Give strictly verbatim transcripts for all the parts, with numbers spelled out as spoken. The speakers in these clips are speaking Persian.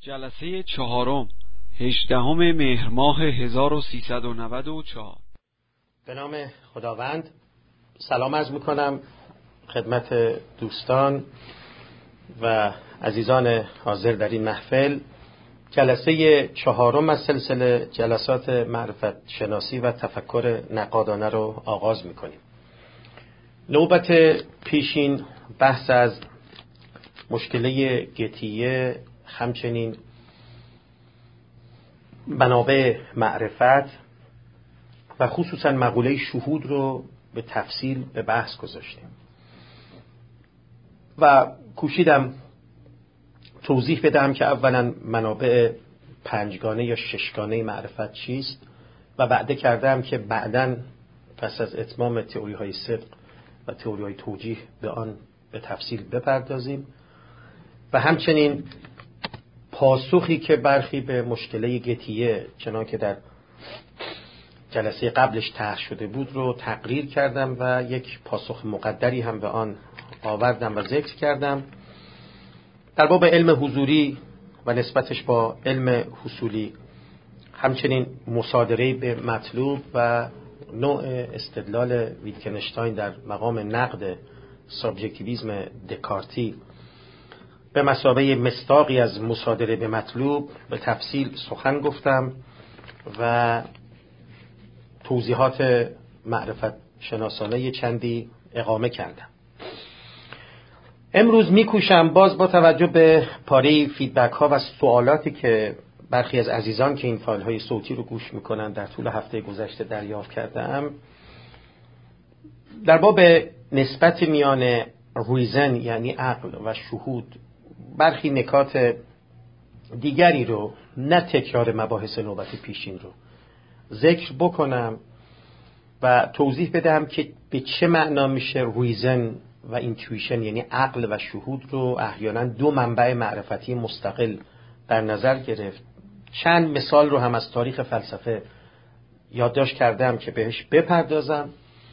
جلسه چهارم هجدهم مهر ماه هزار و سیصد و نود و چهار. به نام خداوند. سلام عرض میکنم خدمت دوستان و عزیزان حاضر در این محفل. جلسه چهارم از سلسله جلسات معرفت شناسی و تفکر نقادانه رو آغاز میکنیم. نوبت پیشین بحث از مشکله گتیه، همچنین منابع معرفت و خصوصا مقوله شهود رو به تفصیل به بحث گذاشتیم و کوشیدم توضیح بدم که اولا منابع پنجگانه یا ششگانه معرفت چیست و وعده کردم که بعداً پس از اتمام تئوری های صدق و تئوری های توجیه به آن به تفصیل بپردازیم و همچنین پاسخی که برخی به مشکله گتیه چنان که در جلسه قبلش طرح شده بود رو تقریر کردم و یک پاسخ مقدری هم به آن آوردم و ذکر کردم. در باب علم حضوری و نسبتش با علم حصولی، همچنین مصادره به مطلوب و نوع استدلال ویتکنشتاین در مقام نقد سابجکتیویسم دکارتی به مثابه مصداقی از مصادره به مطلوب به تفصیل سخن گفتم و توضیحات معرفت شناسانه چندی اقامه کردم. امروز میکوشم باز با توجه به پاره فیدبک ها و سوالاتی که برخی از عزیزان که این فایل های صوتی رو گوش میکنن در طول هفته گذشته دریافت کردم، در باب نسبت میان ریزن یعنی عقل و شهود برخی نکات دیگری رو، نه تکرار مباحث نوبت پیشین رو ذکر بکنم و توضیح بدم که به چه معنا میشه ریزن و اینتویشن یعنی عقل و شهود رو احیانا دو منبع معرفتی مستقل در نظر گرفت. چند مثال رو هم از تاریخ فلسفه یادداشت کردم که بهش بپردازم.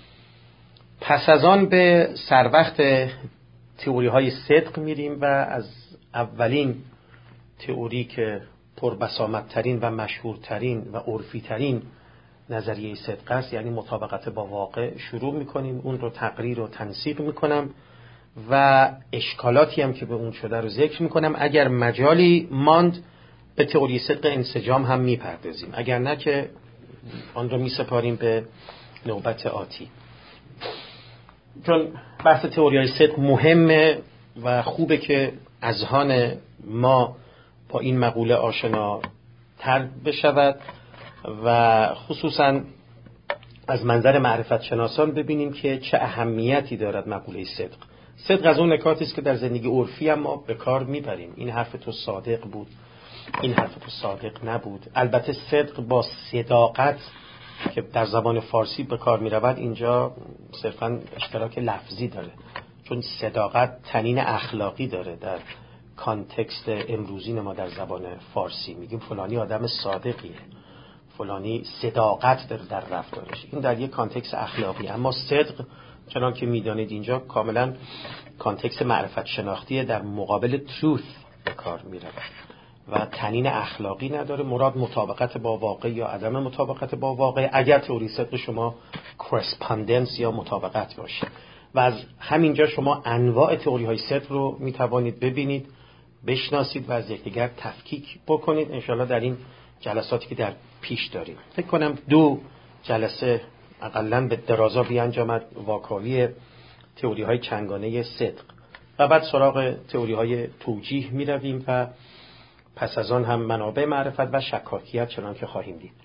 پس از آن به سر وقت تئوری های صدق میریم و از اولین تئوری که پربسامدترین و مشهورترین و عرفیترین نظریه صدق است یعنی مطابقت با واقع شروع میکنیم. اون رو تقریر و تنسیق میکنم و اشکالاتی هم که به اون شده رو ذکر میکنم. اگر مجالی ماند به تئوری صدق انسجام هم میپردازیم، اگر نه که آن رو میسپاریم به نوبت آتی. چون بحث تئوری های صدق مهمه و خوبه که اذهان ما با این مقوله آشنا تر بشود و خصوصا از منظر معرفت شناسان ببینیم که چه اهمیتی دارد مقوله صدق. صدق از اون نکاتی است که در زندگی عرفی هم ما به کار میبریم. این حرف تو صادق بود، این حرف تو صادق نبود. البته صدق با صداقت که در زبان فارسی به کار میرود اینجا صرفا اشتراک لفظی داره، چون صداقت تنین اخلاقی داره. در کانتکست امروزی ما در زبان فارسی میگیم فلانی آدم صادقیه، فلانی صداقت داره در رفتارش، این در یک کانتکست اخلاقی. اما صدق چنان که میدانید اینجا کاملا کانتکست معرفت شناختیه، در مقابل truth به کار میرود و تنین اخلاقی نداره. مراد مطابقت با واقع یا عدم مطابقت با واقع اگر تئوری صدق شما correspondence یا مطابقت باشه. و از همینجا شما انواع تئوری های صدق رو میتوانید ببینید، بشناسید و از یکدیگر تفکیک بکنید انشاءالله در این جلساتی که در پیش داریم. فکر کنم دو جلسه اقلن به درازا بیانجامد واکاوی تئوری های چندگانه صدق و بعد سراغ تئوری های توجیه می رویم و پس از آن هم منابع معرفت و شکاکیت چنان که خواهیم دید.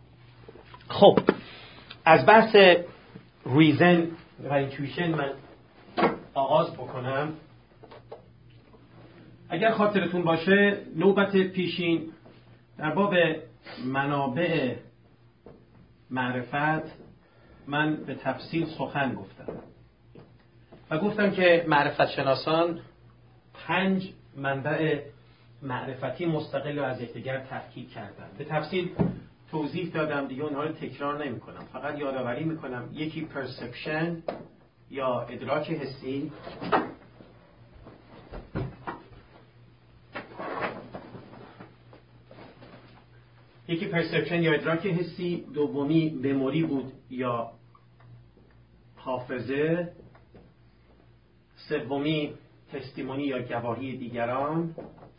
خب از بحث ریزن و اینتویشن من آغاز بکنم. اگر خاطرتون باشه نوبت پیشین در باب منابع معرفت من به تفصیل سخن گفتم و گفتم که معرفت شناسان پنج منبع معرفتی مستقل رو از یکدیگر تفکیک کردن. به تفصیل توضیح دادم، دیگه اونها رو تکرار نمی کنم، فقط یادآوری میکنم. یکی پرسپشن یا ادراک حسی، یکی پرسپشن یا ادراک حسی، دومی مموری بود یا حافظه، سومی تستیمونی یا گواهی دیگران،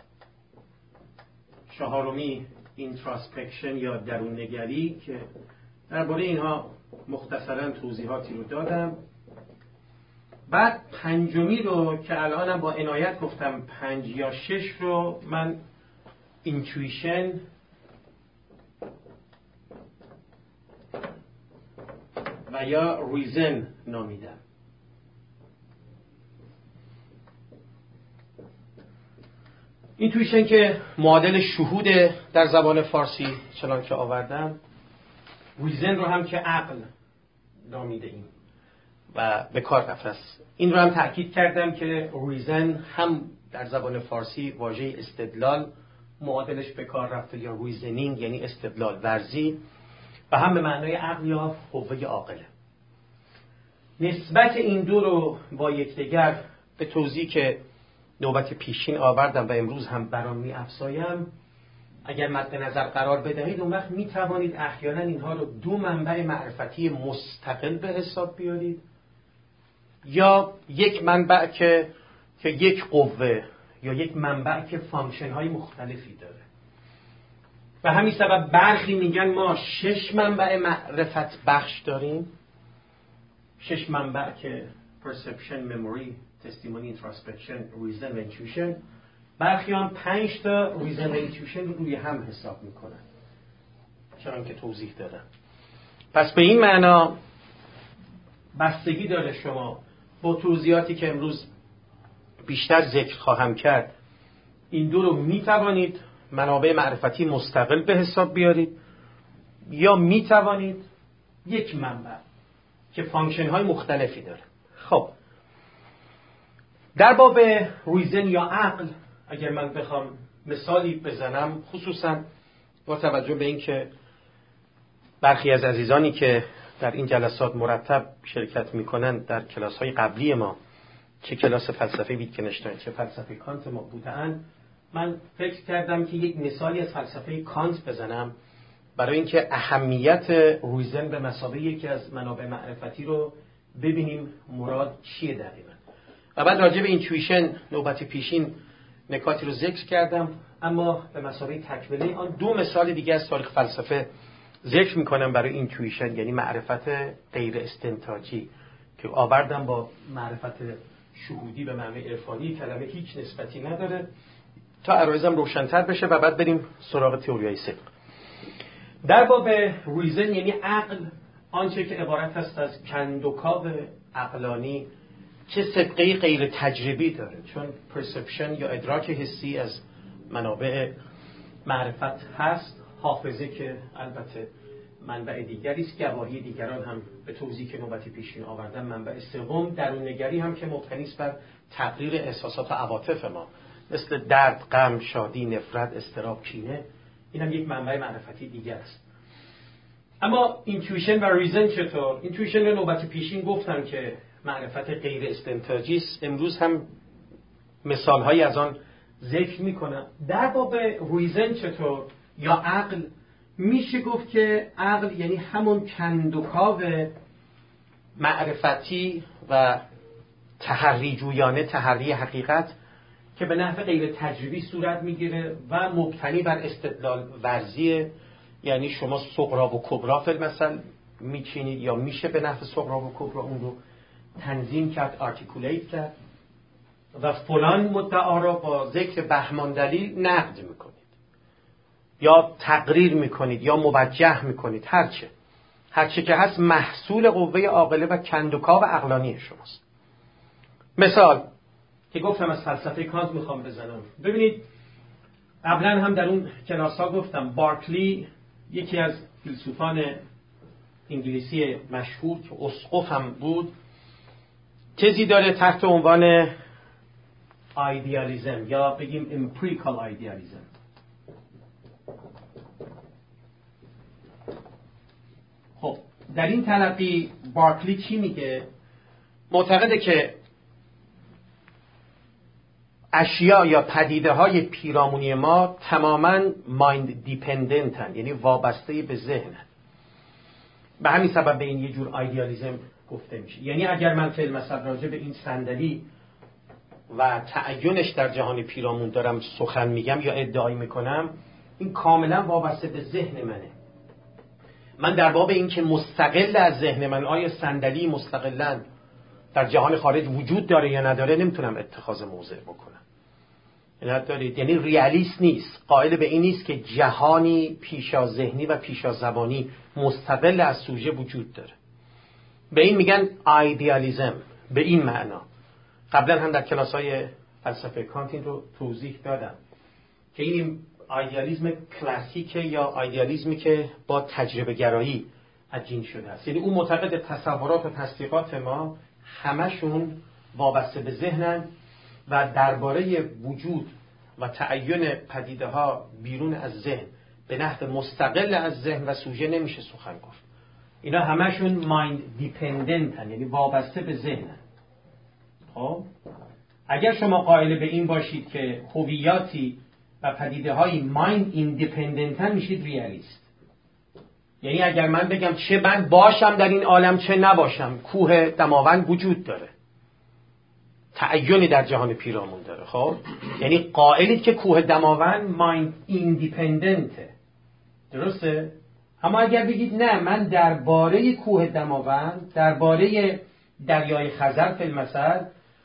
چهارمی اینتراسپکشن یا درون نگری که درباره اینها مختصرا توضیحاتی رو دادم. بعد پنجمی رو که الانم با عنایت گفتم پنج یا شش رو من اینتویشن و یا ریزن نامیدم. اینتویشن که معادل شهود در زبان فارسی چنان که آوردم، ریزن رو هم که عقل نامیده ایم و به کار رفته است. این رو هم تأکید کردم که ریزن هم در زبان فارسی واژه استدلال معادلش به کار رفته یا ریزنینگ یعنی استدلال ورزی و هم به معنای عقل یا قوه عاقله. نسبت این دو رو با یکدیگر به توضیح که نوبت پیشین آوردم و امروز هم برام می افزایم اگر مد نظر قرار بدهید اون وقت می توانید احیانا اینها رو دو منبع معرفتی مستقل به حساب بیارید یا یک منبع که که یک قوه یا یک منبع که فانکشن های مختلفی داره. و همین سبب برخی میگن ما شش منبع معرفت بخش داریم، شش منبع که perception, memory, testimony, introspection, reason و intuition. برخی هم پنج تا reason و intuition رو روی هم حساب میکنن چنان که توضیح دادم. پس به این معنا بستگی داره شما با توضیحاتی که امروز بیشتر ذکر خواهم کرد این دو رو میتوانید منابع معرفتی مستقل به حساب بیارید یا میتوانید یک منبع که فانکشن های مختلفی داره. خب در باب ریزن یا عقل اگر من بخوام مثالی بزنم، خصوصا با توجه به این که برخی از عزیزانی که در این جلسات مرتب شرکت میکنن در کلاس های قبلی ما چه کلاس فلسفه ویتگنشتاین چه فلسفه کانت ما بودن، من فکر کردم که یک مثالی از فلسفه کانت بزنم برای اینکه اهمیت ریزن به مثابه یکی از منابع معرفتی رو ببینیم مراد چیه دقیقا. و بعد راجع به اینتویشن نوبت پیشین نکاتی رو ذکر کردم، اما به مثابه تکمله آن دو مثال دیگه از تاریخ فلسفه ذکر میکنم برای اینتویشن یعنی معرفت غیر استنتاجی که آوردم با معرفت شهودی به معنی عرفانی کلمه هیچ نسبتی نداره تا عرایزم روشن‌تر بشه و بعد بریم سراغ تئوریای صدق. در باب ریزن یعنی عقل آنچه که عبارت است از کندوکاو عقلانی چه سابقه غیر تجربی داره، چون پرسپشن یا ادراک حسی از منابع معرفت هست، حافظه که البته منبع دیگری است، گواهی دیگران هم به توضیح که نوبتی پیشین آوردن منبع سوم، درون نگری هم که مبتنی است بر تقریر احساسات و عواطف ما مثل درد، غم، شادی، نفرت، اضطراب، کینه، این هم یک منبع معرفتی دیگر است. اما اینتویشن و ریزن چطور؟ اینتویشن رو نوبت پیشین گفتم که معرفت غیر استنتاجی است، امروز هم مثال‌هایی از آن ذکر می‌کنم. در باب ریزن چطور یا عقل، میشه گفت که عقل یعنی همون کندوکاو معرفتی و تحری جویانه، تحری حقیقت که به نحو غیر تجربی صورت میگیره و مبتنی بر استدلال ورزیه، یعنی شما صغرا و کبرا فی المثل میچینید یا میشه به نحو صغرا و کبرا اون رو تنظیم کرد، آرتیکولیت کرد و فلان مدعا را با ذکر بهمان دلیل نقد میکنید یا تقریر میکنید یا موجه میکنید، هرچه هرچه که هست محصول قوه عاقله و کندوکاو عقلانی شماست. مثال که گفتم از فلسفه کانت میخوام بزنم. ببینید قبلا هم در اون کلاس ها گفتم بارکلی یکی از فیلسوفان انگلیسی مشهور که اسقف هم بود تزی داره تحت عنوان ایدئالیسم یا بگیم امپریکال ایدئالیسم. خب در این تلقی بارکلی چی میگه؟ معتقده که اشیا یا پدیده های پیرامونی ما تماما مایند دیپندنتن، یعنی وابسته به ذهنن. به همین سبب به این یه جور ایدئالیسم گفته میشه. یعنی اگر من فعل مثلا راجع به این صندلی و تعینش در جهان پیرامون دارم سخن میگم یا ادعایی میکنم، این کاملا وابسته به ذهن منه. من در باب این که مستقل از ذهن من آیا صندلی مستقلاً در جهان خارج وجود داره یا نداره نمیتونم اتخاذ موضع بکنم. دارید؟ یعنی ریالیست نیست، قائل به این نیست که جهانی پیشا ذهنی و پیشا زبانی مستقل از سوژه وجود داره. به این میگن ایدئالیسم. به این معنا قبلا هم در کلاس‌های فلسفه کانت این رو توضیح دادم که این ایدئالیسم کلاسیکه یا ایدئالیسمی که با تجربه گرایی عجین شده است. یعنی اون معتقد تصورات و تصدیقات ما همشون وابسته به ذهنن و درباره وجود و تعین پدیده ها بیرون از ذهن به نحو مستقل از ذهن و سوژه نمیشه سخن گفت. اینا همشون مایند دیپندنتن، یعنی وابسته به ذهنن. خب اگر شما قائل به این باشید که هویاتی و پدیده های مایند ایندیپندنتن میشید ریالیست. یعنی اگر من بگم چه من باشم در این عالم چه نباشم، کوه دماوند وجود داره، تعینی در جهان پیرامون داره، خب یعنی قائلید که کوه دماوند مایند ایندیپندنته، درسته؟ اما اگر بگید نه، من درباره کوه دماوند، درباره دریای خزر فی المثل،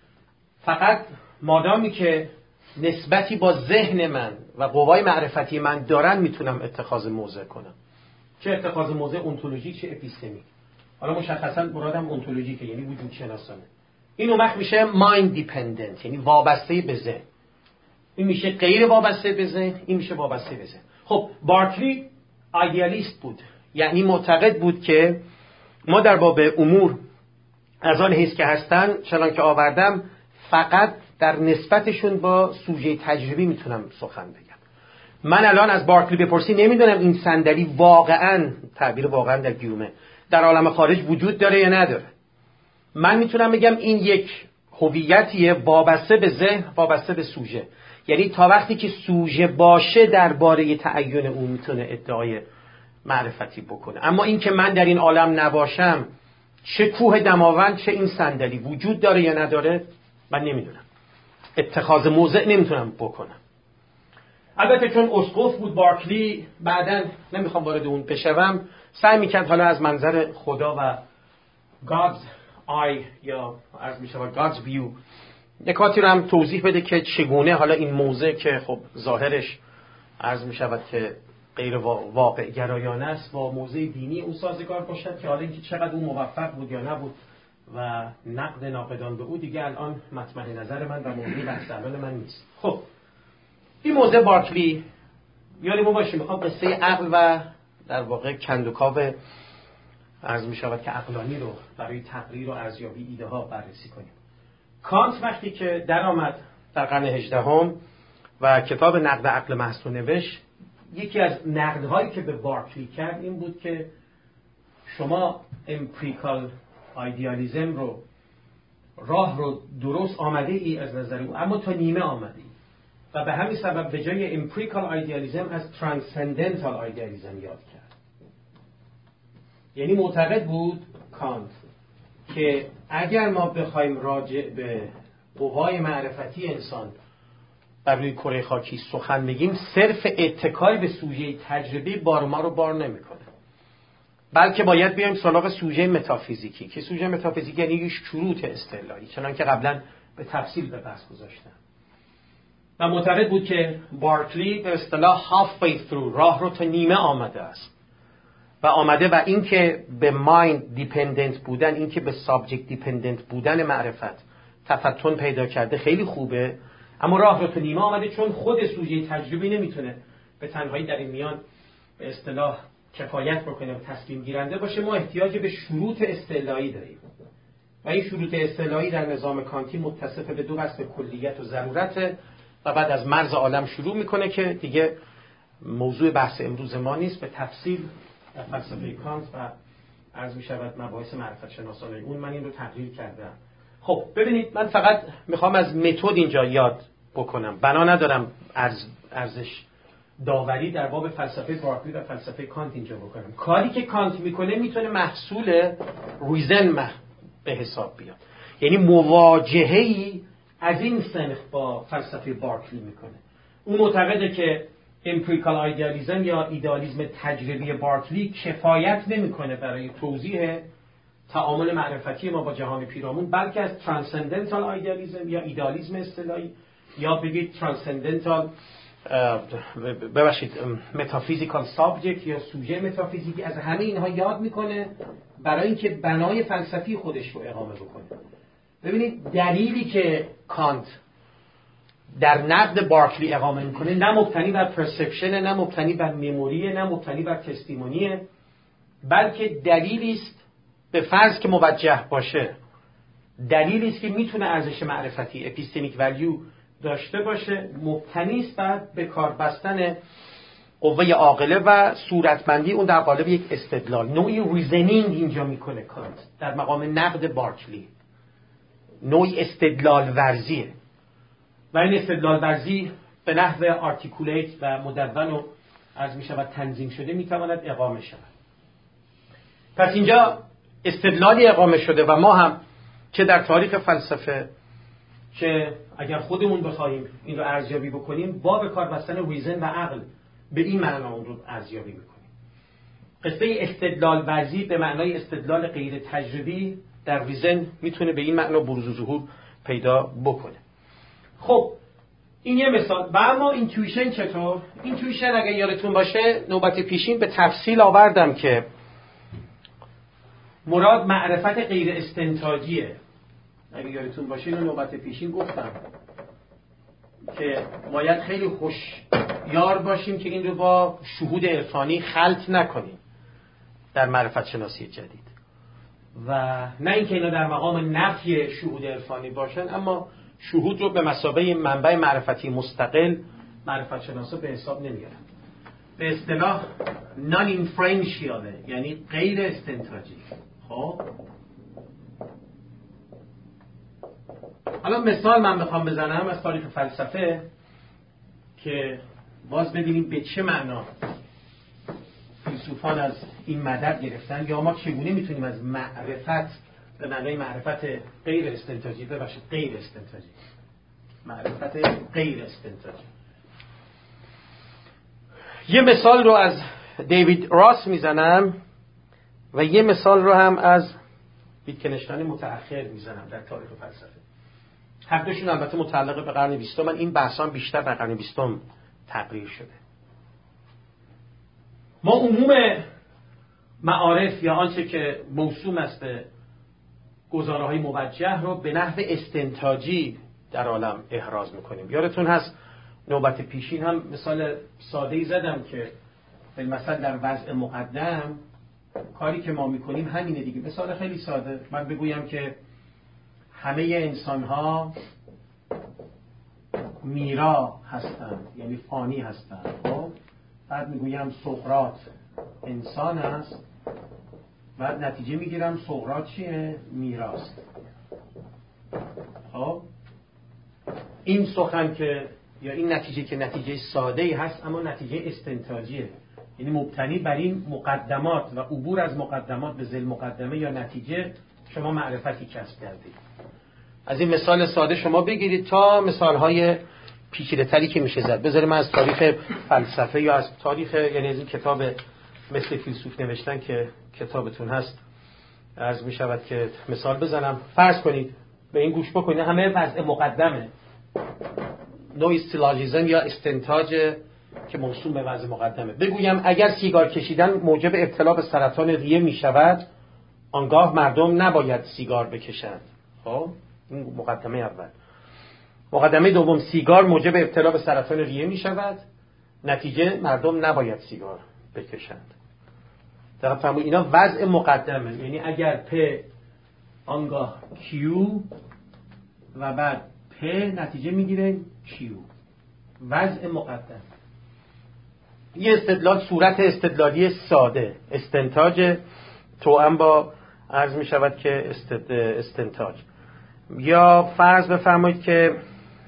فقط مادامی که نسبتی با ذهن من و قوای معرفتی من دارن میتونم اتخاذ موضع کنم، چه اتخاذ موضع اونتولوژیک چه اپیستمیک. حالا مشخصا مرادم اونتولوژیکه، یعنی وجود شناسانه. این اون وقت میشه مایند دیپندنت، یعنی وابسته به ذهن. این میشه غیر وابسته به ذهن، این میشه وابسته به ذهن. خب بارکلی ایدئالیست بود، یعنی معتقد بود که ما در باب امور از آن حیث که هستن چنان که آوردم فقط در نسبتشون با سوژه تجربی میتونم سخن بگم. من الان از بارکلی بپرسی نمیدونم این صندلی واقعا، تعبیر واقعا در گیومه، در عالم خارج وجود داره یا نداره. من میتونم بگم این یک هویتیه وابسته به ذهن، وابسته به سوژه. یعنی تا وقتی که سوژه باشه درباره تعین اون میتونه ادعای معرفتی بکنه. اما این که من در این عالم نباشم، چه کوه دماوند چه این صندلی وجود داره یا نداره من نمیدونم، اتخاذ موضع نمیتونم بکنم. البته چون اسقف بود بارکلی، بعداً نمیخوام وارد اون بشوم، سعی میکرد حالا از منظر خدا و God's eye یا عرض میشود God's view نکاتی رو هم توضیح بده که چگونه حالا این موضع که خب ظاهرش عرض میشود که غیر واقع گرایانه است با موضع دینی اون سازگار باشد، که حالا اینکه چقدر اون موفق بود یا نبود و نقد ناقدان به او دیگه الان مطمع نظر من و موضوع بحث الان من نیست. خب این موضع بارکلی یادمون باشه، میخوام قصه عقل و در واقع کندوکاو عرض میشود که عقلانی رو برای تقریر و ارزیابی ایده ها بررسی کنیم. کانت وقتی که در آمد در قرن هجدهم و کتاب نقد عقل محض رو نوشت، یکی از نقدهایی که به بارکلی کرد این بود که شما امپریکال ایدئالیسم رو، راه رو درست آمده ای از نظر او، اما تا نیمه آمده ای و به همین سبب به جای امپریکال ایدئالیسم از ترانسندنتال ایدئالیسم یاد کرد. یعنی معتقد بود کانت که اگر ما بخوایم راجع به قوای معرفتی انسان بر روی کره خاکی سخن بگیم، صرف اتکای به سوژه تجربی بار ما رو بار نمیکنه، بلکه باید بیایم سراغ سوژه متافیزیکی، که سوژه متافیزیکی یعنی یک شروط اصطلاحی، چنان که قبلا به تفصیل به بحث گذاشتم. و معتقد بود که بارکلی به اصطلاح halfway through، راه رو تا نیمه آمده است و آمده و این که به مایند دیپندنت بودن، این که به سابجکت دیپندنت بودن معرفت تفتن پیدا کرده خیلی خوبه، اما راه رو تا نیمه آمده چون خود سوژه تجربی نمیتونه به تنهایی در این میان به اصطلاح کفایت بکنه و تسلیم گیرنده باشه. ما احتیاج به شروط اصطلاحی داریم و این شروط اصطلاحی در نظام کانتی متصف به دو وصف کلیت و ضرورت و بعد از مرز عالم شروع میکنه که دیگه موضوع بحث امروز ما نیست. به تفصیل در فلسفه کانت و عرض میشود مباحث معرفت شناسانه اون من این رو تقریر کردم. خب ببینید، من فقط میخوام از متد اینجا یاد بکنم. بنا ندارم ارز، ارزش داوری در باب فلسفه بارکلی و فلسفه کانت اینجا بکنم. کاری که کانت میکنه میتونه محصول ریزن به حساب بیاد، یعنی مواجهه‌ای از این سنخ با فلسفه بارکلی میکنه. اون معتقده که امپریکال ایدئالیسم یا ایدئالیسم تجربی بارکلی کفایت نمیکنه برای توضیح تعامل معرفتی ما با جهان پیرامون، بلکه از ترانسندنتال ایدئالیسم یا ایدئالیسم اصطلاحی یا بگید ترانسندنتال ببخشید متافیزیکال سابجکت یا سوژه متافیزیکی، از همه اینها یاد میکنه برای اینکه بنای فلسفی خودش رو اقامه بکنه. ببینید دلیلی که کانت در نقد بارکلی اقامه میکنه نه مبتنی بر پرسپشن، نه مبتنی بر مموری، نه مبتنی بر تستیمونیه، بلکه دلیلی است به فرض که موجه باشه، دلیلی است که میتونه ارزش معرفتی اپیستمیک ولیو داشته باشه، مبتنی است بر به کار بستن قوه عاقله و صورتمندی اون در قالب یک استدلال. نوعی ریزنینگ اینجا میکنه کانت در مقام نقد بارکلی، نوعی استدلال ورزیه و این استدلال ورزی به نحو آرتیکولیت و مدون و عرض می شود تنظیم شده می تواند اقامه شود. پس اینجا استدلالی اقامه شده و ما هم چه در تاریخ فلسفه که اگر خودمون بخوایم این رو ارزیابی بکنیم با به کار بستن ریزن و عقل به این معنا اون رو ارزیابی میکنیم. قصه استدلال ورزی به معنای استدلال غیر تجربی در ریزن میتونه به این معنا بروز و ظهور پیدا بکنه. خب این یه مثال. و اما اینتویشن چطور؟ اینتویشن اگر یادتون باشه نوبت پیشین به تفصیل آوردم که مراد معرفت غیر استنتاجیه. اگر یادتون باشه اینو نوبت پیشین گفتم که باید خیلی هوشیار باشیم که این رو با شهود عرفانی خلط نکنیم در معرفت شناسی جدید و نه اینکه اینا در مقام نفی شهود عرفانی باشن، اما شهود رو به مثابه منبع معرفتی مستقل معرفت شناسا به حساب نمیارن. به اصطلاح نان اینفرنشیاله، یعنی غیر استنتاجی. خب حالا مثال من بخوام بزنم از تاریخ فلسفه که باز ببینیم به چه معنا فیلسوفان از این مدد گرفتن یا ما چگونه میتونیم از معرفت به معنای معرفت غیر استنتاجی ببخشید غیر استنتاجی معرفت غیر استنتاجی. یه مثال رو از دیوید راس میزنم و یه مثال رو هم از ویتکنشتاین متأخر میزنم در تاریخ فلسفه. هر دوشون البته متعلق به قرن بیستم. من این بحثان بیشتر در قرن بیستم تقریر شده. ما عموم معارف یا آنچه که موسوم است به گزاره‌های موجه رو به نحو استنتاجی در عالم احراز میکنیم. یادتون هست نوبت پیشین هم مثال ساده‌ای زدم که مثلا در وضع مقدم کاری که ما میکنیم همینه دیگه. مثال خیلی ساده، من بگویم که همه انسان‌ها میرا هستند، یعنی فانی هستند. خب بعد میگویم سقراط انسان است، بعد نتیجه میگیرم سقراط چیه؟ میراست. خب این سخن که یا این نتیجه که نتیجه ساده‌ای هست اما نتیجه استنتاجیه، یعنی مبتنی بر این مقدمات و عبور از مقدمات به ذیل مقدمه یا نتیجه شما معرفتی کسب کردید. از این مثال ساده شما بگیرید تا مثالهای پیچیده‌تری که میشه زد. بذارید من از تاریخ فلسفه یا از تاریخ یعنی از این کتاب مثل فیلسوف نوشتن که کتابتون هست عرض می شود که مثال بزنم. فرض کنید به این گوش بکنید همه وضع مقدمه، نوعی سیلاژیزم یا استنتاج که موسوم به وضع مقدمه. بگویم اگر سیگار کشیدن موجب ابتلا به سرطان ریه می شود، آنگاه مردم نباید سیگار بکشند. خب این مقدمه اول. مقدمه دوم، سیگار موجب ابتلا به سرطان ریه می شود، نتیجه مردم نباید سیگار بکشند. در فهمو اینا وضع مقدمه، یعنی اگر پ آنگاه کیو و بعد پ نتیجه میگیره کیو، وضع مقدم. یه استدلال صورت استدلالی ساده، استنتاج توأم با عرض می شود که استنتاج. یا فرض بفرمایید که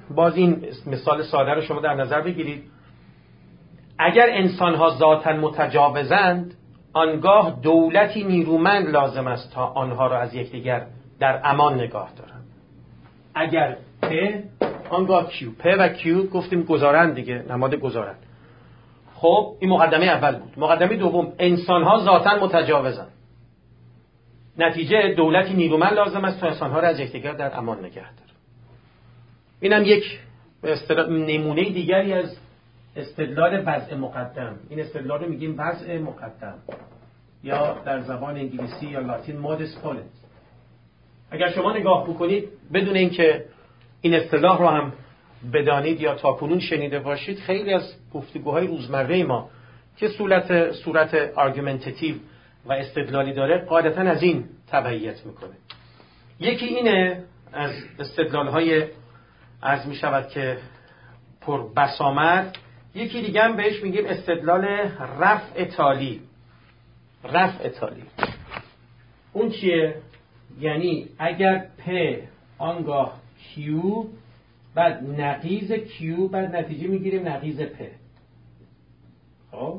باز این مثال ساده رو شما در نظر بگیرید. اگر انسان‌ها ذاتاً متجاوزند، آنگاه دولتی نیرومند لازم است تا آنها را از یکدیگر در امان نگاه دارند. اگر پ آنگاه کیو، پ و کیو گفتیم گذارند دیگه، نماد گذارند. خب این مقدمه اول بود. مقدمه دوم، انسان‌ها ذاتاً متجاوزند، نتیجه دولتی نیرومند لازم است تا انسان‌ها را از یکدیگر در امان نگه داره. اینم یک به اصطلاح نمونه دیگری از استدلال وضع مقدم. این استدلال رو میگیم وضع مقدم یا در زبان انگلیسی یا لاتین مودس پولنس. اگر شما نگاه بکنید بدون اینکه این اصطلاح رو هم بدانید یا تاکنون شنیده باشید، خیلی از گفتگوهای روزمره ما که صورت صورت آرگومنتیتیو و استدلالی داره قاعدتاً از این تبعیت میکنه. یکی اینه از استدلال‌های عرض می شود که پر بسامد. یکی دیگه هم بهش میگیم استدلال رفع تالی. رفع تالی اون چیه؟ یعنی اگر پ آنگاه کیو بعد نقیض کیو بعد نتیجه میگیریم نقیض پ. خب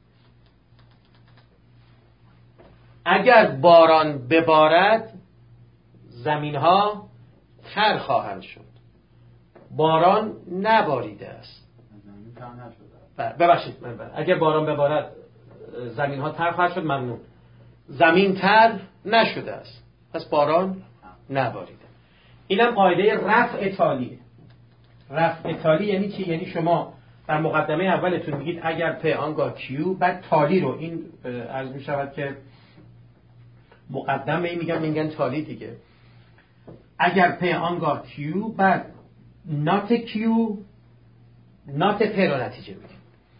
اگر باران ببارد زمین ها تر خواهند شد. باران نباریده است. ببخشید اگر باران ببارد زمین ها تر خواهد شد. ممنون. زمین تر نشده است، پس باران نباریده. اینم قاعده رفع تالیه. رفع تالی یعنی چی؟ یعنی شما در مقدمه اولتون میگید اگر پ آنگاه کیو، بعد تالی رو این عرض می شود که مقدمه میگن میگن تالی دیگه. اگر پ آنگاه کیو بعد نات کیو نات پ رو نتیجه میگیم.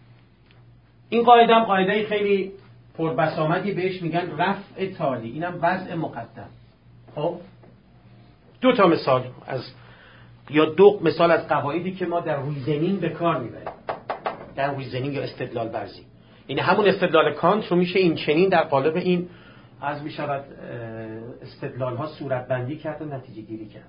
این قاعده هم قاعده خیلی پربسامدی بهش میگن رفع تالی. اینم وضع مقدم. خب دو تا مثال از یا دو مثال از قواعدی که ما در ریزنینگ به کار میبریم، در ریزنینگ یا استدلال ورزی. این همون استدلال کانت رو میشه این چنین در قالب این از میشود استدلال ها صورت بندی کرد و نتیجه گیری کرد.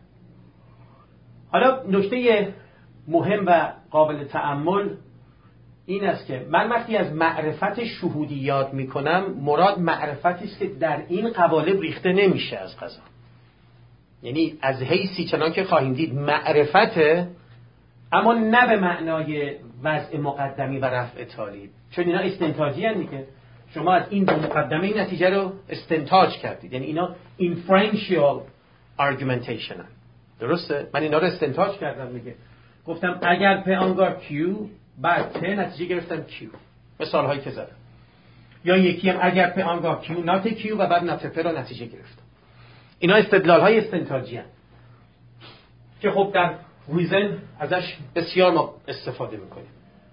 حالا نکته مهم و قابل تأمل این است که من وقتی از معرفت شهودی یاد میکنم، مراد معرفتی است که در این قوالب ریخته نمیشه از قضا. یعنی از حیثی چنان که خواهیم دید معرفته، اما نه به معنای وضع مقدمی و رفع تالی، چون اینا استنتاجی هستند که شما از این دو مقدمه این نتیجه رو استنتاج کردید. یعنی اینا inferential argumentation هست. درسته؟ من اینا رو استنتاج کردم میگه. گفتم اگر پ آنگاه کیو بعد پ نتیجه گرفتم کیو. مثال هایی که زدم. یا یکی هم اگر پ آنگاه کیو نات کیو و بعد نات پ رو نتیجه گرفتم. اینا استدلال های استنتاجی هست که خب در ریزن ازش بسیار ما استفاده میکنیم.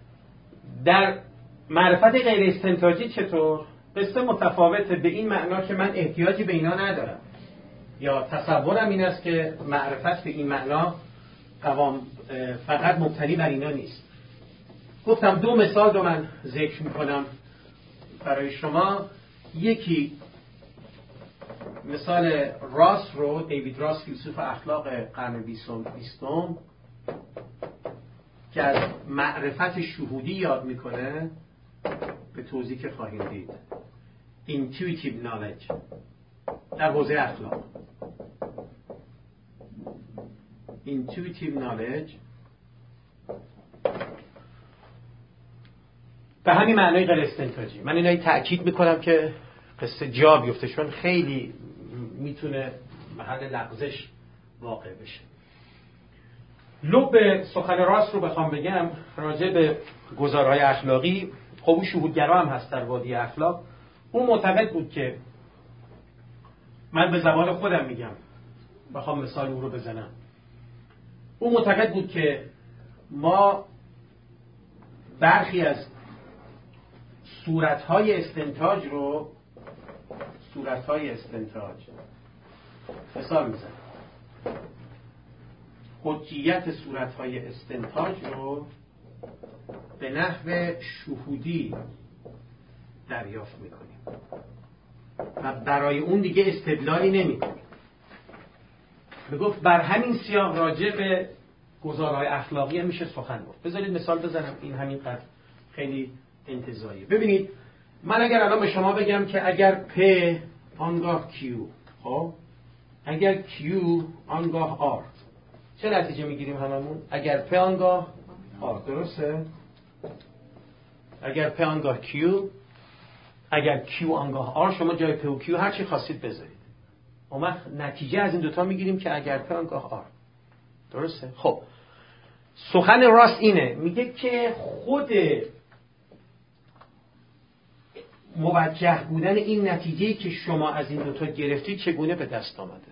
در معرفت غیر استنتاجی چطور؟ قصه متفاوته به این معنا که من احتیاجی به اینا ندارم، یا تصورم این است که معرفت به این معنا قوام فقط مبتنی بر اینا نیست. گفتم دو مثال رو من ذکر میکنم برای شما. یکی مثال راس رو، دیوید راس فیلسوف اخلاق قرن بیستم که از معرفت شهودی یاد میکنه، به توضیح که خواهیم دید. intuitive knowledge در حوزه اخلاق. intuitive knowledge به همین معنای غیر استنتاجی. من اینایی تأکید میکنم که قصه جا بیفته، چون خیلی میتونه محل لغزش واقع بشه. لب سخن راست رو بخوام بگم راجع به گزارهای اخلاقی، خب او شهودگرا هم هست در وادی اخلاق. اون معتقد بود که، من به زبان خودم میگم بخوام مثال او رو بزنم، اون معتقد بود که ما برخی از صورتهای استنتاج رو صورتهای استنتاج مثال میزنم حجیت صورتهای استنتاج رو به نحو شهودی دریافت میکنیم و برای اون دیگه استدلالی نمیکنیم. میگفت بر همین سیاق راجع به گزارهای اخلاقی هم میشه سخن گفت. بذارید مثال بزنم، این همین قدر خیلی انتزاعیه. ببینید من اگر الان به شما بگم که اگر P آنگاه Q، خب اگر Q آنگاه R، چه نتیجه میگیریم هممون؟ اگر P آنگاه R، درسته؟ اگر P آنگاه Q، اگر Q آنگاه R، شما جای P و Q هر چی خواستید بذارید. اون وقت نتیجه از این دوتا میگیریم که اگر P آنگاه R، درسته؟ خب سخن راست اینه، میگه که خود موجه بودن این نتیجه‌ای که شما از این دوتا گرفتید چگونه به دست آمده.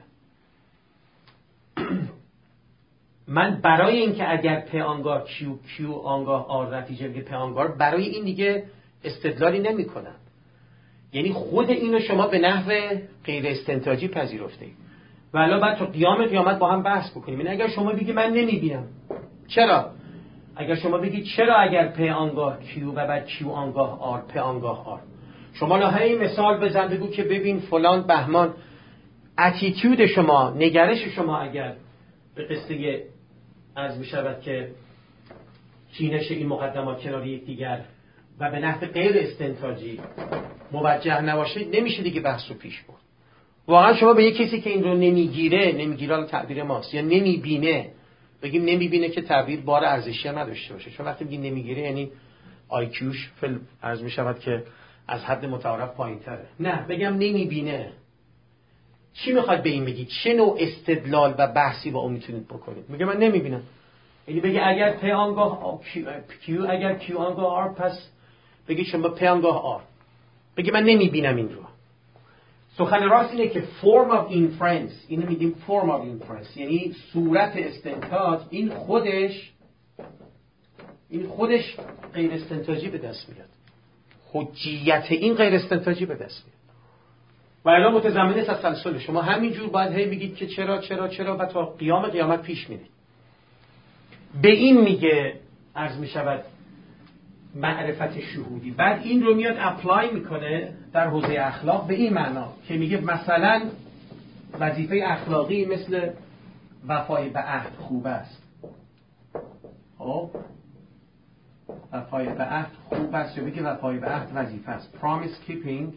من برای اینکه اگر P آنگاه Q، Q آنگاه R نتیجه بگه P آنگاه R، برای این دیگه استدلالی نمی کنم. یعنی خود اینو شما به نحو غیر استنتاجی پذیرفتید و الان بعد تو قیام قیامت با هم بحث بکنیم. یعنی اگر شما بگی من نمیبینم، چرا؟ اگر شما بگید چرا اگر P آنگاه Q و بعد Q آنگاه R P آنگاه R، شما لحظه این مثال بزن بگو که ببین فلان بهمان، اتیتود شما، نگرش شما اگر به قصه از میشود که چینش این مقدمات کنار یکدیگر و به نحو غیر استنتاجی موجه نباشه، نمیشه دیگه بحث رو پیش برد. واقعا شما به یک کسی که این رو نمیگیره، نمیگیره تعبیر ماست، یا نمیبینه، بگیم نمیبینه که تعبیر بار ارزشی نداشته باشه، چون وقتی بگیم نمیگیره یعنی آیکیوش فل عرض میشود که از حد متعارف پایین تره. نه، بگم نمیبینه، چی میخواد به این بگید؟ چه نوع استدلال و بحثی با اون میتونید بکنید؟ میگه من نمیبینم، یعنی بگه اگر P آنگاه Q، اگر Q آنگاه R، پس بگید شما P آنگاه R. بگه من نمیبینم این رو. سخن راست اینه که form of inference، اینو میگیم form of inference، یعنی صورت استنتاج، این خودش این خودش غیر استنتاجی به دست میاد. حجیت این غیر استنتاجی به دست میاد. و الان متضمن تسلسل شما همینجور باید هی بگید که چرا چرا چرا و تا قیام قیامت پیش میره. به این میگه عرض میشود معرفت شهودی. بعد این رو میاد اپلای میکنه در حوزه اخلاق به این معنا که میگه مثلا وظیفه اخلاقی مثل وفای به عهد خوب است. خب وفای به عهد خوب است، یا بگه وفای به عهد وظیفه است. promise keeping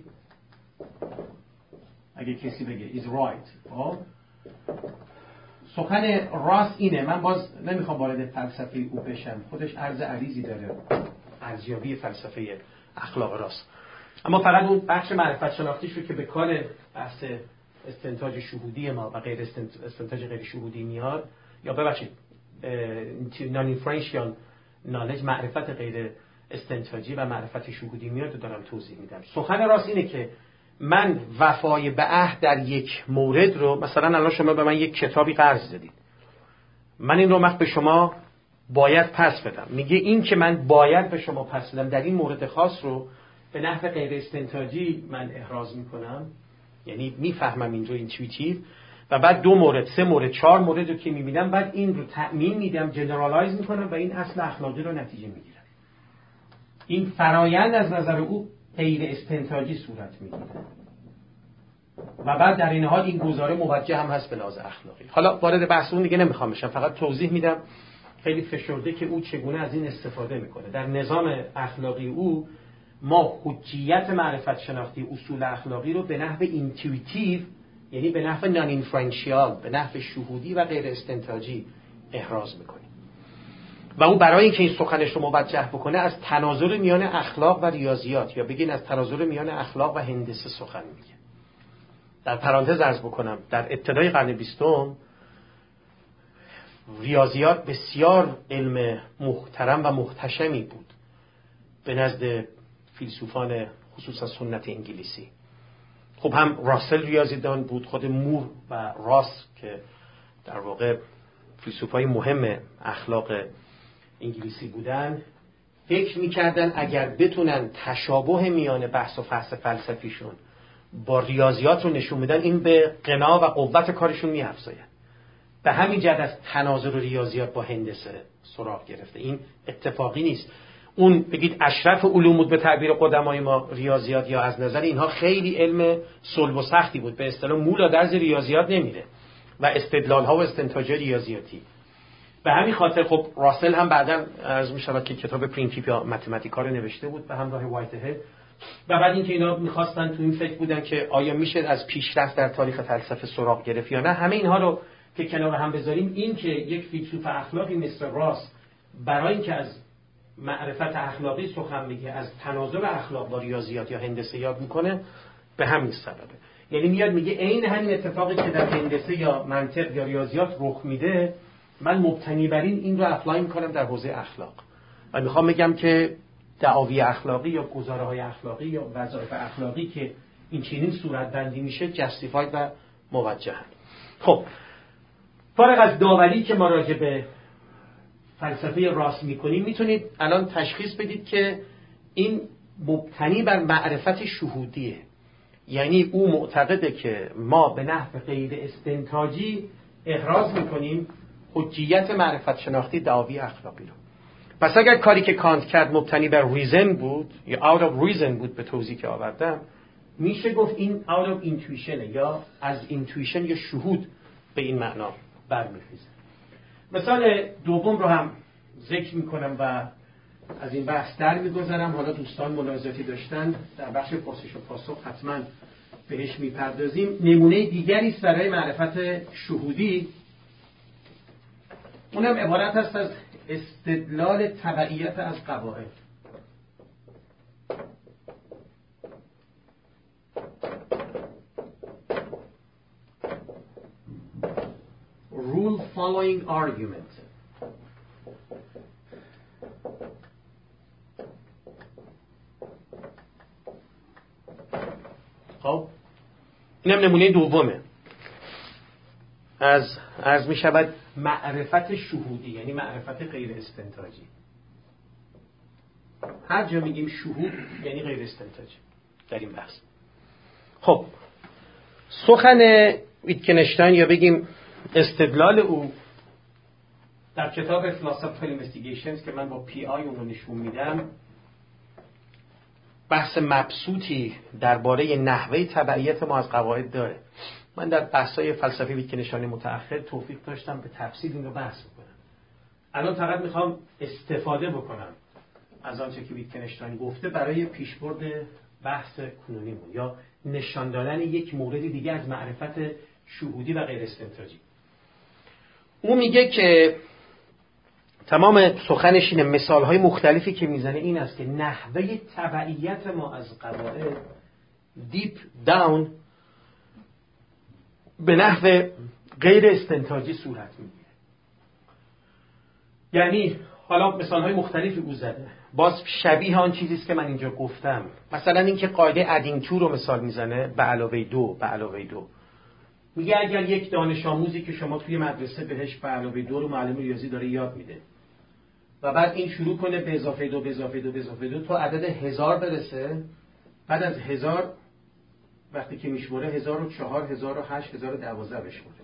اگه کسی بگه is right. خب سخن راست اینه. من باز نمیخوام وارد فلسفه او بشم، خودش عرض عریضی داره، ارزیابی فلسفه اخلاق راست. اما فقط اون بخش معرفت شناختیش رو که به کار بحث استنتاج شهودی ما و غیر استنتاج غیر شهودی میاد، یا ببخشید نان اینفرنشیال نالج، معرفت غیر استنتاجی و معرفت شهودی میاد، دارم توضیح میدم. سخن راست اینه که من وفای به عهد در یک مورد رو، مثلا الان شما به من یک کتابی قرض دادید، من این رو وقت به شما باید پس بدم. میگه این که من باید به شما پس بدم در این مورد خاص رو به نحو غیر استنتاجی من احراز میکنم، یعنی میفهمم این رو اینتویتیو، و بعد دو مورد، سه مورد، چهار مورد رو که میبینم بعد این رو تأمین میدم، جنرالایز میکنم و این اصل اخلاقی رو نتیجه میگیرم. این فرایند از نظر او غیر استنتاجی صورت میگیره و بعد در این حال این گزاره موجه هم هست به لحاظ اخلاقی. حالا وارد بحث اون دیگه نمیخوام بشم، فقط توضیح میدم خیلی فشرده که او چگونه از این استفاده میکنه. در نظام اخلاقی او ما حجیت معرفت شناختی اصول اخلاقی رو به نحو اینتویتیو، یعنی به نحو نان اینفرنشیال، به نحو شهودی و غیر استنتاجی احراز میکنیم. و او برای اینکه این سخنش رو موجه بکنه از تناظر میان اخلاق و ریاضیات، یا بگین از تناظر میان اخلاق و هندسه سخن میگه. در پرانتز عرض بکنم در ابتدای قرن بیستم ریاضیات بسیار علم محترم و محتشمی بود به نزد فیلسوفان خصوصا سنت انگلیسی. خب هم راسل ریاضیدان بود، خود مور و راس که در واقع فیلسوفای مهم اخلاق انگلیسی بودن، فکر میکردن اگر بتونن تشابه میان بحث و فحص فلسفیشون با ریاضیات رو نشون بدن، این به غنا و قوت کارشون میافزاید. به همین جهت از تناظر و ریاضیات با هندسه سراغ گرفته. این اتفاقی نیست. اون بگید اشرف علوم بود به تعبیر قدمای ما ریاضیات، یا از نظر اینها خیلی علم صلب و سختی بود، به اصطلاح مولا درز ریاضیات نمیره و استدلال ها و استنتاج ریاضیاتی. به همین خاطر خب راسل هم بعداً عرض می‌شود که کتاب پرینسیپیا ماتماتیکا رو نوشته بود به همراه وایت هد، و بعد اینکه اینا می‌خواستن تو این فکر بودن که آیا میشه از پیشرفت در تاریخ فلسفه سراغ گرفت یا نه. همه اینها رو که کنار هم بذاریم، این که یک فیلسوف اخلاقی مثل راس برای اینکه از معرفت اخلاقی سخن بگه، از تناظر اخلاق با ریاضیات یا هندسه یاد میکنه، به همین سببه. یعنی میاد میگه عین همین اتفاقی که در هندسه یا منطق یا ریاضیات رخ میده، من مبتنی بر این این رو اپلای میکنم در حوزه اخلاق و میخوام بگم که دعاوی اخلاقی یا گزاره‌های اخلاقی یا وظایف اخلاقی که این چنین صورت بندی میشه جستیفاید و موجه. خب فارغ از داوری که ما راجع به فلسفه راس میکنیم، میتونید الان تشخیص بدید که این مبتنی بر معرفت شهودیه. یعنی او معتقده که ما به نحو غیر استنتاجی احراز میکنیم حجیت معرفت شناختی دعاوی اخلاقی رو. پس اگر کاری که کانت کرد مبتنی بر ریزن بود یا out of reason بود به توضیح که آوردم، میشه گفت این out of intuition یا از intuition یا شهود به این معنا برمیخیزه. مثال دوم رو هم ذکر میکنم و از این بحث در میگذرم. حالا دوستان ملاحظاتی داشتن در بخش پرسش و پاسخ حتما بهش میپردازیم. نمونه دیگری است برای معرفت شهودی، اونم عبارت است از استدلال تبعیت از قواعد. Rule following argument. خب اینم نمونه دومه از از می شود معرفت شهودی، یعنی معرفت غیر استنتاجی. هر جا میگیم شهود یعنی غیر استنتاجی در این بحث. خب سخن ویتکنشتاین یا بگیم استدلال او در کتاب Philosophical Investigations که من با پی آی اون رو نشون میدم، بحث مبسوطی درباره نحوه تبعیت ما از قواعد داره. من در بحث‌های فلسفه ویتکنشتاین متأخر توفیق داشتم به تفصیل این رو بحث بکنم. الان فقط میخوام استفاده بکنم از آنچه که ویتکنشتاین گفته برای پیشبرد بحث کنونیمون یا نشان دادن یک مورد دیگه از معرفت شهودی و غیر استنتاجی. او میگه که تمام سخنش اینه، مثالهای مختلفی که میزنه این است که نحوه تبعیت ما از قواعد دیپ داون به نحو غیر استنتاجی صورت میگیره. یعنی حالا مثالهای مختلفی او زده، باز شبیه آن چیزی است که من اینجا گفتم. مثلا اینکه قاعده ادینگ تو رو مثال میزنه، به علاوه دو به علاوه دو. میگه اگر یک دانش آموزی که شما توی مدرسه بهش به علاوه دو رو معلم ریاضی داره یاد میده و بعد این شروع کنه به اضافه دو به اضافه دو به اضافه دو تا عدد هزار برسه، بعد از هزار وقتی که میشموره هزار و چهار، هزار و هشت، هزار و دوازده بشموره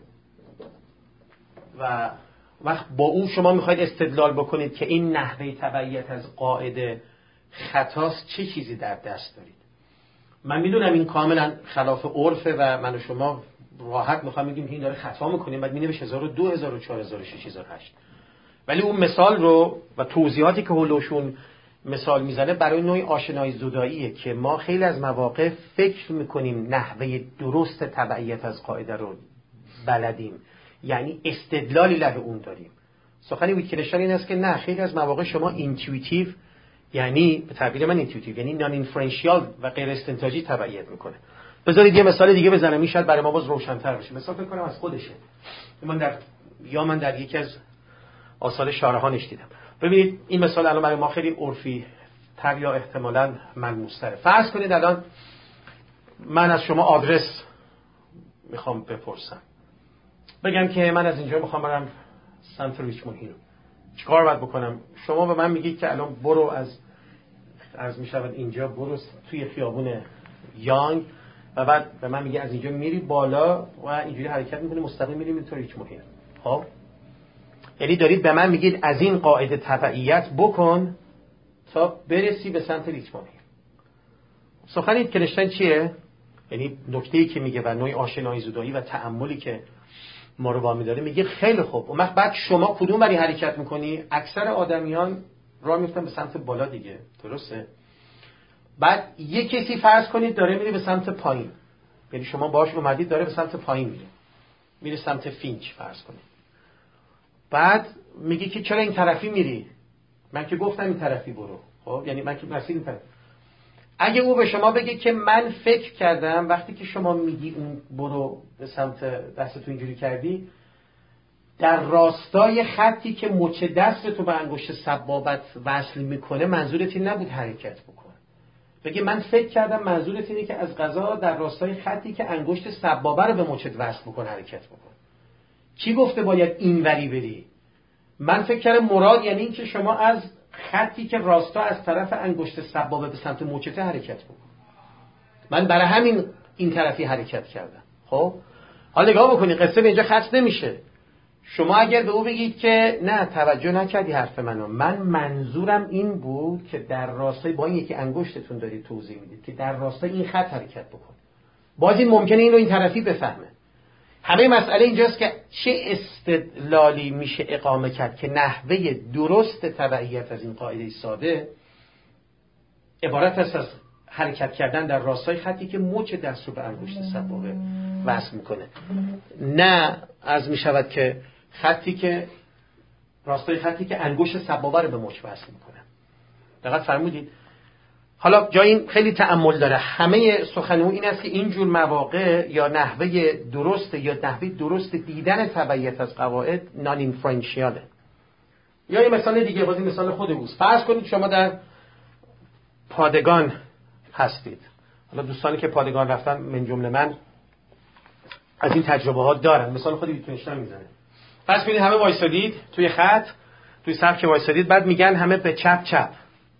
و وقت با اون شما میخواید استدلال بکنید که این نحوه تبعیت از قاعده خطاست، چه چیزی در دست دارید؟ من میدونم این کاملا خلاف عرفه و من و شما راحت میخوام بگیم این داره خطا میکنیم، بعد مینویسه هزار و دو، هزار و چهار، هزار و شش، هزار و هشت. ولی اون مثال رو و توضیحاتی که هولوشون مثال میزنه برای نوعی آشنایی زداییه که ما خیلی از مواقع فکر میکنیم نحوه درست تبعیت از قاعده رو بلدیم، یعنی استدلالی له اون داریم. سخن ویتکنشتاین این است که نه، خیلی از مواقع شما اینتویتیو، یعنی به تعبیر من اینتویتیو یعنی نان اینفرنشیال و غیر استنتاجی تبعیت میکنه. بذارید یه مثال دیگه بزنم، این شاید برای ما باز روشن‌تر بشه. مثال فکر کنم از خودشه. من در یا من در یکی از آثار شارحانش دیدم. ببینید این مثال الان برای ما خیلی عرفی تر یا احتمالاً ملموس تره. فرض کنید الان من از شما آدرس میخوام بپرسم، بگم که من از اینجا میخوام برم سمت ریچموند هیل، چیکار باید بکنم؟ شما به من میگید که الان برو از از میشود اینجا برو توی خیابون یانگ و بعد به من میگه از اینجا میری بالا و اینجوری حرکت میکنی مستقیم میری تو ریچموند هیل. خب یعنی دارید به من میگید از این قاعده تبعیت بکن تا برسی به سمت ریچموند هیل. سخن ویتکنشتاین چیه؟ یعنی نکته‌ای که میگه و نوع آشنایی زدایی و تأملی که ما رو وامی داره، میگه خیلی خوب. اون وقت بعد شما کدوم بری حرکت میکنی؟ اکثر آدمیان راه میفتن به سمت بالا دیگه، درسته؟ بعد یه کسی فرض کنید داره میره به سمت پایین، یعنی شما باهاش اومدید داره به سمت پایین میره، میره سمت فینچ فرض کنید. بعد میگه که چرا این طرفی میری؟ من که گفتم این طرفی برو. خب یعنی من که مسیر این طرف. اگه او به شما بگه که من فکر کردم وقتی که شما میگی اون برو به سمت دستتو اینجوری کردی، در راستای خطی که مچ دستتو به انگشت سبابت وصل میکنه منظورت این نبود حرکت بکن. بگه من فکر کردم منظورت اینه که از قضا در راستای خطی که انگشت سبابه رو به مچت وصل بکن حرکت بکن. کی گفته باید اینوری بری؟ من فکر کردم مراد یعنی این که شما از خطی که راستا از طرف انگشت سبابه به سمت مچت حرکت بکن. من برای همین این طرفی حرکت کردم. خب حالا نگاه بکنید قصه به اینجا ختم نمیشه. شما اگر به او بگید که نه توجه نکردی حرف منو، من منظورم این بود که در راستای با این یکی انگشتتون دارید توضیح میدید که در راستای این خط حرکت بکن، باز این ممکنه این رو این طرفی بفهمه. همه مسئله اینجاست که چه استدلالی میشه اقامه کرد که نحوه درست تبعیت از این قاعده ساده عبارت است از حرکت کردن در راستای خطی که مچ دست رو به انگشت سبابه وصل میکنه، نه از میشود که خطی که راستای خطی که انگشت سبابه رو به مچ وصل میکنه. دقت فرمودید؟ حالا جای این خیلی تأمل داره. همه سخن او این است که این جور مواقع یا نحوه درست یا نحوه درست دیدن تبعیت از قواعد نان اینفرنشیاله. یا یه مثال دیگه، باز این مثال خود اوست. فرض کنید شما در پادگان هستید. حالا دوستانی که پادگان رفتن من جمله من از این تجربه ها دارن. مثال خود ویتگنشتاین میزنه. فرض کنید همه وایسادید توی خط، توی صف که وایسادید، بعد میگن همه به چپ چپ.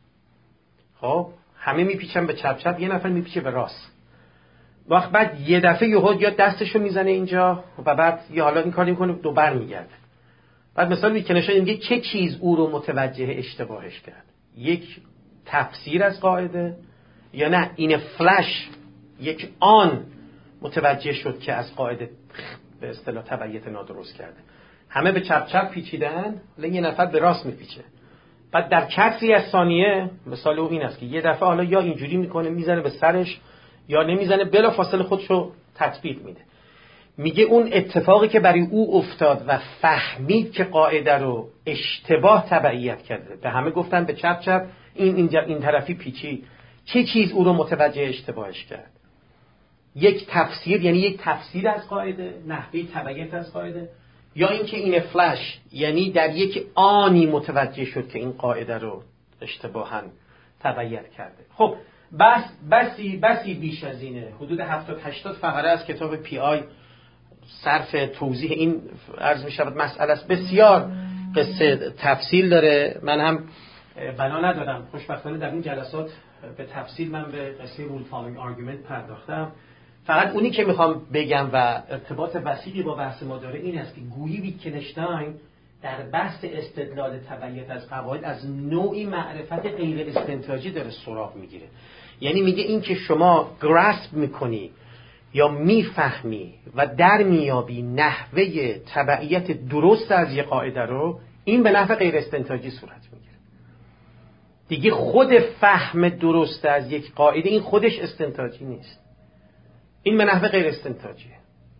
خب همه میپیچن به چپ چپ، یه نفر میپیچه به راست. وقت بعد یه دفعه یهود یا دستشو میزنه اینجا و بعد یه حالا این کار میکنه دو بر میگرده. بعد مثلا ویتگنشتاین میگه چه چیز او رو متوجه اشتباهش کرد؟ یک تفسیر از قاعده یا نه این فلش یک آن متوجه شد که از قاعده به اصطلاح تبعیت نادرست کرده. همه به چپ چپ پیچیدن، ولی یه نفر به راست میپیچه. بعد در کسری از ثانیه مثال او این است که یه دفعه حالا یا اینجوری میکنه میزنه به سرش یا نمیزنه، بلا فاصله خودشو تطبیق میده. میگه اون اتفاقی که برای او افتاد و فهمید که قاعده رو اشتباه تبعیت کرده، به همه گفتن به چپ چپ، این این, این طرفی پیچی، چه چیز او رو متوجه اشتباهش کرد؟ یک تفسیر، یعنی یک تفسیر از قاعده، نحوه تبعیت از قاعده، یا اینکه این فلش یعنی در یک آنی متوجه شد که این قاعده رو اشتباهاً تبعیت کرده. خب بس بسی بسی بیش از اینه. حدود هفتاد هشتاد فقره از کتاب پی آی صرف توضیح این عرض می شود مسئله است. بسیار قصه تفصیل داره. من هم بنا ندارم خوشبختانه در این جلسات به تفصیل من به قصه رول فالوینگ آرگومنت پرداختم. فقط اونی که میخوام بگم و ارتباط وسیعی با بحث ما داره این است که گویی ویتگنشتاین در بحث استدلال تبعیت از قواعد از نوعی معرفت غیر استنتاجی داره سراغ میگیره. یعنی میگه این که شما گراسپ میکنی یا میفهمی و در میابی نحوه تبعیت درست از یک قاعده رو، این به نحو غیر استنتاجی صورت میگیره. دیگه خود فهم درست از یک قاعده این خودش استنتاجی نیست، این به نحو غیر استنتاجیه.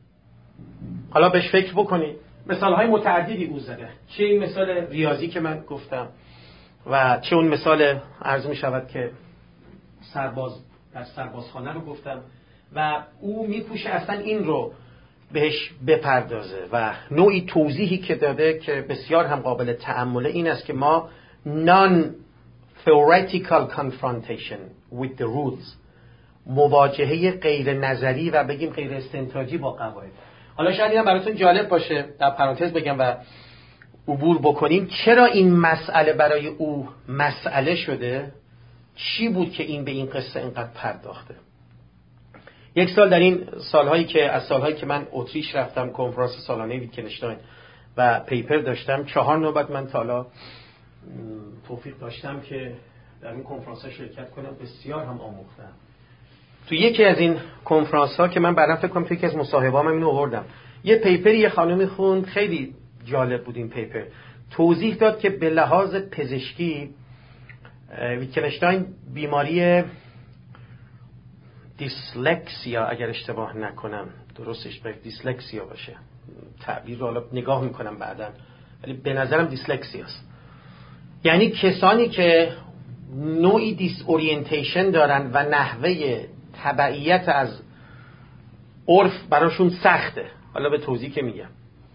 حالا بهش فکر بکنید. مثالهای متعددی او زده، چه این مثال ریاضی که من گفتم و چه اون مثال عرض می شود که سرباز در سربازخانه رو گفتم، و او میپوشه اصلا این رو بهش بپردازه و نوعی توضیحی که داده که بسیار هم قابل تأمله این است که ما non theoretical confrontation with the rules، مواجهه غیر نظری و بگیم غیر استنتاجی با قواعد. حالا شاید اینم براتون جالب باشه در پرانتز بگم و عبور بکنیم چرا این مسئله برای او مسئله شده، چی بود که این به این قصه اینقدر پرداخته. یک سال در این سالهایی که از سالهایی که من اتریش رفتم کنفرانس سالانه ویتگنشتاین و پیپر داشتم، چهار نوبت من تا حالا توفیق داشتم که در این کنفرانس ها شرکت کنم. بسیار هم آموختم. تو یکی از این کنفرانس ها که من بعداً فکر کنم تو یکی از مصاحبه‌ام اینو آوردم، یه پیپر یه خانمی خوند، خیلی جالب بود این پیپر. توضیح داد که به لحاظ پزشکی ویتکنشتاین بیماری دیسلکسیا، اگر اشتباه نکنم درستش باید دیسلکسیا باشه، تعبیر رو حالا نگاه میکنم بعداً، ولی به نظرم دیسلکسیاست. یعنی کسانی که نوعی دیس اورینتیشن دارن و نحوه تبعیت از عرف براشون سخته. حالا به توضیح که میگم.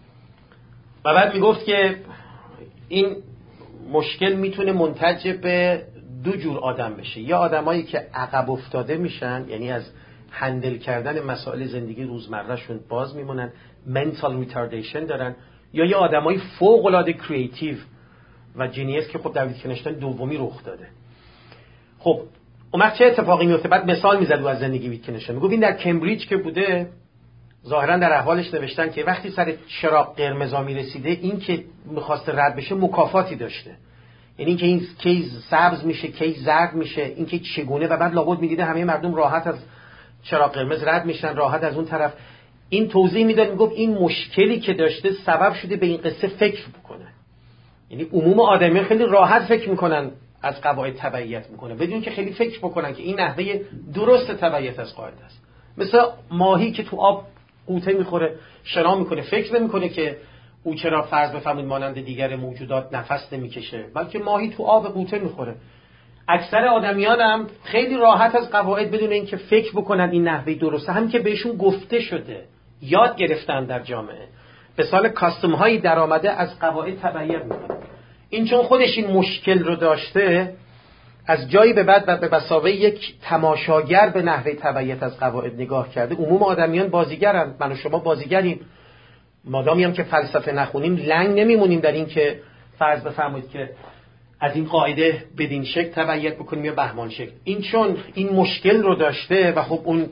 و بعد میگفت که این مشکل میتونه منتج به دو جور آدم بشه. یا آدمایی که عقب افتاده میشن، یعنی از هندل کردن مسائل زندگی روزمرهشون باز میمونن، منتال ریتاردیشن دارن، یا یه آدمای فوق العاده کریتیو و جینیس که خب در ویتکنشتاین دومی رخ داده. خب اون وقت چه اتفاقی میفته؟ بعد مثال میزد از زندگی ویتکنشتاین. میگفت این در کمبریج که بوده، ظاهرا در احوالش نوشتن که وقتی سر چراغ قرمزا میرسیده، این که میخواسته رد بشه مکافاتی داشته. یعنی اینکه این کیز سبز میشه، کیز زرد میشه، اینکه چگونه، و بعد لابد میدیده همه مردم راحت از چراغ قرمز رد میشن، راحت از اون طرف. این توضیح میداد، میگفت این مشکلی که داشته سبب شده به این قصه فکر بکنه. یعنی عموم آدمیان خیلی راحت فکر میکنن از قواعد تبعیت میکنن بدون که خیلی فکر بکنن که این نحوه درست تبعیت از قاعده است. مثل ماهی که تو آب قوطه میخوره، شنا میکنه، فکر نمیکنه که او چرا فرض بفرمایید مانند دیگر موجودات نفس نمیکشه، بلکه ماهی تو آب قوطه میخوره. اکثر آدمیان هم خیلی راحت از قواعد بدون اینکه فکر بکنن این نحوه درسته، هم که بهشون گفته شده، یاد گرفتن در جامعه، به سال کاستم هایی در آمده از قواعد تبعیت میکنن. این چون خودش این مشکل رو داشته، از جایی به بعد و به مثابه یک تماشاگر به نحوه تبعیت از قواعد نگاه کرده. عموم آدمیان بازیگرن، من و شما بازیگریم. مادامی هم که فلسفه نخونیم لنگ نمیمونیم در این که فرض بفرمایید که از این قاعده بدین شکل تبعیت بکنیم یا بهمان شکل. این چون این مشکل رو داشته و خب اون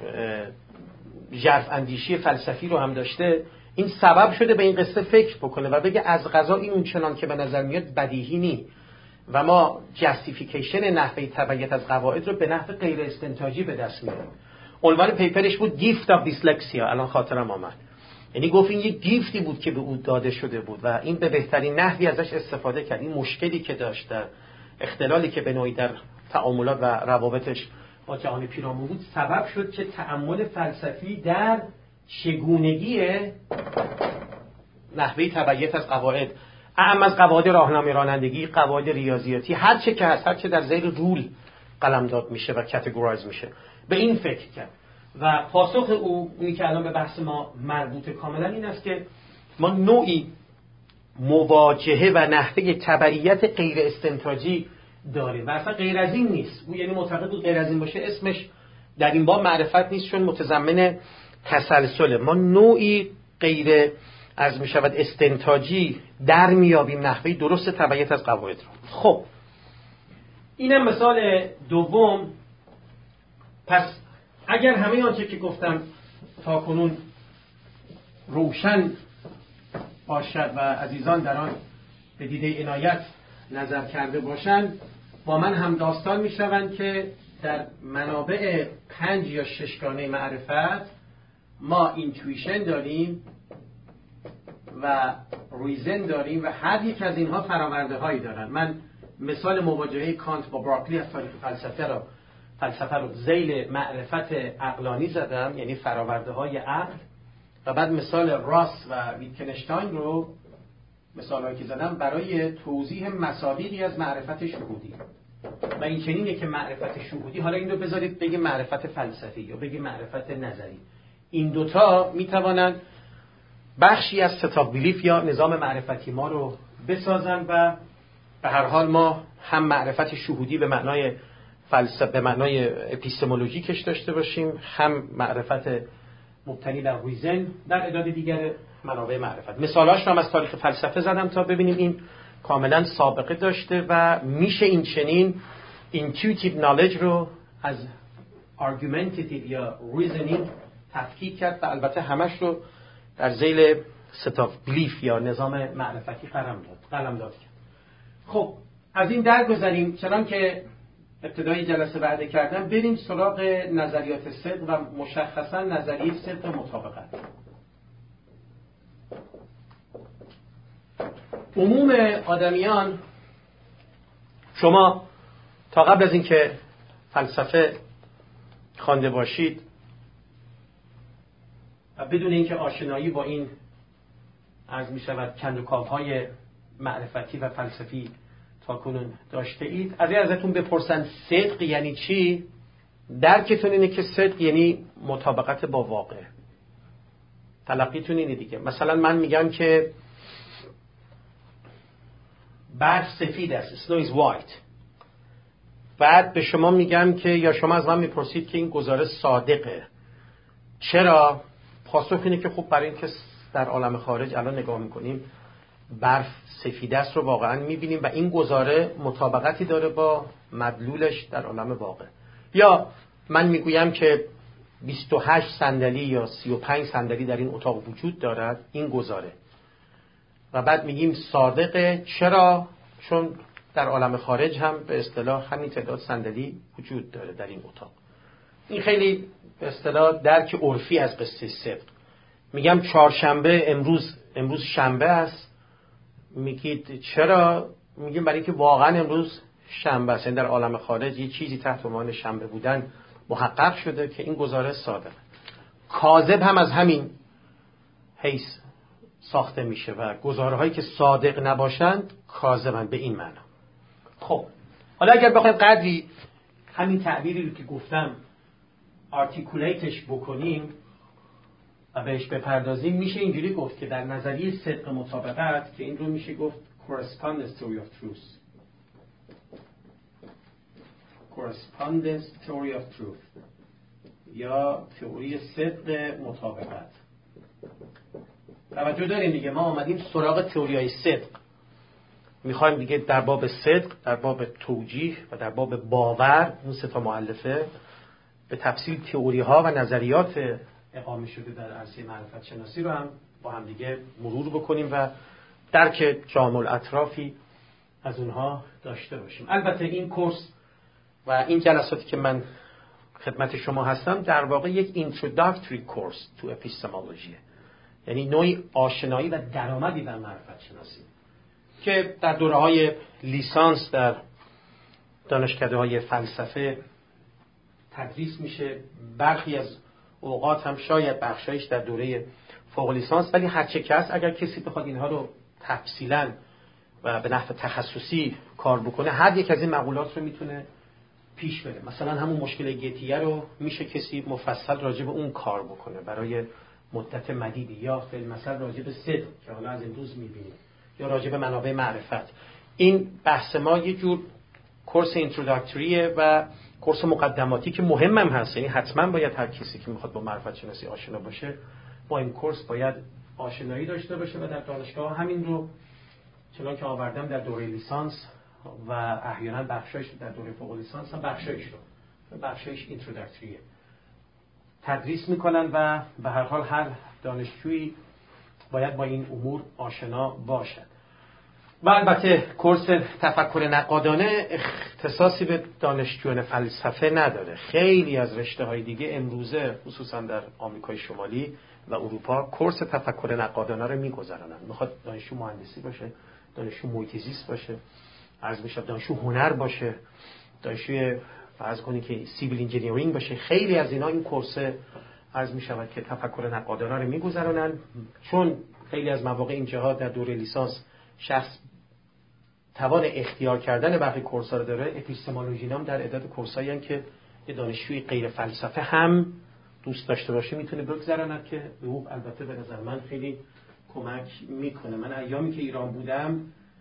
ژرف اندیشی فلسفی رو هم داشته، این سبب شده به این قصه فکر بکنه و بگه از قضا این اون چنان که به نظر میاد بدیهی نی و ما جستیفیکیشن نحوه تبعیت از قواعد رو به نحو غیر استنتاجی به دست میاریم. عنوان پیپرش بود گیفت آف دیسلکسیا، الان خاطرم آمد. یعنی گفت این یک گیفتی بود که به او داده شده بود و این به بهترین نحوی ازش استفاده کرد. این مشکلی که داشت، در اختلالی که به نوعی در تعاملات و روابطش با جهان پیرامون بود، سبب شد که تأمل فلسفی در چگونگی نحوه تبعیت از قواعد، اعم از قواعد راهنمای رانندگی، قواعد ریاضیاتی، هر چه که هست، هر چه در زیر رول قلمداد میشه و کاتگورایز میشه، به این فکر کرد. و پاسخ او، اونی که الان به بحث ما مربوطه کاملا، این است که ما نوعی مواجهه و نحوه تبعیت غیر استنتاجی داریم و اصلا غیر از این نیست. او یعنی معتقد بود غیر از این باشه اسمش در این باب معرفت نیست، چون متضمن تسلسله. ما نوعی غیر از می شود استنتاجی در میابیم نحوه درست تبعیت از قواعد رو. خب اینم مثال دوم. پس اگر همه آنچه که گفتم تا کنون روشن باشد و عزیزان در آن به دیده عنایت نظر کرده باشند، با من هم داستان می شوند که در منابع پنج یا ششگانه معرفت ما اینتویشن داریم و ریزن داریم و هر یک از اینها فراورده هایی دارن. من مثال مواجهه کانت با براکلی از تاریخ فلسفه رو فلسفه رو ذیل معرفت عقلانی زدم، یعنی فراورده های عقل، و بعد مثال راس و ویتکنشتاین رو مثال هایی که زدم برای توضیح مصادیقی از معرفت شهودی. و این چنینه که معرفت شهودی، حالا این رو بذارید بگیم معرفت فلسفی یا بگیم معرفت نظری، این دوتا میتوانند بخشی از ستاپ بیلیف یا نظام معرفتی ما رو بسازن و به هر حال ما هم معرفت شهودی به معنای فلسفه، به معنای اپیستمولوژیکش داشته باشیم، هم معرفت مبتنی در ریزن در اعداد دیگر منابع معرفت. مثالاش رو هم از تاریخ فلسفه زدم تا ببینیم این کاملا سابقه داشته و میشه این چنین intuitive knowledge رو از argumentative یا reasoning تفکیک کرد و البته همش رو در ذیل set of belief یا نظام معرفتی قلم داد قلم داد کرد. خب از این درگذریم، چنان که ابتدای جلسه وعده کردم، بریم سراغ نظریات صدق و مشخصا نظریه صدق مطابقت. عموم آدمیان، شما تا قبل از اینکه فلسفه خوانده باشید و بدون اینکه آشنایی با این عرض می شود کندوکاوهای معرفتی و فلسفی تا کنون داشته اید، اگه ازتون بپرسن صدق یعنی چی، درکتون اینه که صدق یعنی مطابقت با واقع. تلقیتون اینه دیگه. مثلا من میگم که برف سفید است، snow is white. بعد به شما میگم که، یا شما از من میپرسید که این گزاره صادقه. چرا؟ پاسخ اینه که خب برای اینکه در عالم خارج الان نگاه میکنیم برف سفید است رو واقعا میبینیم و این گزاره مطابقتی داره با مدلولش در عالم واقع. یا من میگویم که بیست و هشت صندلی یا سی و پنج صندلی در این اتاق وجود دارد، این گزاره. و بعد میگیم صادقه. چرا؟ چون در عالم خارج هم به اصطلاح همین تعداد صندلی وجود داره در این اتاق. این خیلی به اصطلاح درک عرفی از قصه صدق. میگم چهارشنبه امروز امروز شنبه است. میگید چرا؟ میگیم برای اینکه واقعا امروز شنبه است. در عالم خارج یه چیزی تحت عنوان شنبه بودن محقق شده که این گزاره صادقه. کاذب هم از همین حیث ساخته میشه و گزاره هایی که صادق نباشند کاذبن به این معنا. خب حالا اگر بخوایم قدری همین تعبیری رو که گفتم آرتیکولیتش بکنیم و بهش بپردازیم، میشه اینجوری گفت که در نظریه صدق مطابقت، که این رو میشه گفت correspondence theory of truth. correspondence theory of truth یا تئوری صدق مطابقت. توجه داریم دیگه، ما آمدیم سراغ تئوریای صدق. میخوایم دیگه در باب صدق، در باب توجیه و در باب باور، اون سه تا مؤلفه به تفصیل تئوری ها و نظریات اقامه شده در عرصه معرفت شناسی رو هم با هم دیگه مرور بکنیم و درک جامع الاطرافی از اونها داشته باشیم. البته این کورس و این جلساتی که من خدمت شما هستم در واقع یک introductory course to epistemology، یعنی نوعی آشنایی و درآمدی در معرفت شناسی که در دوره‌های لیسانس در دانشکده‌های فلسفه تدریس میشه. برخی از اوقات هم شاید بخشایش در دوره فوق لیسانس، ولی هر چه که هست اگر کسی بخواد اینها رو تفصیلاً و به نحو تخصصی کار بکنه، هر یک از این مقولات رو میتونه پیش بره. مثلا همون مشکل گتیه رو میشه کسی مفصل راجع به اون کار بکنه برای مدت مدیدی، یا فعل مثلا راجع به صدق که حالا از امروز میبینیم، یا راجع به منابع معرفت. این بحث ما یه جور کورس اینتروداکتوریه و کورس مقدماتی که مهم هم هست. یعنی حتما باید هر کسی که میخواد با معرفت شناسی آشنا باشه با این کورس باید آشنایی داشته باشه و در دانشگاه همین رو چنان که آوردم در دوره لیسانس و احیانا بخشایش در دوره فوق لیسانس هم بخشایش رو بخشایش اینتروداکتوریه تدریس میکنن و به هر حال هر دانشجویی باید با این امور آشنا باشد. و البته کورس تفکر نقادانه اختصاصی به دانشجویان فلسفه نداره. خیلی از رشته‌های دیگه امروزه خصوصا در آمریکای شمالی و اروپا کورس تفکر نقادانه رو میگذرونن. میخواد دانشجو مهندسی باشه، دانشجو محیط زیست باشه، عرض میشه دانشجو هنر باشه، دانشجو فرض کنی که سیویل انجینیرینگ باشه، خیلی از اینا این کورس عرض میشود که تفکر نقادانه رو میگذرونن. چون خیلی از مواقع این جهات در دوره لیسانس شخص توان اختیار کردن برخی کورس‌ها رو داره، اپیستمولوژی نام در عدد کورسایی هستند که یه دانشجوی غیر فلسفه هم دوست داشته باشه میتونه بگذراند که به او البته به نظر من خیلی کمک میکنه. من ایامی که ایران بودم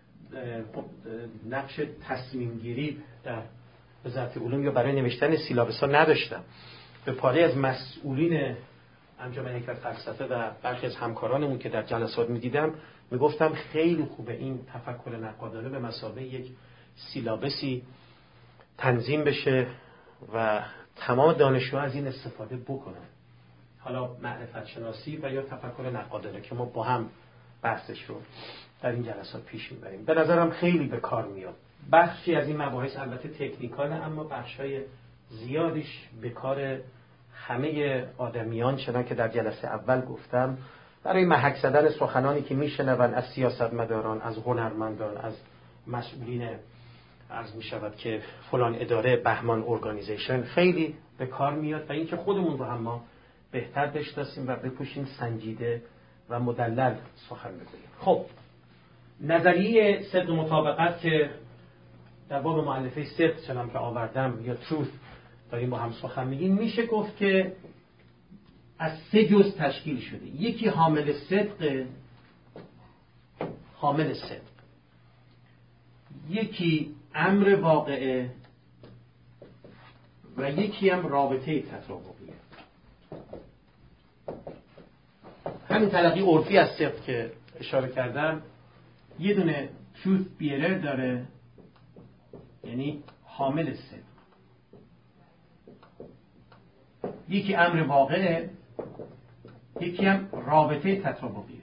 نقش تصمیم گیری در وزارت علوم یا برای نوشتن سیلابس‌ها نداشتم. به پاره از مسئولین انجمن حکمت فلسفه و برخی از همکارانمون که در جلسات میدیدم میگفتم خیلی خوبه این تفکر نقادانه به مثابه یک سیلابسی تنظیم بشه و تمام دانشجوها از این استفاده بکنن، حالا معرفت شناسی و یا تفکر نقادانه که ما با هم بحثش رو در این جلسات پیش میبریم. به نظرم خیلی به کار میاد. بخشی از این مباحث البته تکنیکاله، اما بخشای زیادش به کار همه آدمیان، چنانکه که در جلسه اول گفتم، برای محک زدن سخنانی که میشنون از سیاستمداران، از هنرمندان، از مسئولین عرض میشود که فلان اداره، بهمان ارگانیزیشن، خیلی به کار میاد و اینکه خودمون رو هم ما بهتر بشناسیم و بکوشیم سنجیده و مدلل سخن بگوییم. خب نظریه صدق مطابقت که در باب مؤلفه صدق چنان که آوردم یا truth داریم با هم سخن میگیم، میشه گفت که از سه جزء تشکیل شده. یکی حامل صدق، حامل صدق، یکی امر واقعه و یکی هم رابطه تطابقیه. همین تلقی عرفی از صدق که اشاره کردم یه دونه truth bearer داره، یعنی حامل صدق، یکی امر واقعه، یکی هم رابطه تطابقیه،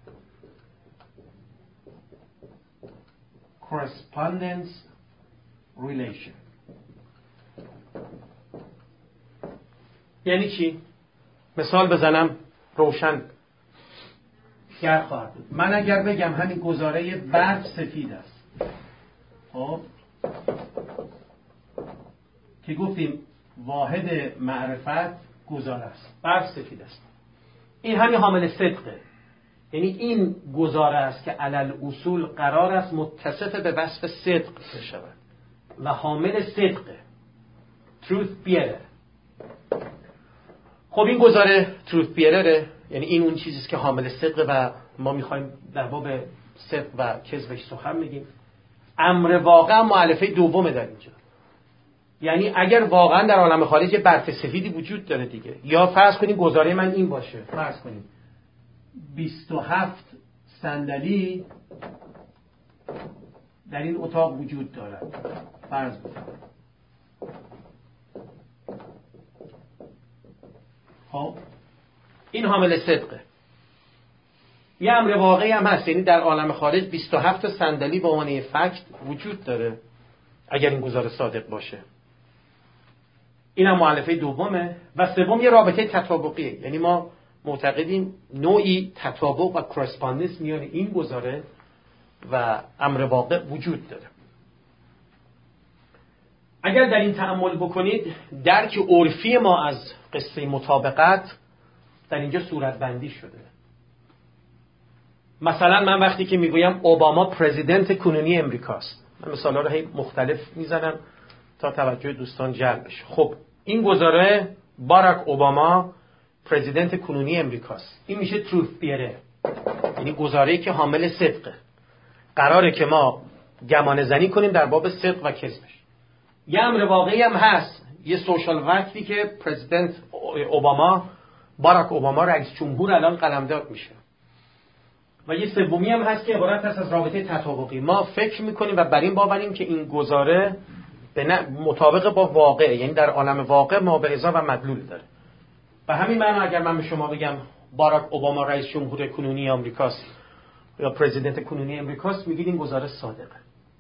correspondence relation. یعنی چی؟ مثال بزنم روشن گر خواهد بود. من اگر بگم همین گزاره برف سفید است، خب که گفتیم واحد معرفت گزاره است، برف سفید است، این همین حامل صدقه. یعنی این گزاره است که علل اصول قرار است متصف به وصف صدق بشود و حامل صدقه، truth bearer. خب این گزاره truth bearer، یعنی این اون چیزیست که حامل صدقه و ما میخوایم در باب صدق و کذبش سخن بگیم. امر واقع مؤلفه دومه در اینجا، یعنی اگر واقعا در عالم خارج یه برف سفیدی وجود داره دیگه، یا فرض کنیم گزاره من این باشه، فرض کنیم بیست و هفت صندلی در این اتاق وجود داره، فرض بکنم. خب این حامل صدقه. یه امر واقعی هم هست، یعنی در عالم خارج بیست و هفت صندلی به عنوان فکت وجود داره اگر این گزاره صادق باشه. این هم مؤلفه دومه. و سوم یه رابطه تطابقیه، یعنی ما معتقدیم نوعی تطابق و کرسپاندنس میان این گزاره و امر واقع وجود داره. اگر در این تأمل بکنید، درک عرفی ما از قصه مطابقت در اینجا صورتبندی شده. مثلا من وقتی که میگویم اوباما پرزیدنت کنونی امریکاست، من مثالا رو هی مختلف میزنم تا توجه دوستان جلب بشه. خب این گزاره باراک اوباما پرزیدنت کنونی امریکاست، این میشه truth bearer، یعنی گزاره‌ای که حامل صدقه. قراره که ما گمان زنی کنیم در باب صدق و کذبش. یه امر واقعی هم هست، یه سوشال وقتی که پرزیدنت اوباما، باراک اوباما رئیس جمهور الان قلمداد میشه. و یه سومی هم هست که عبارت هست از رابطه تطابقی. ما فکر میکنیم و بر این باوریم که این گزاره به مطابق با واقع، یعنی در عالم واقع ما به ازا و مدلول داره. و همین معنی اگر من به شما بگم باراک اوباما رئیس جمهور کنونی آمریکاست یا پرزیدنت کنونی امریکاست، میگید این گزاره صادقه.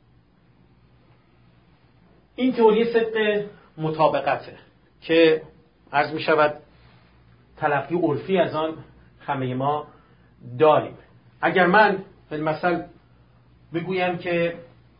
این تئوری صدق مطابقته که عرض می شود تلقی عرفی از آن همه ما داریم. اگر من مثلا بگویم که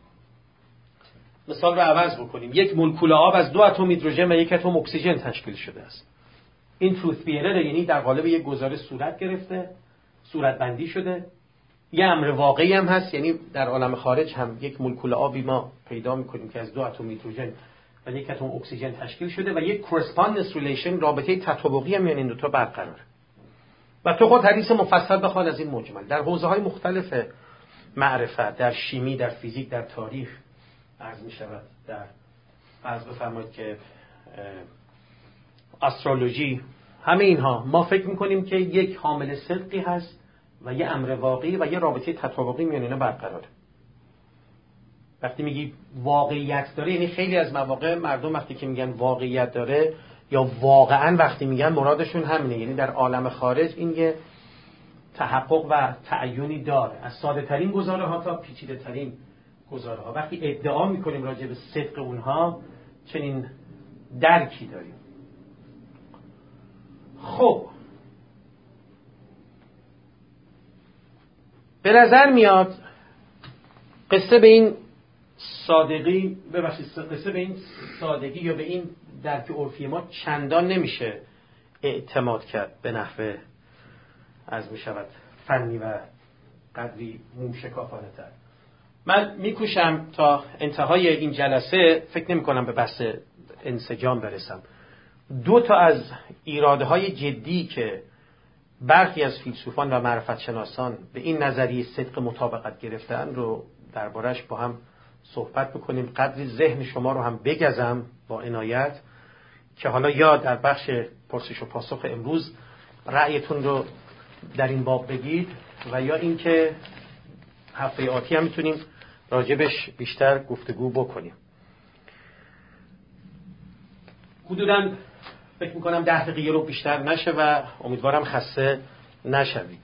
مثال رو عوض بکنیم، یک مولکول آب از دو اتم هیدروژن و یک اتم اکسیژن تشکیل شده است، این truth bearer، یعنی در قالب یک گزاره صورت گرفته، صورت بندی شده. یه امر واقعی هم هست، یعنی در عالم خارج هم یک مولکول آبی ما پیدا می‌کنیم که از دو اتم هیدروژن و یک اتم اکسیژن تشکیل شده و یک correspondence relation، رابطه تطابقی هم میان این دو تا برقراره. و تو خود حدیث مفصل بخوان از این مجمل در حوزه‌های مختلف معرفت، در شیمی، در فیزیک، در تاریخ عرض می‌شود، در عرض بفرمایید که استرولوژی، همه اینها ما فکر می‌کنیم که یک حامل صدقی هست و یه امر واقعی و یه رابطه تطابقی میان اینا برقراره. وقتی میگی واقعیت داره، یعنی خیلی از مواقع مردم وقتی که میگن واقعیت داره یا واقعا وقتی میگن مرادشون همینه، یعنی در عالم خارج این یه تحقق و تعینی داره، از ساده ترین گزاره ها تا پیچیده ترین گزاره ها. وقتی ادعا میکنیم راجع به صدق اونها چنین درکی داریم. خب به نظر میاد قصه به این سادگی ببخشید قصه به این سادگی یا به این درک عرفی ما چندان نمیشه اعتماد کرد به نحو از می شود فنی و قدری موشکافانه تر. من میکوشم تا انتهای این جلسه فکر نمی کنم به بحث انسجام برسم. دو تا از ایرادهای جدی که برخی از فیلسوفان و معرفت شناسان به این نظریه صدق مطابقت گرفتن رو دربارش با هم صحبت بکنیم، قدری ذهن شما رو هم بگزم با عنایت که حالا یا در بخش پرسش و پاسخ امروز رأیتون رو در این باب بگید و یا اینکه هفته آتی هم میتونیم راجبش بیشتر گفتگو بکنیم. حدوداً فکر میکنم ده دقیقه رو بیشتر نشه و امیدوارم خسته نشوید.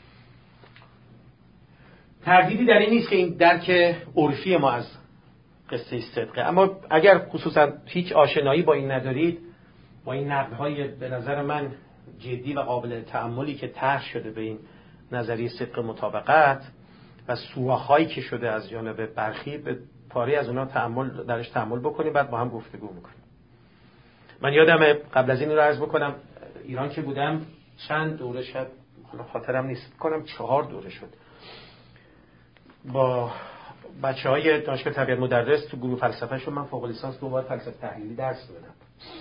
تردیدی در این نیست که این درک عرفی ما از قصه صدقه، اما اگر خصوصا هیچ آشنایی با این ندارید، با این نقدهای به نظر من جدی و قابل تأملی که طرح شده به این نظریه صدق مطابقت و سوراخ‌هایی که شده از جانب برخی، به پاره از اونا تأمل درش تأمل بکنیم، بعد با هم گفتگو میکنیم. من یادم قبل از این رو عرض بکنم، ایران که بودم چند دوره شد، خاطرم نیست، کنم چهار دوره شد، با بچه های دانشگاه طبیعت مدرس تو گروه فلسفه شد. من فوق لیسانس دو بار فلسفه تحلیلی درس دادم.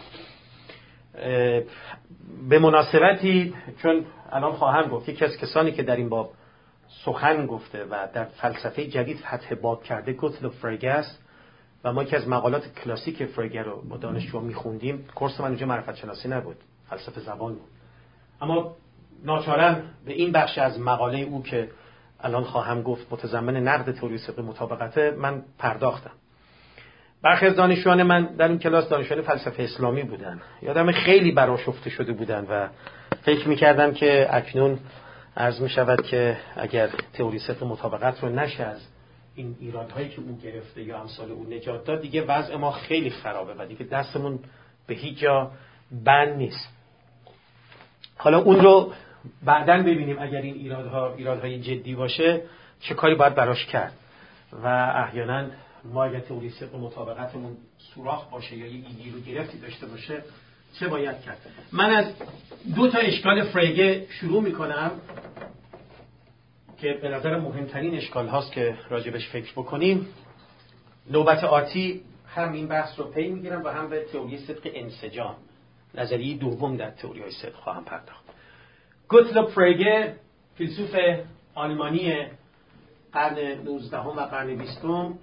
به مناسبتی، چون الان خواهم گفت، یکی از کسانی که در این باب سخن گفته و در فلسفه جدید فتح باب کرده گوتلو فرگه است و ما یکی از مقالات کلاسیک فرگه رو با دانشجوها میخوندیم. کورس من اونجا معرفت شناسی نبود، فلسفه زبان بود، اما ناچارا به این بخش از مقاله او که الان خواهم گفت متضمن نقد تئوری صدق مطابقته من پرداختم. برخی از دانشجویان من در این کلاس دانشجویان فلسفه اسلامی بودن. یادم خیلی برآشفته شده بودن و فکر می‌کردم که اکنون عرض می‌شود که اگر تئوری صدق مطابقت رو نشه از این ایرادهایی که او گرفته یا امثال او نجات داد، دیگه وضع ما خیلی خرابه و دیگه دستمون به هیچ جا بند نیست. حالا اون رو بعداً ببینیم اگر این ایرادها ایرادهای جدی باشه چه کاری باید براش کرد و احیانا ما اگر تئوری صدق مطابقتمون سوراخ باشه یا یه ایگیر و گرفتی داشته باشه چه باید کرد. من از دو تا اشکال فرگه شروع میکنم که به نظر مهمترین اشکال هاست که راجبش فکر بکنیم. نوبت آتی هم این بحث رو پی میگیرم و هم به تئوری صدق انسجام، نظریه دوم در تئوری های صدق خواهم پرداخت. گوتلو فرگه فیلسوف آلمانی قرن نوزدهم و قرن بیستم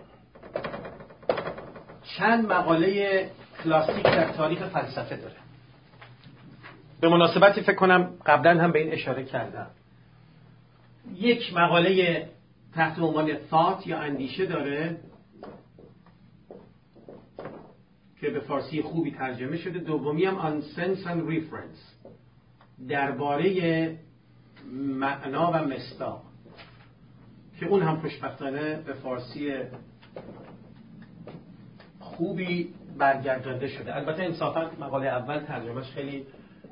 چند مقاله کلاسیک در تاریخ فلسفه داره. به مناسبتی فکر کنم قبلا هم به این اشاره کردم. یک مقاله تحت عنوان thought یا اندیشه داره که به فارسی خوبی ترجمه شده. دومی هم on sense and reference، درباره معنا و مصداق، که اون هم خوشبختانه به فارسی خوبی برگردانده شده. البته انصافا مقاله اول ترجمهش خیلی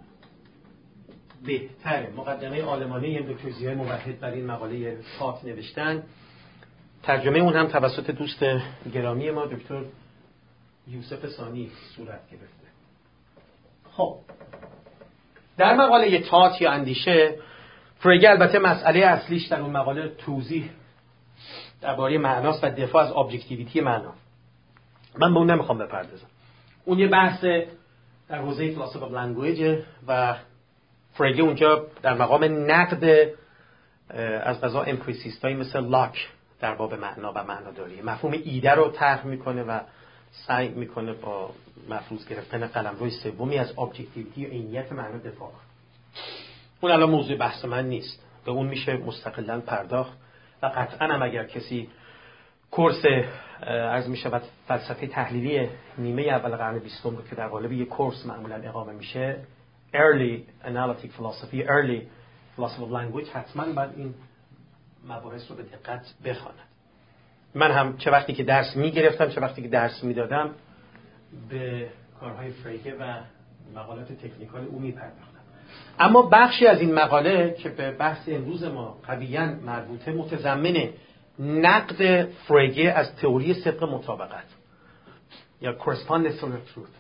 بهتره. مقدمه آلمانی اندوکریزیای موحد بر این مقاله پاک نوشتن. ترجمه اون هم توسط دوست گرامی ما دکتر یوسف ثانی صورت گرفته. خب در مقاله تات یا اندیشه، فرگه البته مسئله اصلیش در اون مقاله توضیح درباره معناست و دفاع از ابجکتیویتی معنا. من به اون نمیخوام بپردازم. اون یه بحث در حوزه فلسفه of language و فرگه اونجا در مقام نقد از قضا امپریسیستایی مثل لاک در باب معنا و معناداری، مفهوم ایده رو طرح میکنه و سعی میکنه با مفروض گرفتن قلمروی سومی از ابجکتیویتی و عینیت معنا دفاع کنه. اون الان موضوع بحث من نیست، به اون میشه مستقلاً پرداخت و قطعاً هم اگر کسی کورس عرض میشود فلسفه تحلیلی نیمه اول قرن بیستم رو که در قالب یک کورس معمولاً اقامه میشه، early analytic philosophy, early philosophy of language، حتماً باید این مباحث رو به دقت بخواند. من هم چه وقتی که درس میگرفتم چه وقتی که درس میدادم به کارهای فرگه و مقالات تکنیکال او میپرداختم. اما بخشی از این مقاله که به بحث امروز ما قویاً مربوطه متضمن نقد فرگه از تئوری صدق مطابقت یا correspondence of truth.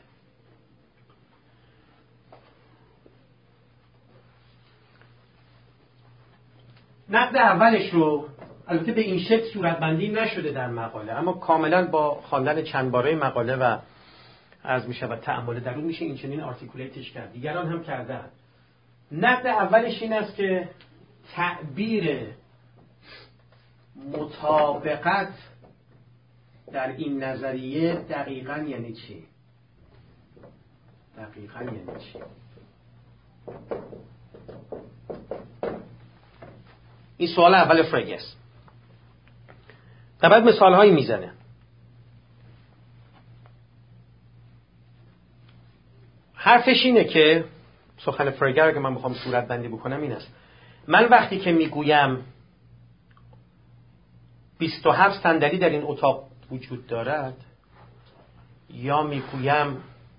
نقد اولش رو البته به این شکل صورتبندی نشده در مقاله، اما کاملا با خواندن چند باره مقاله و از میشه و تأمل در اون میشه این چنین آرتیکولیتش کرد. دیگران هم کردن. نقد اولش این است که تعبیر مطابقت در این نظریه دقیقاً یعنی چی؟ دقیقاً یعنی چی؟ این سوال اول فرگه است. و بعد مثال هایی میزنه. حرفش اینه که سخن فرگه رو که من میخوام صورت بندی بکنم این است: من وقتی که میگویم بیست و هفت صندلی در این اتاق وجود دارد، یا میگویم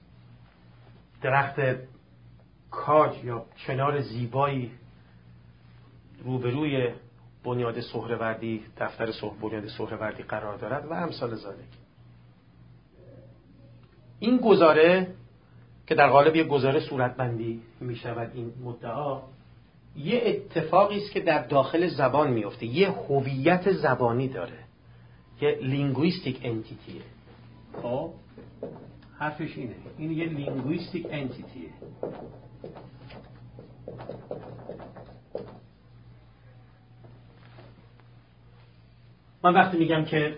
درخت کاج یا کنار زیبایی روبروی بنیاد سهروردی، دفتر صح بنیاد سهروردی قرار دارد و امثال ذالک، این گزاره که در قالب یک گزاره صورتبندی می شود این مدعا، یه اتفاقی است که در داخل زبان میفته، یه هویت زبانی داره، یه لینگویستیک انتیتیه. خب حرفش اینه، این یه لینگویستیک انتیتیه. من وقتی میگم که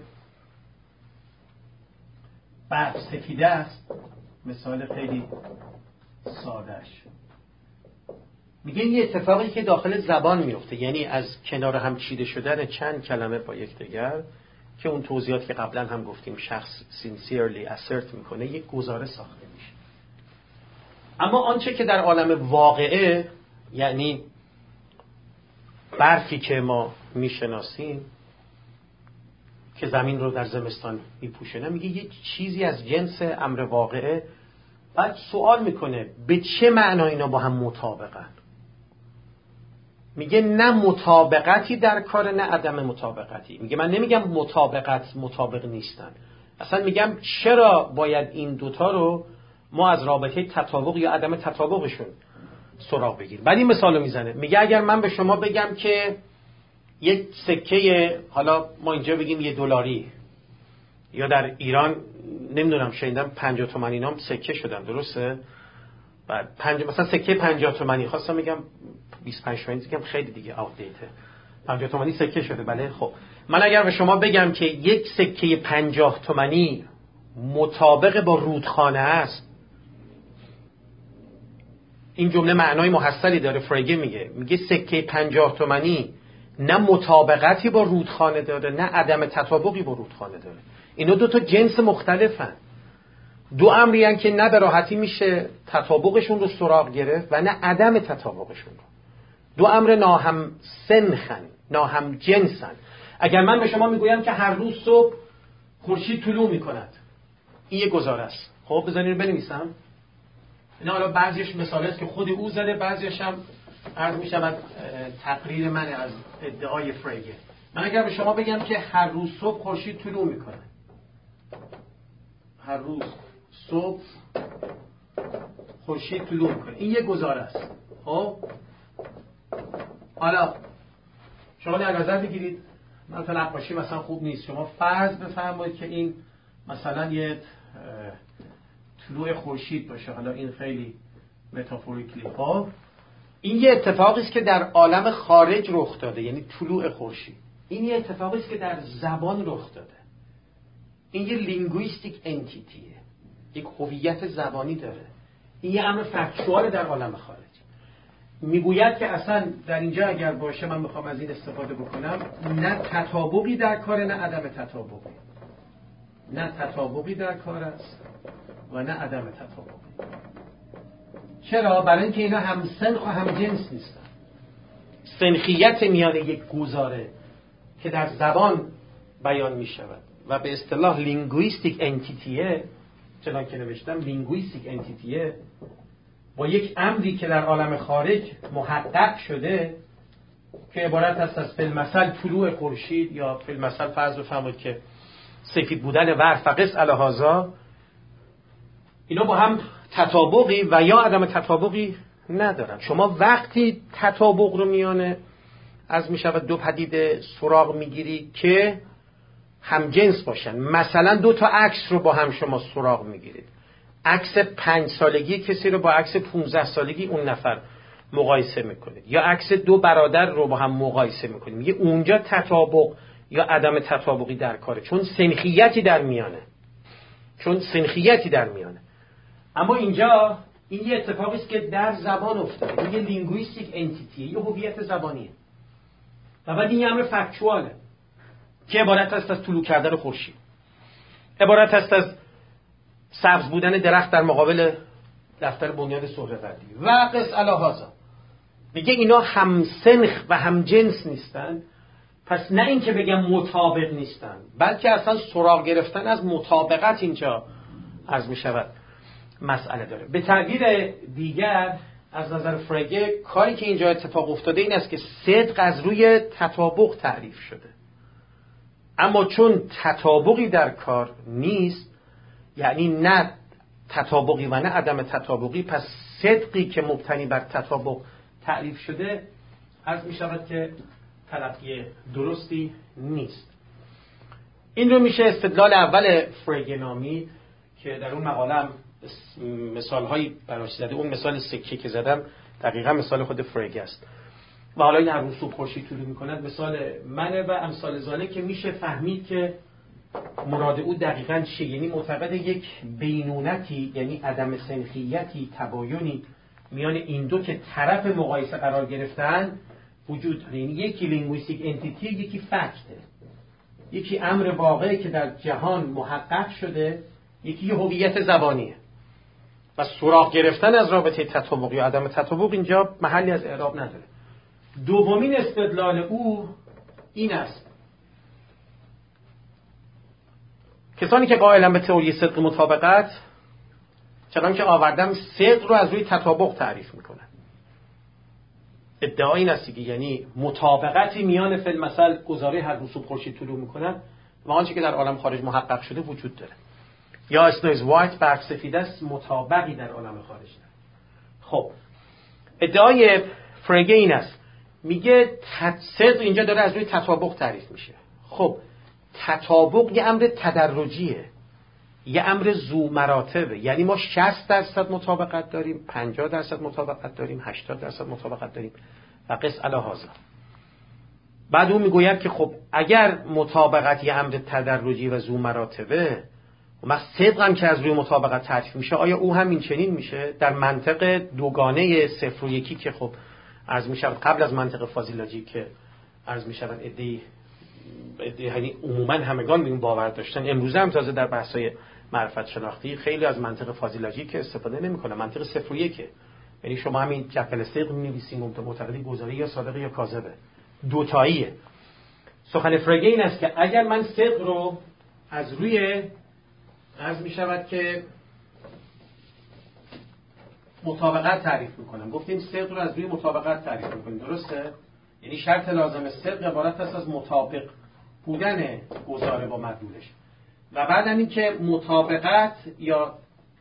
برف سفیده است، مثال خیلی سادهش، میگه این یه اتفاقی که داخل زبان میفته، یعنی از کنار هم چیده شدن چند کلمه با یکدیگر که اون توضیحات که قبلا هم گفتیم شخص sincerely assert میکنه، یک گزاره ساخته میشه. اما آنچه که در عالم واقعه، یعنی برفی که ما میشناسیم که زمین رو در زمستان میپوشه، میگه یک چیزی از جنس امر واقعه. بعد سوال میکنه به چه معنا اینا با هم مطابقن؟ میگه نه مطابقتی در کار، نه عدم مطابقتی. میگه من نمیگم مطابقت مطابق نیستن، اصلا میگم چرا باید این دوتا رو ما از رابطه تطابق یا عدم تطابقشون سراغ بگیریم. بعد این مثال رو میزنه، میگه اگر من به شما بگم که یک سکه، حالا ما اینجا بگیم یه دلاری، یا در ایران نمیدونم شنیدم پنجاه تومانی نام سکه شدن، درسته؟ بعد پنج مثلا سکه پنجاه تومانی، خواستم میگم بیست و پنج تومانی میگم خیلی دیگه آوت دیته، پنجاه تومانی سکه شده. بله خب من اگر به شما بگم که یک سکه پنجاه تومانی مطابق با رودخانه است، این جمله معنای محصلی داره. فرگه میگه میگه سکه پنجاه تومانی نه مطابقتی با رودخانه داره، نه عدم تطابقی با رودخانه داره. اینا دو تا جنس مختلفن، دو امری هستند که نه به راحتی میشه تطابقشون رو سراغ گرفت و نه عدم تطابقشون رو. دو امر ناهم سنخن، ناهم جنسن. اگر من به شما میگویم که هر روز صبح خورشید طلوع میکند، این یه گزاره است. خب بذارید بنویسم. اینا حالا بعضیش مثال است که خود او زده، بعضیش هم عرض میشود تقریر من از ادعای فرگه. من اگر به شما بگم که هر روز صبح خورشید طلوع میکنه، هر روز صبح خورشید طلوع میکنه، این یه گزاره است. خب حالا شما در نظر بگیرید، مثلا نقاشی مثلا خوب نیست، شما فرض بفرمایید که این مثلا یه طلوع خورشید باشه، حالا این خیلی متافوریکلی. خب این یه اتفاقی است که در عالم خارج رخ داده، یعنی طلوع خورشید. این یه اتفاقی است که در زبان رخ داده. این یه لینگویستیک انتیتیه، یک هویت زبانی داره. این یه امر فکتوال در عالم خارج. میگوید که اصلا در اینجا اگر باشه، من میخوام از این استفاده بکنم، نه تطابقی در کار، نه عدم تطابقی. نه تطابقی در کار است و نه عدم تطابقی. چرا؟ برای اینکه اینا هم سنخ و هم جنس نیستن. سنخیت میان یک گزاره که در زبان بیان می شود و به اصطلاح لینگویستیک انتیتیه، چنان که نوشتم لینگویستیک انتیتیه، با یک امری که در عالم خارج محقق شده که عبارت است از فی المثل طلوع خورشید یا فی المثل فرض بفرمایید که سفید بودن برف و قس علی هذا، اینا با هم تطابقی و یا عدم تطابقی ندارن. شما وقتی تطابق رو میانه از میشود دو پدیده سراغ میگیری که هم جنس باشن، مثلا دو تا عکس رو با هم شما سراغ میگیرید، عکس پنج سالگی کسی رو با عکس پونزده سالگی اون نفر مقایسه میکنید، یا عکس دو برادر رو با هم مقایسه میکنید، میگه اونجا تطابق یا عدم تطابقی در کاره، چون سنخیتی در میانه، چون سنخیتی در میانه. اما اینجا این یه اتفاقی است که در زبان افتاده، میگه لینگویستیک انتیتی، یه هویت زبانیه و بعد این یه امر فکتواله که عبارت است از طلوع کردن خورشید، عبارت است از سبز بودن درخت در مقابل دفتر بنیاد سهروردی و قس علی هذا. میگه اینا هم سنخ و هم جنس نیستن، پس نه این که بگم مطابق نیستن، بلکه اصلا سراغ گرفتن از مطابقت اینجا عرض می شود مسئله داره. به تعبیر دیگر از نظر فرگه کاری که اینجا اتفاق افتاده این است که صدق از روی تطابق تعریف شده، اما چون تطابقی در کار نیست، یعنی نه تطابقی و نه عدم تطابقی، پس صدقی که مبتنی بر تطابق تعریف شده عرض می شود که تلقی درستی نیست. این رو میشه استدلال اول فرگه نامید که در اون مقالم مثال هایی براش زده. اون مثال سکه که زدم دقیقا مثال خود فرگه است و حالا این هر روز صبح خورشید طلوع میکند مثال منه و امثال زاله که میشه فهمید که مراد او دقیقا چیه. یعنی معتقد یک بینونتی، یعنی عدم سنخیتی، تباینی میان این دو که طرف مقایسه قرار گرفتن وجود داره. یعنی یکی لینگویستیک انتیتی، یکی فکته، یکی امر واقعی که در جهان محقق شده، یکی یه هویت زبانیه و سراغ گرفتن از رابطه تطابق یا عدم تطابق اینجا محلی از اعراب نداره. دومین استدلال او این است کسانی که قائلن به تئوری صدق مطابقت، چنان که آوردم، صدق رو از روی تطابق تعریف میکنن. ادعا این است که یعنی مطابقتی میان فی المثل گزاره هر روز صبح خورشید طلوع میکنن و آنچه که در عالم خارج محقق شده وجود داره، یا اسنویز وایت برف سفید است، مطابقی در عالم خارج داره. خب ادعای فرگه این است، میگه صدق اینجا داره از روی تطابق تعریف میشه. خب تطابق یه امر تدرجیه، یه امر ذو مراتبه، یعنی ما شصت درصد مطابقت داریم، پنجاه درصد مطابقت داریم، هشتاد درصد مطابقت داریم و قس علی هذا. بعد اون میگوید که خب اگر مطابقت یه امر تدرجی و ذو مراتبه، و صدق هم که از روی مطابقت تعریف میشه، آیا او هم این چنین میشه در منطق دوگانه صفر و یکی که خب عرض میشود قبل از منطق فاضیلاجی که عرض میشود ادعی یعنی عموما همگان به این باور داشتن، امروزه هم تازه در بحث‌های معرفت شناختی خیلی از منطق فاضیلاجی که استفاده نمی‌کنه، منطق صفر و یکه. یعنی شما همین جدول صدق می‌نویسید معتقدی گزاری یا صادقه یا کاذبه، دوتاییه. سخن فرگه این است که اگر من صدق رو از روی عرض می‌شود که مطابقت تعریف می‌کنم، گفتیم صدق رو از روی مطابقت تعریف می‌کنیم، درسته؟ یعنی شرط لازم صدق عبارت است از مطابق بودن گزاره با مدلولش و بعد هم این که مطابقت یا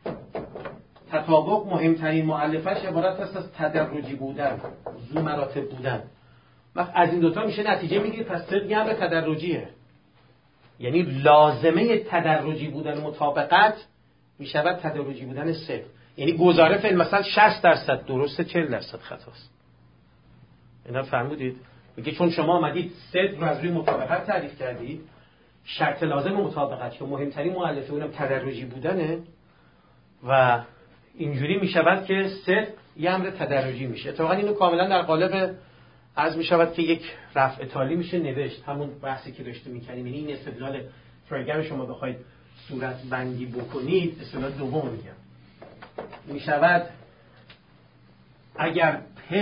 تطابق مهمترین مؤلفش عبارت است از تدرجی بودن، ذو مراتب بودن. وقت از این دوتا میشه نتیجه میگیرید پس صدق هم تدرجیه، یعنی لازمه تدرجی بودن مطابقت میشود تدرجی بودن صدق. یعنی گزاره فعل مثلا شصت درصد درسته، چهل درصد خطاست. اینا فهمیدید؟ میگه چون شما آمدید صدق رو از روی مطابقت تعریف کردید، شرط لازم مطابقت که مهمترین مؤلفه اونم تدرجی بودنه و اینجوری میشود که صدق یه امر تدرجی میشه. اتفاقا اینو کاملا در قالب عرض میشود که یک رفع تالی میشه نوشت، همون بحثی که داشته میکنیم. یعنی این استدلال فرگر شما بخواید صورت بندی بکنید، استدلال دوم میگم میشود اگر پ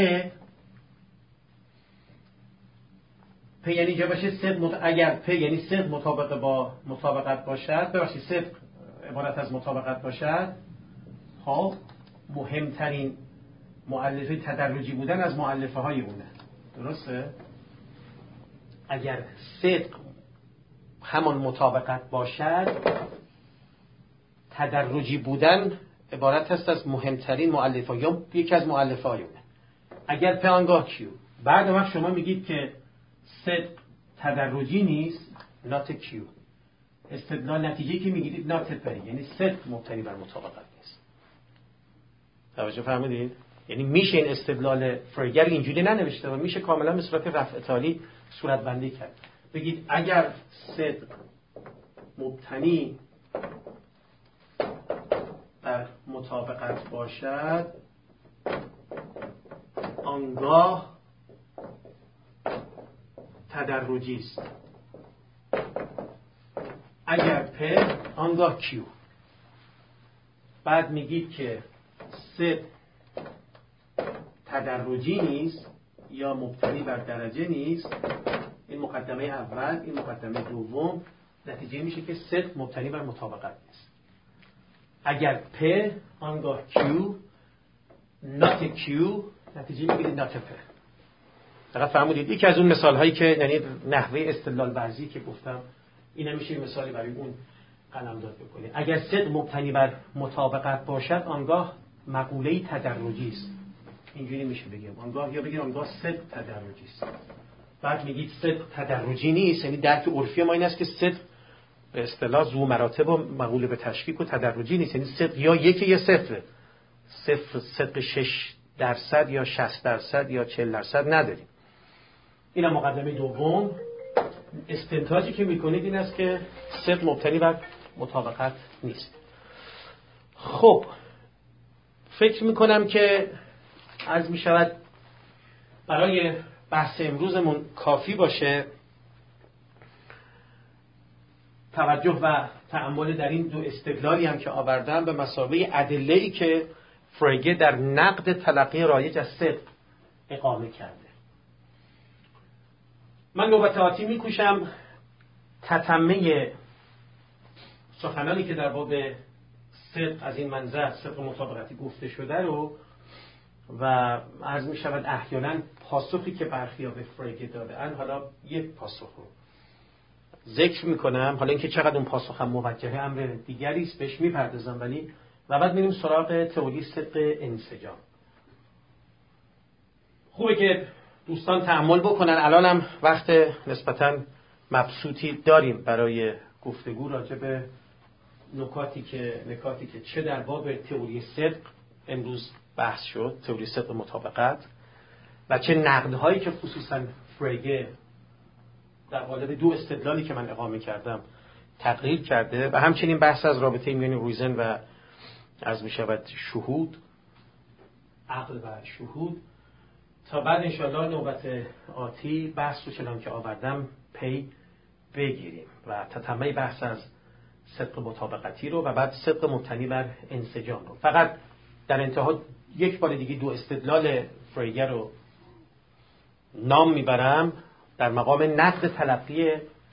پ یعنی جا باشه صدق مط... اگر پ یعنی صدق مطابق با مطابقت باشد، ببخشید صدق عبارت از مطابقت باشد، خب مهمترین مؤلفه تدرجی بودن از مؤلفه های اونه، درسته؟ اگر صدق همان مطابقت باشد، تدرجی بودن عبارت هست از مهمترین مؤلفه یا یکی از مؤلفه های اونه. اگر په آنگاه کیو، بعد وقت شما میگید که صدق تدرجی نیست، not کیو، استدلال نتیجه که میگیرید not پری، یعنی صدق مبتنی بر مطابقت نیست. توجه فرمودید؟ یعنی میشه این استدلال فریگر اینجوری ننوشته و میشه کاملا به صورت رفع تالی صورت بندی کرد. بگید اگر صدق مبتنی بر مطابقت باشد، آنگاه تدرجی است. اگر پ، آنگاه کیو. بعد میگید که صدق تدرجی نیست یا مبتنی بر درجه نیست. این مقدمه اول، این مقدمه دوم، نتیجه میشه که صدق مبتنی بر مطابقت نیست. اگر پ، آنگاه کیو، not کیو، نتیجه میگیرید not پ. فقط فهمودید یکی از اون مثال هایی که یعنی نحوه استدلال ورزی که گفتم، این میشه مثالی برای اون قلمداد بکنید. اگر صدق مبتنی بر مطابقت باشد، آنگاه مقوله تدرجی است. اینجوری میشه بگیم آنگاه، یا بگیم آنگاه صدق تدرجی است. بعد میگید صدق تدرجی نیست، یعنی درک عرفی ما این است که صدق به اصطلاح ذو مراتب و مقوله به تشکیک و تدرجی نیست. یعنی صدق یا یکی یا صفره. صفر صدق شش درصد یا شصت درصد یا چهل درصد نداریم. اینم مقدمه دوم. استنتاجی که میکنید این است که صدق مبتنی بر مطابقت نیست. خب فکر میکنم که عرض میشود برای بحث امروزمون کافی باشه. توجه و تأمل در این دو استدلالی هم که آوردم به مثابه ادله‌ای که فریگه در نقد تلقی رایج از صدق اقامه کرده. من نوبت آتی میکوشم تتمه سخنانی که در باب صدق از این منظر صدق مطابقتی گفته شده رو و عرض می شود احیانا پاسخی که برخیا به فریگه داده اند، حالا یک پاسخ رو ذکر میکنم. حالا اینکه چقدر اون پاسخ هم موجهه امر دیگری است، بهش میپردازم، ولی و بعد میریم سراغ تئوری صدق انسجام. خوبه که دوستان تأمل بکنن. الانم وقت نسبتاً مبسوطی داریم برای گفتگو راجع به نکاتی که نکاتی که چه در باب تئوری صدق امروز بحث شد، تئوری صدق مطابقت، و چه نقدهایی که خصوصاً فریگه در قالب دو استدلالی که من اقامه کردم تقریر کرده، و همچنین بحث از رابطه میان ریزن و عرض می شود شهود، عقل و شهود. تا بعد انشاءالله نوبت آتی بحث رو چنان که آوردم پی بگیریم و تتمه بحث از صدق مطابقتی رو و بعد صدق مبتنی بر انسجام رو. فقط در انتها یک بار دیگه دو استدلال فریگر رو نام میبرم در مقام نقد تلقی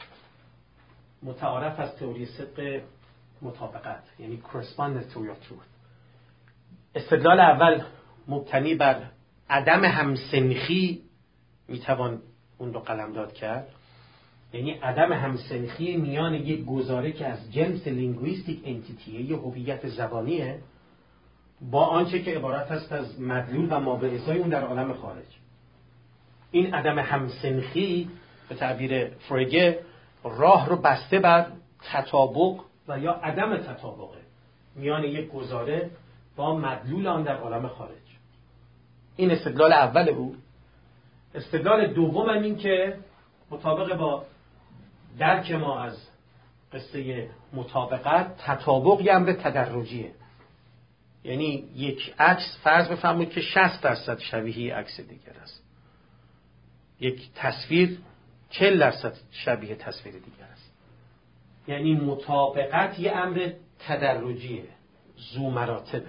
متعارف از تئوری صدق مطابقت، یعنی correspondence to your truth. استدلال اول مبتنی بر عدم همسنخی میتوان اون رو قلمداد کرد، یعنی عدم همسنخی میان یک گزاره که از جنس لینگویستیک انتیتیه یا هویت زبانیه با آنچه که عبارت است از مدلول و مابعضای اون در عالم خارج. این عدم همسنخی به تعبیر فریگه راه رو بسته بر تطابق و یا عدم تطابقه میان یک گزاره با مدلول آن در عالم خارج. این استدلال اول او. استدلال دوم هم این که مطابق با درک ما از قصه مطابقت، تطابق یه امر تدرجیه. یعنی یک عکس فرض بفرمایید که شصت درصد شبیه عکس دیگر است، یک تصویر چهل درصد شبیه تصویر دیگر است. یعنی مطابقت یه امر تدرجیه، ذو مراتبه.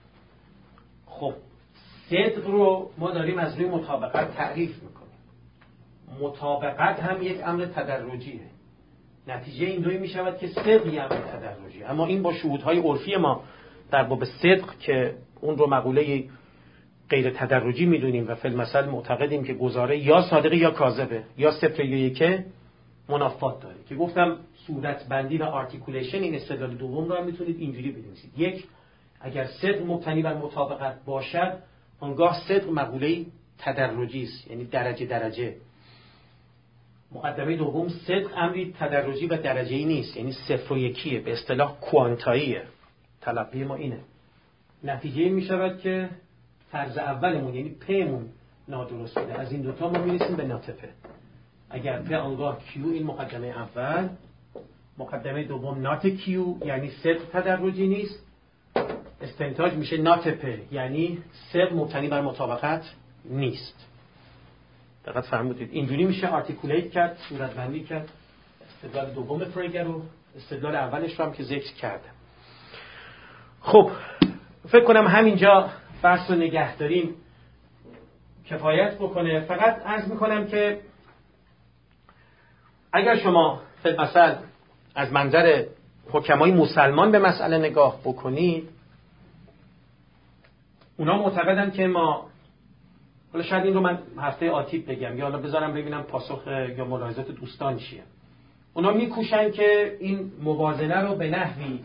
خب صدق رو ما داریم از روی مطابقت تعریف میکنیم. مطابقت هم یک امر تدرجیه. نتیجه این دوی میشود که صدق یه امر تدرجیه. اما این با شهودهای عرفی ما در باب صدق که اون رو مقوله غیر تدرجی میدونیم و فی المثل معتقدیم که گزاره یا صادقه یا کاذبه، یا صفر یا یکه، منافات داره. که گفتم صورت بندی و آرتیکولیشن این استدلال دوم رو هم میتونید اینجوری بنویسید: یک، اگر صدق مبتنی بر مطابقت باشد، آنگاه صدق مقوله تدرجی است، یعنی درجه درجه. مقدمه دوم، صدق امری تدرجی و درجه‌ای نیست، یعنی صفر و یکیه، به اصطلاح کوانتاییه. تلقی ما اینه. نتیجه می شود که فرض اولمون یعنی پمون نادرست بوده. از این دوتا ما میرسیم به ناتپه. اگر پ آنگاه کیو، این مقدمه اول. مقدمه دوم نات کیو یعنی صدق تدرجی نیست. استنتاج میشه ناتپه یعنی صدق مبتنی بر مطابقت نیست. دقت فرمودید. اینجوری میشه آرتیکولیت کرد، صورت بندی کرد استدلال دوم فریگر رو. استدلال اولش رو هم که ذکر کردم. خب فکر کنم همینجا بحث رو نگه داریم کفایت بکنه. فقط عرض میکنم که اگر شما فی المثل از منظر حکمای مسلمان به مسئله نگاه بکنید، اونا معتقدن که ما، حالا شاید این رو من هفته آتی بگم یا حالا بذارم ببینم پاسخ یا ملاحظات دوستان چیه. اونا میکوشن که این موازنه رو به نحوی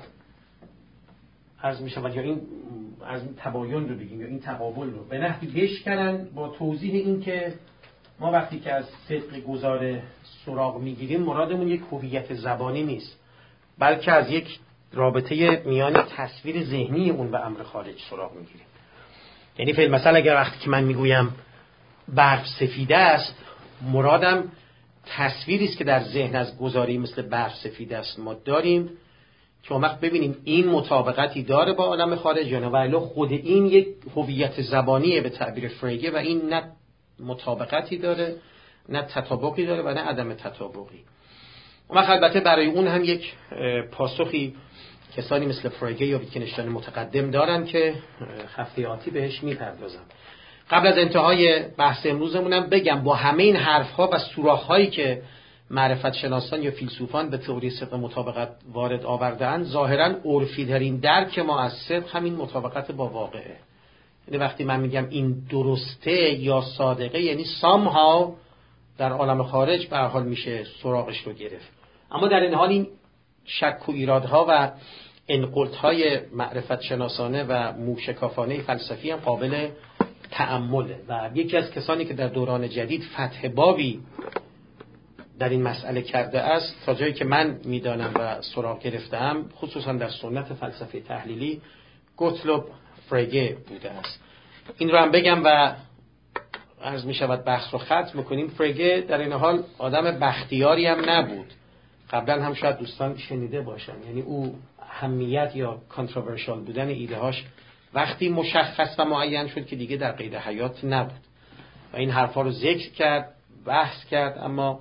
عرض میشود، یا این از تباین رو بگیم یا این تقابل رو به نحوی بشکنن با توضیح این که ما وقتی که از صدق گزاره سراغ میگیریم مرادمون یک هویت زبانی نیست، بلکه از یک رابطه میان تصویر ذهنی اون و امر خارج سراغ میگیریم. یعنی فعل مثلا اگر وقتی که من میگویم برف سفیده است، مرادم تصویری است که در ذهن از گزاری مثل برف سفیده است ما داریم که وقت ببینیم این مطابقتی داره با عالم خارج یا نه، ولی خود این یک هویت زبانیه به تعبیر فریگه و این نه مطابقتی داره نه تطابقی داره و نه عدم تطابقی. و البته برای اون هم یک پاسخی کسانی مثل فریگه یا ویتکنشتاین متقدم دارن که هفته آتی بهش میپردازم. قبل از انتهای بحث امروزمونم بگم با همه این حرفها و سوراخ‌هایی که معرفت شناسان یا فیلسوفان به تئوری صدق مطابقت وارد آوردن، ظاهراً عرفی ترین درک ما از صدق همین مطابقت با واقعه. یعنی وقتی من میگم این درسته یا صادقه، یعنی somehow در عالم خارج به هر حال میشه سراغش رو گرفت. اما در این حال این شک و ایرادها و انقلت‌های معرفت شناسانه و موشکافانه فلسفی هم قابل تأمله و یکی از کسانی که در دوران جدید فتح بابی در این مسئله کرده است، تا جایی که من میدانم و سراغ گرفتم، خصوصا در سنت فلسفه تحلیلی، گوتلوب فریگه بوده است. این رو هم بگم و عرض می شود بحث رو ختم میکنیم. فریگه در این حال آدم بختیاری هم نبود. قبلا هم شاید دوستان شنیده باشن. یعنی او اهمیت یا کانتروورشال بودن ایده هاش وقتی مشخص و معین شد که دیگه در قید حیات نبود و این حرفا رو ذکر کرد، بحث کرد. اما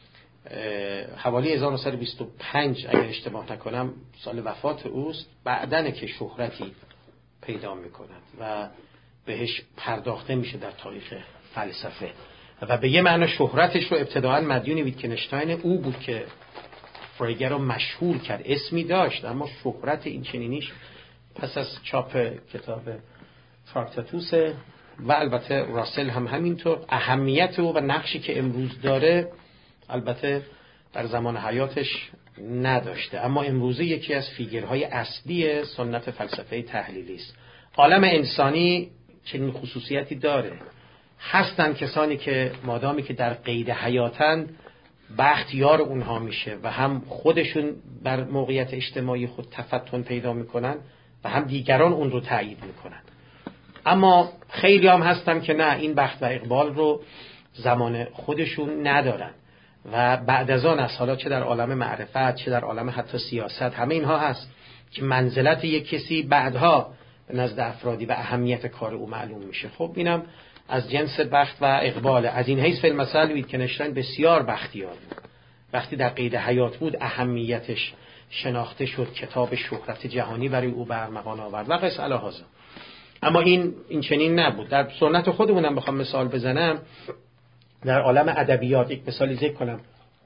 حوالی هزار و نهصد و بیست و پنج اگر اشتباه نکنم سال وفات اوست، بعدن که شهرتی پیدا میکند و بهش پرداخته میشه در تاریخ فلسفه و به یه معنی شهرتش رو ابتداعا مدیون ویتکنشتاین او بود که فریگه رو مشهور کرد. اسمی داشت اما شهرت این چنینیش پس از چاپ کتاب تراکتاتوس و البته راسل هم همینطور اهمیت او و نقشی که امروز داره البته در زمان حیاتش نداشته، اما امروزه یکی از فیگرهای اصلی سنت فلسفه تحلیلی است. عالم انسانی چنین خصوصیتی داره. هستن کسانی که مادامی که در قید حیاتن بختیار اونها میشه و هم خودشون بر موقعیت اجتماعی خود تفتن پیدا میکنن و هم دیگران اون رو تایید میکنن. اما خیلی هم هستن که نه، این بخت و اقبال رو زمان خودشون ندارن و بعد از آن از حالا چه در عالم معرفت چه در عالم حتی سیاست همه اینها هست که منزلت یک کسی بعدها به نزد افرادی و اهمیت کار او معلوم میشه. خب اینم از جنس بخت و اقبال. از این حیث فیلمثل ویتکنشتاین بسیار بختیار بود. وقتی در قید حیات بود اهمیتش شناخته شد، کتاب شهرت جهانی برای او برمغان آورد و قص الهازا. اما این این چنین نبود. در سنت خودمونم بخوام مثال بزنم، در عالم ادبیات یک مثالی ذکر کنم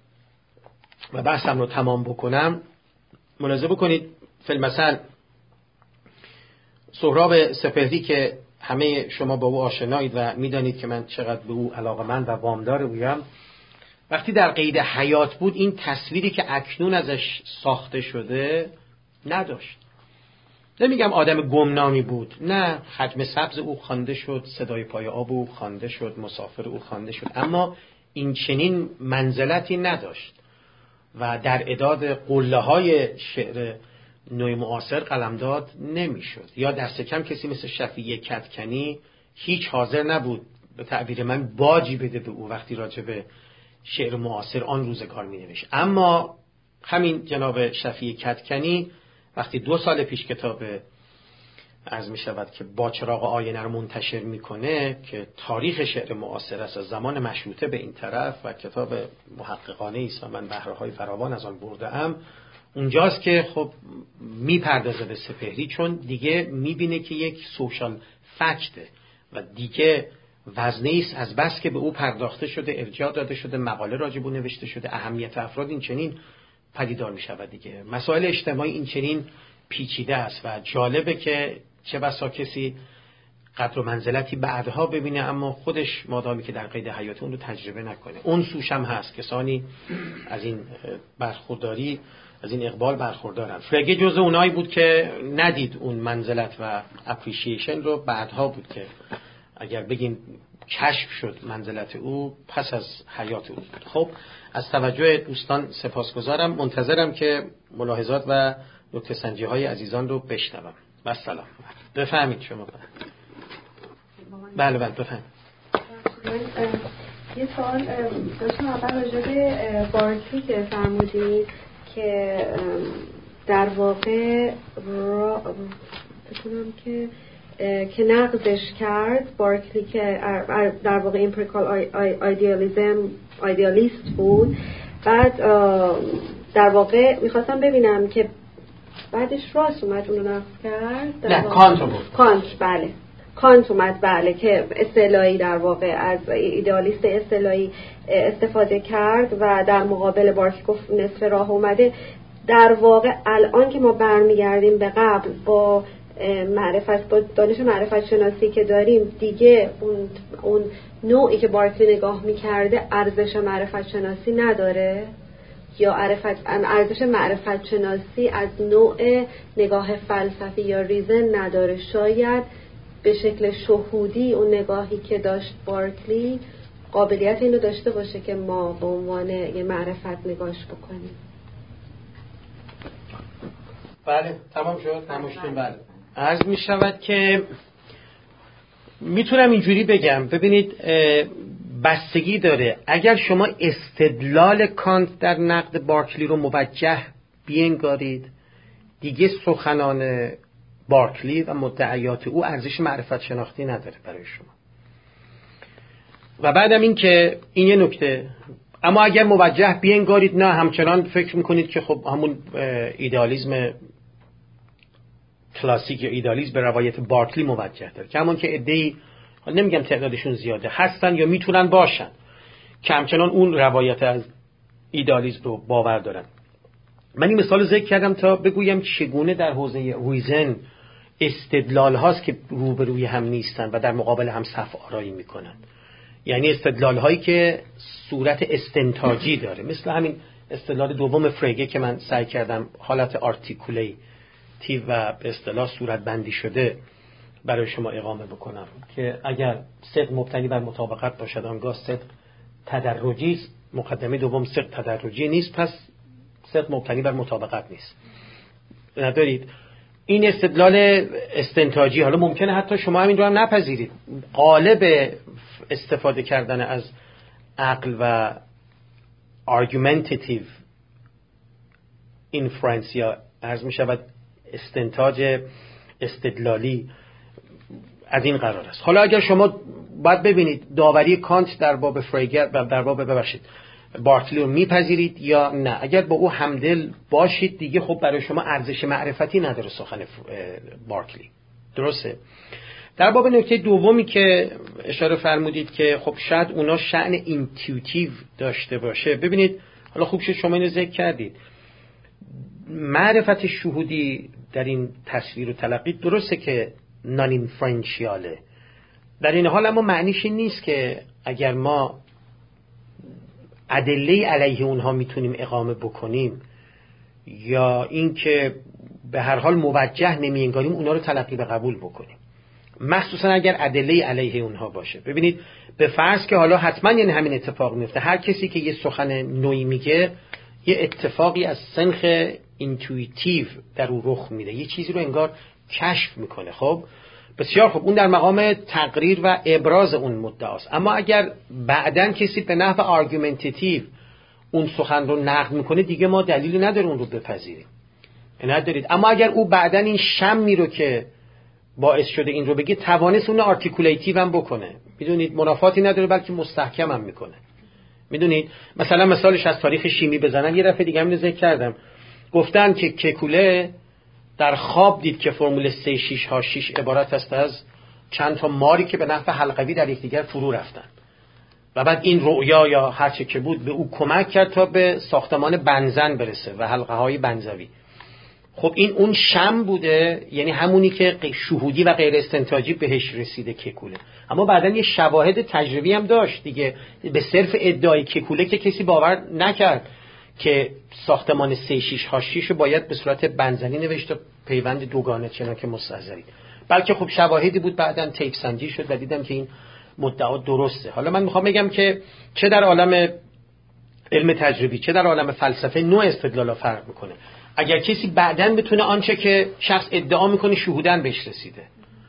و بحثم رو تمام بکنم. ملاحظه بکنید فیلمثل سهراب سپهری که همه شما با او آشنایید و میدانید که من چقدر به او علاقه‌مند و وامدار اویم. وقتی در قید حیات بود این تصویری که اکنون ازش ساخته شده نداشت. نمیگم آدم گمنامی بود، نه، حجم سبز او خوانده شد، صدای پای آب او خوانده شد، مسافر او خوانده شد، اما این چنین منزلتی نداشت و در اعداد قله های شعر نوع معاصر قلمداد نمیشد. یا دست کم کسی مثل شفیع کدکنی هیچ حاضر نبود به تعبیر من باجی بده به او وقتی راجع به شعر معاصر آن روزگار می نوشت. اما همین جناب شفیع کدکنی وقتی دو سال پیش کتاب عرض می شود که با چراغ آینه رو منتشر میکنه که تاریخ شعر معاصر است از زمان مشروطه به این طرف و کتاب محققانه است و من بهره های فراوان از آن برده ام، اونجاست که خب میپردازه به سپهری، چون دیگه میبینه که یک سوشال فکته و دیگه وزنه است از بس که به او پرداخته شده، ارجاع داده شده، مقاله راجع به نوشته شده، اهمیت افراد این چنین پدیدار میشود دیگه. مسائل اجتماعی این چنین پیچیده است و جالبه که چه بسا کسی قدر و منزلتی بعدها ببینه اما خودش مادامی که در قید حیات اون رو تجربه نکنه. اون سوش هم هست، کسانی از این برخورداری، از این اقبال برخوردارن. فرگه جزء اونایی بود که ندید اون منزلت و اپریشیشن رو، بعدها بود که اگر بگیم کشف شد منزلت او پس از حیات او. خب از توجه دوستان سپاسگزارم، منتظرم که ملاحظات و نکته سنجی های عزیزان رو بشنوم. و سلام. بفهمید شما. بله بله بفهمید. یه سوال داشتم اول راجع به بارکلی که فرمودید که در واقع را بکنم که که نقضش کرد، بارکلی که در واقع ایمپریکال ایدئالیسم ایدئالیست بود. بعد در واقع میخواستم ببینم که بعدش راست اومد اونو نقض کرد. نه کانت بود. کانت بله کانت اومد بله که اصطلاحی در واقع از ایدئالیست اصطلاحی استفاده کرد و در مقابل بارکلی گفت نصف راه اومده. در واقع الان که ما برمیگردیم به قبل با معرفت، با دانش معرفت شناسی که داریم، دیگه اون اون نوعی که بارکلی نگاه میکرده ارزش معرفت شناسی نداره، یا ارزش معرفت شناسی از نوع نگاه فلسفی یا ریزن نداره. شاید به شکل شهودی اون نگاهی که داشت بارکلی قابلیت اینو داشته باشه که ما به عنوان یه معرفت نگاش بکنیم. بله تمام شد. تماشتون. بله عرض می شود که میتونم اینجوری بگم، ببینید بستگی داره. اگر شما استدلال کانت در نقد بارکلی رو موجه بینگارید، دیگه سخنان بارکلی و مدعیات او ارزش معرفت شناختی نداره برای شما. و بعدم این که این یه نکته. اما اگر موجه بینگارید، نه همچنان فکر میکنید که خب همون ایدئالیسم کلاسیک یا ایدئالیسم به روایت بارکلی موجه داره، که همون که عده‌ای، نمیگم تعدادشون زیاده، هستن یا میتونن باشن که همچنان اون روایت از ایدئالیسم رو باور دارن. من این مثال ذکر کردم تا بگویم چگونه در حوزه ریزن استدلال هاست که روبروی هم نیستن و در مقابل هم صف آرایی میکنن. یعنی استدلال هایی که صورت استنتاجی داره، مثل همین استدلال دوم فرگه که من سعی کردم حالت آرتیکولیتیو و به اصطلاح صورت بندی شده برای شما اقامه بکنم که اگر صدق مبتنی بر مطابقت باشد آنگاه صدق تدرجی است، مقدمه دوم صدق تدرجی نیست، پس صدق مبتنی بر مطابقت نیست. ندارید این استدلال استنتاجی. حالا ممکنه حتی شما همین رو هم نپذیرید. قالب استفاده کردن از عقل و argumentative inference یا عرض می شود استنتاج استدلالی از این قرار است. حالا اگر شما باید ببینید داوری کانت در باب فریگر و در باب ببخشید بارکلی رو میپذیرید یا نه. اگر با او همدل باشید دیگه خب برای شما ارزش معرفتی نداره سخن بارکلی. درسته؟ در باب نکته دومی که اشاره فرمودید که خب شاید اونا شأن اینتیوتیو داشته باشه، ببینید حالا خوب شد شما اینو ذکر کردید. معرفت شهودی در این تصویر و تلقی درسته که نان اینفرنشیاله، در این حال اما معنیش این نیست که اگر ما ادله علیه اونها میتونیم اقامه بکنیم یا اینکه به هر حال موجه نمی‌انگاریم اونا رو تلقی به قبول بکنیم، مخصوصا اگر ادله علیه اونها باشه. ببینید به فرض که حالا حتما یعنی همین اتفاق میفته، هر کسی که یه سخن نوعی میگه یه اتفاقی از سنخ اینتویتیو در او رخ میده، یه چیزی رو انگار کشف میکنه. خب بسیار خوب، اون در مقام تقریر و ابراز اون مدعاست. اما اگر بعداً کسی به نحو آرگومنتیتیو اون سخن رو نقد میکنه، دیگه ما دلیلی نداره اون رو بپذیریم، ندارید. اما اگر او بعداً این شمی رو که باعث شده این رو بگه توانست اون آرتیکولیتیو هم بکنه، میدونید منافاتی نداره بلکه مستحکم هم میکنه. میدونید مثلا مثالش از تاریخ شیمی بزنم، یه دفعه دیگه هم ذکر کردم، گفتن که ککوله در خواب دید که فرمول سه شش ها شش عبارت است از چند تا ماری که به نحو حلقوی در یکدیگر فرو رفتن و بعد این رؤیا یا هر چه که بود به او کمک کرد تا به ساختمان بنزن برسه و حلقه های بنزوی. خب این اون شم بوده، یعنی همونی که شهودی و غیر استنتاجی بهش رسیده ککوله. اما بعداً یه شواهد تجربی هم داشت دیگه، به صرف ادعای ککوله که کسی باور نکرد که ساختمان سه شش ها شش رو باید به صورت بنزنی نوشت و پیوند دوگانه چنان که مستحضرید، بلکه خب شواهدی بود بعداً تیپ سنجی شد و دیدم که این مدعا درسته. حالا من میخوام بگم که چه در عالم علم تجربی چه در عالم فلسفه نوع استدلال فرق میکنه. اگر کسی بعداً بتونه آنچه که شخص ادعا میکنه شهوداً بهش رسیده،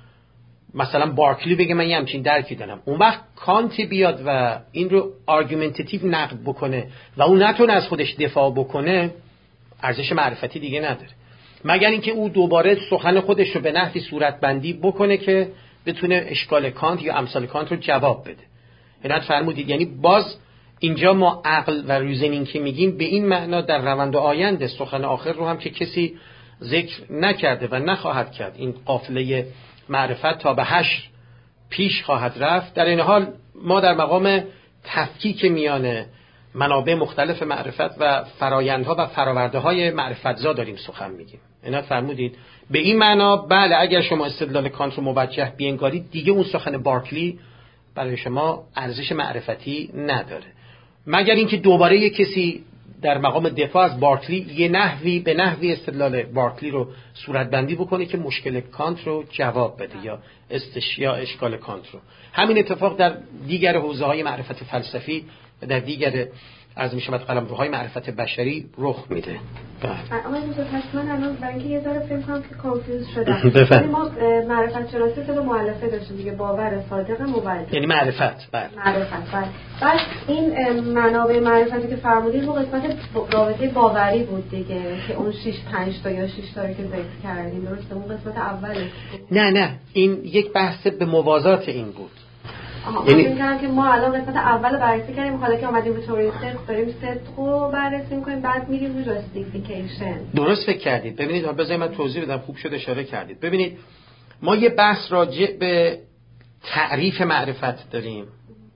مثلا بارکلی بگه من یه همچین درکی دارم، اون وقت کانت بیاد و این رو آرگومنتیتیو نقد بکنه و اون نتونه از خودش دفاع بکنه، ارزش معرفتی دیگه نداره، مگر اینکه او دوباره سخن خودش رو به نحوی صورتبندی بکنه که بتونه اشکال کانت یا امثال کانت رو جواب بده. اینت فرمودید، یعنی باز اینجا ما عقل و ریزنینگ که میگیم به این معنا در روند آینده سخن آخر رو هم که کسی ذکر نکرده و نخواهد کرد، این قافله معرفت تا به حشر پیش خواهد رفت. در این حال ما در مقام تفکیک میان منابع مختلف معرفت و فرایندها و فرآورده‌های معرفت‌زا داریم سخن میگیم. اینا فرمودید به این معنا بله، اگر شما استدلال کانت رو موجه بینگارید دیگه اون سخن بارکلی برای شما ارزش معرفتی نداره، مگر اینکه دوباره یک کسی در مقام دفاع از بارکلی یه نحوی به نحوی استدلال بارکلی رو صورتبندی بکنه که مشکل کانت رو جواب بده یا استشیا اشکال کانت رو. همین اتفاق در دیگر حوزه‌های معرفت فلسفی و در دیگر از میشود قلمروهای معرفت بشری رخ میده. آقای دکتر پس من الان برای اینکه یه ذره فکر کنم که کانفیوز شدم. ما معرفت شناسی سه مؤلفه داشتیم دیگه، باور، صادق، موجه. یعنی معرفت. بله. معرفت. بله. بعد این منابع معرفتی که فرمودید رو قسمت رابطه باوری بود دیگه که اون شش پنج تا یا شش تا رو که ذکر کردیم، درسته؟ اون قسمت اوله. نه نه، این یک بحث به موازات این بود. آها، یعنی میگم که ما الان قسمت اول بررسی کردیم، حالا که اومدیم به توری صدق داریم صدق رو بررسی می‌کنیم، بعد میریم روی جاستیفیکیشن. درست فکر کردید. ببینید بذارید من توضیح بدم، خوب شد اشاره کردید. ببینید ما یه بحث راجع به تعریف معرفت داریم،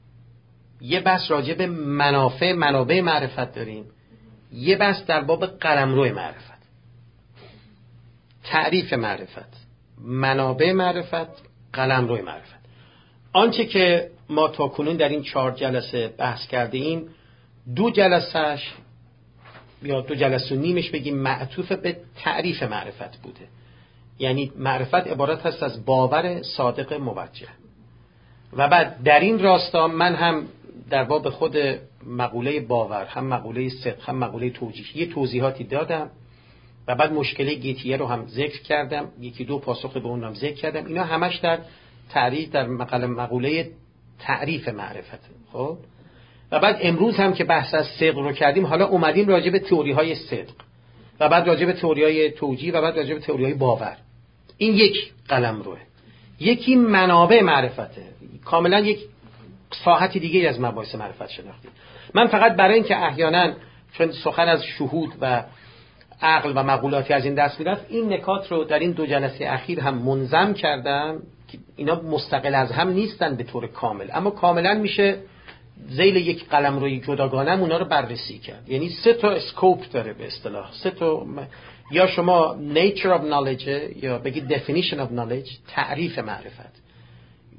یه بحث راجع به منافع منابع معرفت داریم، یه بحث در باب قلمرو معرفت. تعریف معرفت، منابع معرفت، قلمرو معرفت. آنچه که ما تا کنون در این چهار جلسه بحث کرده ایم، دو جلسهش یا دو جلسه و نیمش بگیم معطوف به تعریف معرفت بوده. یعنی معرفت عبارت هست از باور صادق موجه. و بعد در این راستا من هم در باب خود مقوله باور، هم مقوله صدق، هم مقوله توجیه یه توضیحاتی دادم و بعد مشکله گیتیه رو هم ذکر کردم، یکی دو پاسخ به اون هم ذکر کردم. اینا همش در تعریف در مقاله مقوله تعریف معرفت. خب و بعد امروز هم که بحث از صدق رو کردیم، حالا اومدیم راجع به تئوری های صدق و بعد راجع به تئوری های توجیه و بعد راجع به تئوری های باور. این یک قلمروه. یکی منابع معرفته، کاملا یک ساحتی دیگه از مباحث معرفت شناختی. من فقط برای اینکه احیانا چون سخن از شهود و عقل و مقولاتی از این دست میرفت، این نکات رو در این دو جلسه اخیر هم منظم کردم که اینا مستقل از هم نیستن به طور کامل، اما کاملا میشه ذیل یک قلمروی جداگانه اونا رو بررسی کرد. یعنی سه تا اسکوپ داره به اصطلاح، سه تا، یا شما nature of knowledge یا بگید definition of knowledge، تعریف معرفت،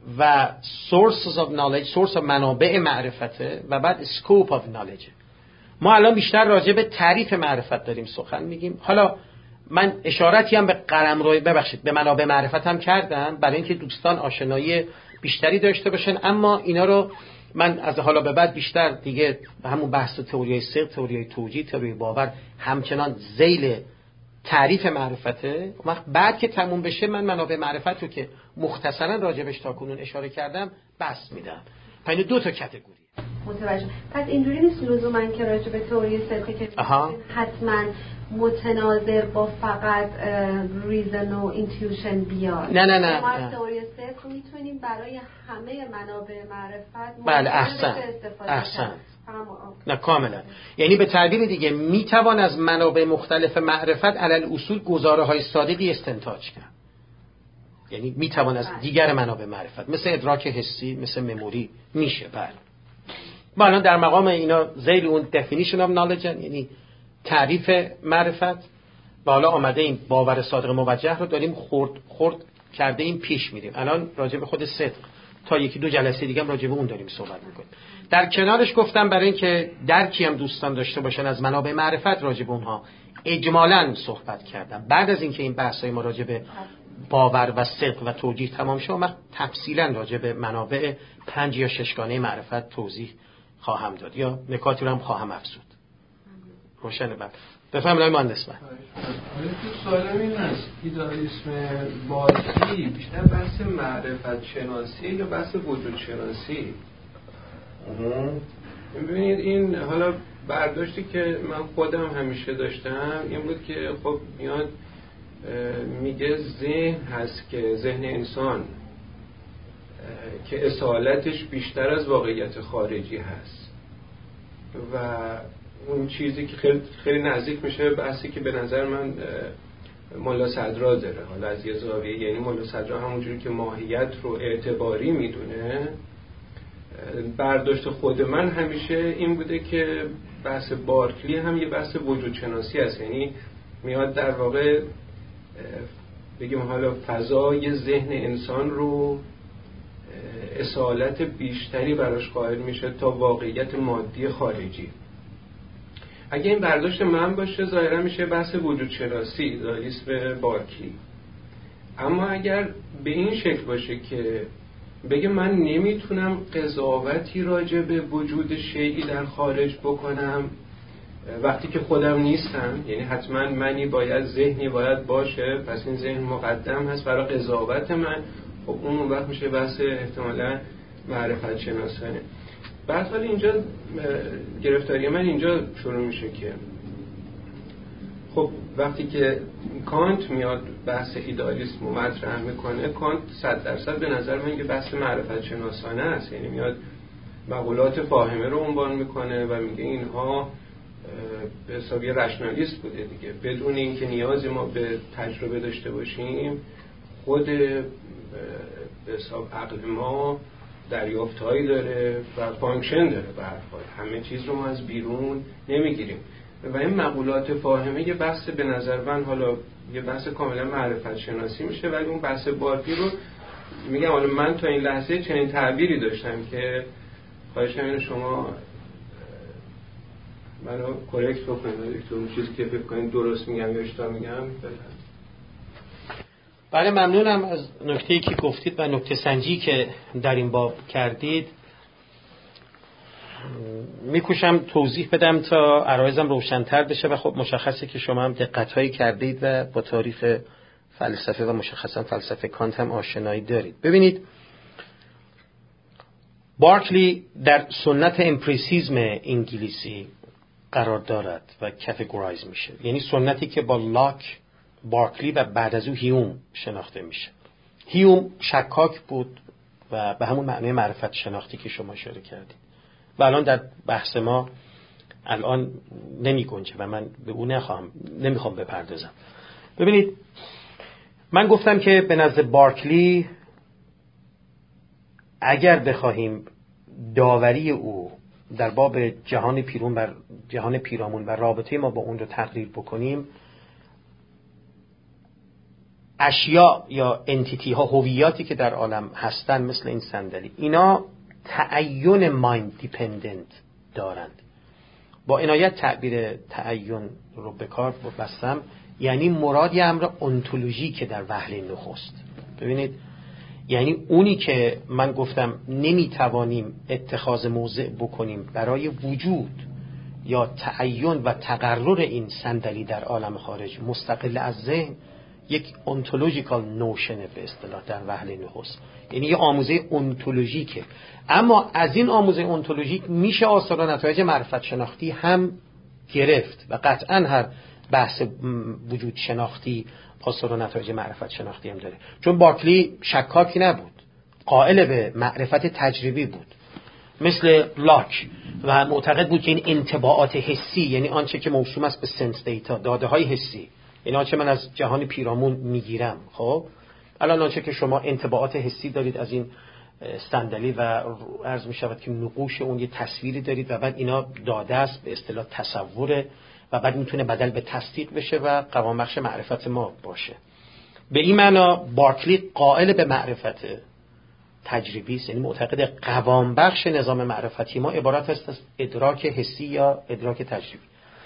و sources of knowledge، source of منابع معرفته، و بعد scope of knowledge. ما الان بیشتر راجع به تعریف معرفت داریم سخن میگیم. حالا من اشارتی هم به قلمرو ببخشید به منابع معرفت هم کردم برای اینکه دوستان آشنایی بیشتری داشته باشن، اما اینا رو من از حالا به بعد بیشتر دیگه همون بحث تئوری صدق، تئوری توجیه، تئوری باور همچنان ذیل تعریف معرفته. وقت بعد که تموم بشه من منابع معرفت رو که مختصرا راجبش تا کنون اشاره کردم بس میدم. پس این دو تا کاتگوری. متوجه. پس اینجوری نیست لزوما که راجع به تئوری صدقی که حتما متناظر با فقط ریزن و اینتیوشن بیاد. نه نه نه. ما تئوری صدق میتونیم برای همه منابع معرفت بله احسن احسن نه کاملا. یعنی به تعبیر دیگه میتوان از منابع مختلف معرفت علل اصول گزاره های صادقی استنتاج کرد. یعنی میتوان از دیگر منابع معرفت مثل ادراک حسی، مثل مموری میشه. بله ما الان در مقام اینا ذیل اون definition of knowledge، یعنی تعریف معرفت، و حالا آمده این باور صادق موجه رو داریم خورد خورد کرده این پیش میریم. الان راجع به خود صدق تا یکی دو جلسه دیگه هم راجع به اون داریم صحبت میکنیم. در کنارش گفتم برای اینکه درکی هم دوستان داشته باشن از منابع معرفت راجع به اونها اجمالاً صحبت کردم. بعد از اینکه این بحث‌های ما راجع به باور و صدق و توجیه تمام شد، من تفصیلاً راجع به منابع پنج یا ششگانه معرفت توضیح خواهم داد یا نکاتی رو هم خواهم افزود. روشنه؟ بعد بفهمید آقای مهندس. من حالا تو سوالم این هست ایدالیسم باطنی بیشتر بحث معرفت شناسی یا بحث وجود شناسی؟ ببینید این حالا برداشتی که من خودم همیشه داشتم این بود که خب میاد میگه ذهن هست که ذهن انسان که اصالتش بیشتر از واقعیت خارجی هست و اون چیزی که خیلی, خیلی نزدیک میشه بحثی که به نظر من ملا صدرا داره. حالا از یه زاویه یعنی ملا صدرا همونجوری که ماهیت رو اعتباری میدونه، برداشت خود من همیشه این بوده که بحث بارکلی هم یه بحث وجود شناسی هست. یعنی میاد در واقع بگیم حالا فضای ذهن انسان رو اصالت بیشتری براش قائل میشه تا واقعیت مادی خارجی. اگه این برداشت من باشه ظاهرا میشه بحث وجود شناسی، ایدالیسم بارکلی. اما اگر به این شکل باشه که بگه من نمیتونم قضاوتی راجع به وجود شیئی در خارج بکنم وقتی که خودم نیستم، یعنی حتما منی باید ذهنی باید باشه، پس این ذهن مقدم هست برای قضاوت من، خب اون وقت میشه بحث احتمالا معرفت شناسانه. بعد حالا اینجا گرفتاری من اینجا شروع میشه که خب وقتی که کانت میاد بحث ایدالیسم رو مطرح میکنه، کانت صد درصد به نظر من یه بحث معرفت شناسانه است. یعنی میاد مقولات فاهمه رو عنوان میکنه و میگه اینها به حساب یه رشنالیست بوده دیگه، بدون اینکه نیازی ما به تجربه داشته باشیم خود به حساب عقل ما دریافتهایی داره و فانکشن داره. به هر حال همه چیز رو ما از بیرون نمیگیریم و این مقولات فاهمه یه بحث به نظر من حالا یه بحث کاملا معرفت شناسی میشه، ولی اون بحث بارکی رو میگم حالا من تا این لحظه چنین تعبیری داشتم که خواهشم اینو شما منو کرکت بکنید تو اون چیزی که فکر کنید درست میگم یا اشتباه میگم. بله ممنونم از نکته‌ای که گفتید و نکته سنجی که در این باب کردید. میکوشم توضیح بدم تا عرایزم روشن‌تر بشه و خب مشخصه که شما هم دقت‌هایی کردید و با تاریخ فلسفه و مشخصا فلسفه کانت هم آشنایی دارید. ببینید بارکلی در سنت امپریسیزم انگلیسی قرار دارد و کاتگورایز میشه، یعنی سنتی که با لاک، بارکلی و بعد از او هیوم شناخته میشه. هیوم شکاک بود و به همون معنی معرفت شناختی که شما اشاره کردید و الان در بحث ما الان نمی گنجه و من به اون نخواهم نمیخوام بپردازم. ببینید من گفتم که به نظر بارکلی اگر بخواهیم داوری او در باب جهان پیرون و جهان پیرامون و رابطه ما با اون رو تقریر بکنیم، اشیاء یا انتیتی ها، هویاتی که در عالم هستن مثل این صندلی، اینا تعین مایند دیپندنت دارند. با عنایت تعبیر تعین رو به کار بستم، یعنی مراد یه امر انتولوژی که در وهله نخست. ببینید، یعنی اونی که من گفتم نمیتوانیم اتخاذ موضع بکنیم برای وجود یا تعین و تقرر این صندلی در عالم خارج مستقل از ذهن، یک انتولوژیکال نوشنه به اصطلاح در وهله نخست، یعنی یه آموزه انتولوژیکه. اما از این آموزه انتولوژیک میشه آثار و نتایج معرفت شناختی هم گرفت و قطعا هر بحث وجود شناختی آثار و نتایج معرفت شناختی هم داره. چون بارکلی شکاکی نبود، قائل به معرفت تجربی بود مثل لاک و معتقد بود که این انطباعات حسی، یعنی آنچه که موسوم است به سنس دیتا، داده های حسی، یعنی آنچه من از جهان پیرامون میگیرم، خب الان آنچه که شما انطباعات حسی دارید از این صندلی و عرض می شود که نقوش اون یه تصویری دارید و بعد اینا داده است به اصطلاح تصوره و بعد میتونه بدل به تصدیق بشه و قوام بخش معرفت ما باشه. به این معنا بارکلی قائل به معرفت تجربی است، یعنی معتقد قوام بخش نظام معرفتی ما عبارت است از ادراک حسی یا ادراک تجربی.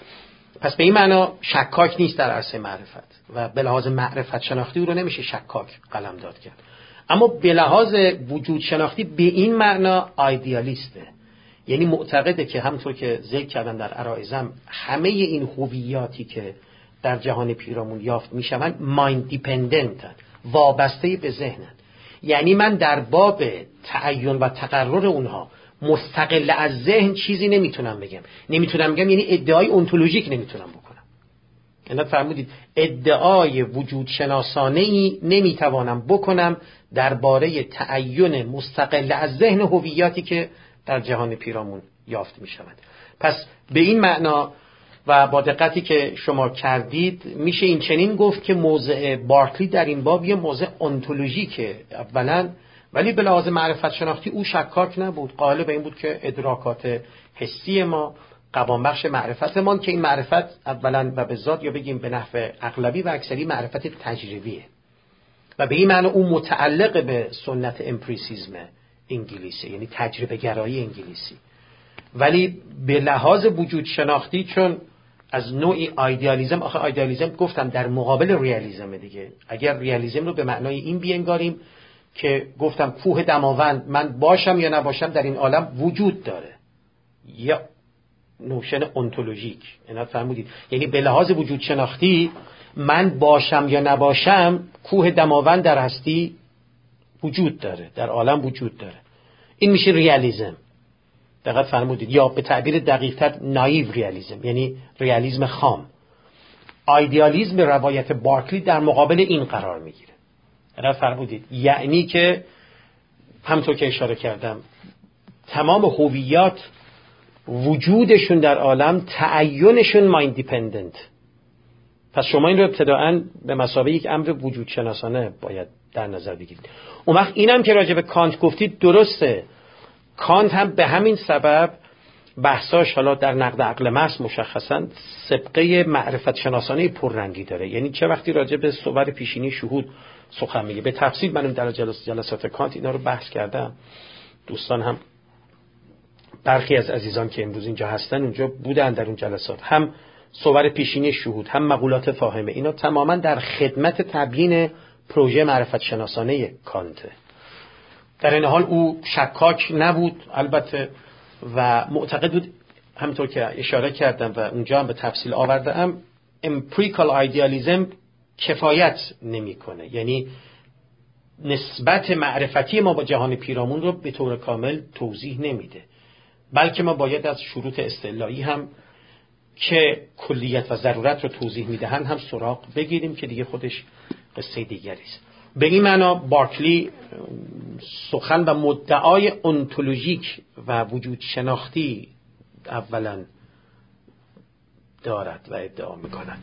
پس به این معنا شکاک نیست در عرصه معرفت و به لحاظ معرفت شناختی او رو نمیشه شکاک قلمداد کرد. اما به لحاظ وجود شناختی به این معنا ایدئالیسته، یعنی معتقده که همونطور که ذکر کردم در عرایزم، همه این هویاتی که در جهان پیرامون یافت میشوند مایند دیپندنت، وابسته به ذهنند. یعنی من در باب تعین و تقرر اونها مستقل از ذهن چیزی نمیتونم بگم. نمیتونم بگم یعنی ادعای انتولوژیک نمیتونم بکنم. یعنی فرمودید ادعای وجود شناسانه‌ای نمیتوانم بکنم درباره تعین مستقل از ذهن هویاتی که در جهان پیرامون یافت میشوند. پس به این معنا و با دقتی که شما کردید میشه این چنین گفت که موضع بارکلی در این باب یه موضع انتولوژیکه اولا، ولی به لحاظ معرفت شناختی او شکاک نبود، قائل به این بود که ادراکات حسی ما قوام بخش معرفتمان، که این معرفت اولا و به ذات یا بگیم به نحو اغلبی و اکثری معرفت تجربیه و به این معنی او متعلق به سنت امپریسیزم انگلیسی، یعنی تجربه گرایی انگلیسی. ولی به لحاظ وجود شناختی چون از نوعی ایدئالیسم، آخه ایدئالیسم گفتم در مقابل ریالیسم دیگه، اگر ریالیسم رو به معنای این بینگاریم که گفتم کوه دماوند من باشم یا نباشم در این عالم وجود داره، یا نوشن انتولوژیک، اینا فرمودید، یعنی به لحاظ وجود شناختی من باشم یا نباشم کوه دماوند در هستی وجود داره، در عالم وجود داره. این میشه ریالیسم. دقیق فرمودید. یا به تعبیر دقیق‌تر نایو ریالیسم، یعنی ریالیسم خام. ایدئالیسم روایت بارکلی در مقابل این قرار میگیره. دقیق فرمودید. یعنی که همونطور که اشاره کردم تمام هویات وجودشون در عالم تعینشون مایند دیپندنت. پس شما این رو ابتداءً به مثابه یک امر وجود شناسانه باید در نظر بگیرید. اون وقت اینم که راجع به کانت گفتید درسته. کانت هم به همین سبب بحثاش حالا در نقد عقل محض مشخصاً سابقه معرفت شناسانه پررنگی داره. یعنی چه وقتی راجع به صور پیشینی شهود سخن میگه، به تفصیل من در جلسات کانت اینا رو بحث کردم. دوستان هم برخی از عزیزان که امروز اینجا هستن اونجا بودن در اون جلسات، هم صور پیشینی شهود هم مقولات فاهمه، اینا تماما در خدمت تبیین پروژه معرفت شناسانه کانته. در این حال او شکاک نبود البته و معتقد بود، همونطور که اشاره کردم و اونجا هم به تفصیل آوردم، امپریکال ایدئالیسم کفایت نمیکنه، یعنی نسبت معرفتی ما با جهان پیرامون رو به طور کامل توضیح نمیده، بلکه ما باید از شروط استعلایی هم که کلیت و ضرورت رو توضیح میدهن هم سراغ بگیریم که دیگه خودش قصه دیگری است. به این معنا بارکلی سخن و مدعای انتولوژیک و وجود شناختی اولا دارد و ادعا میکند.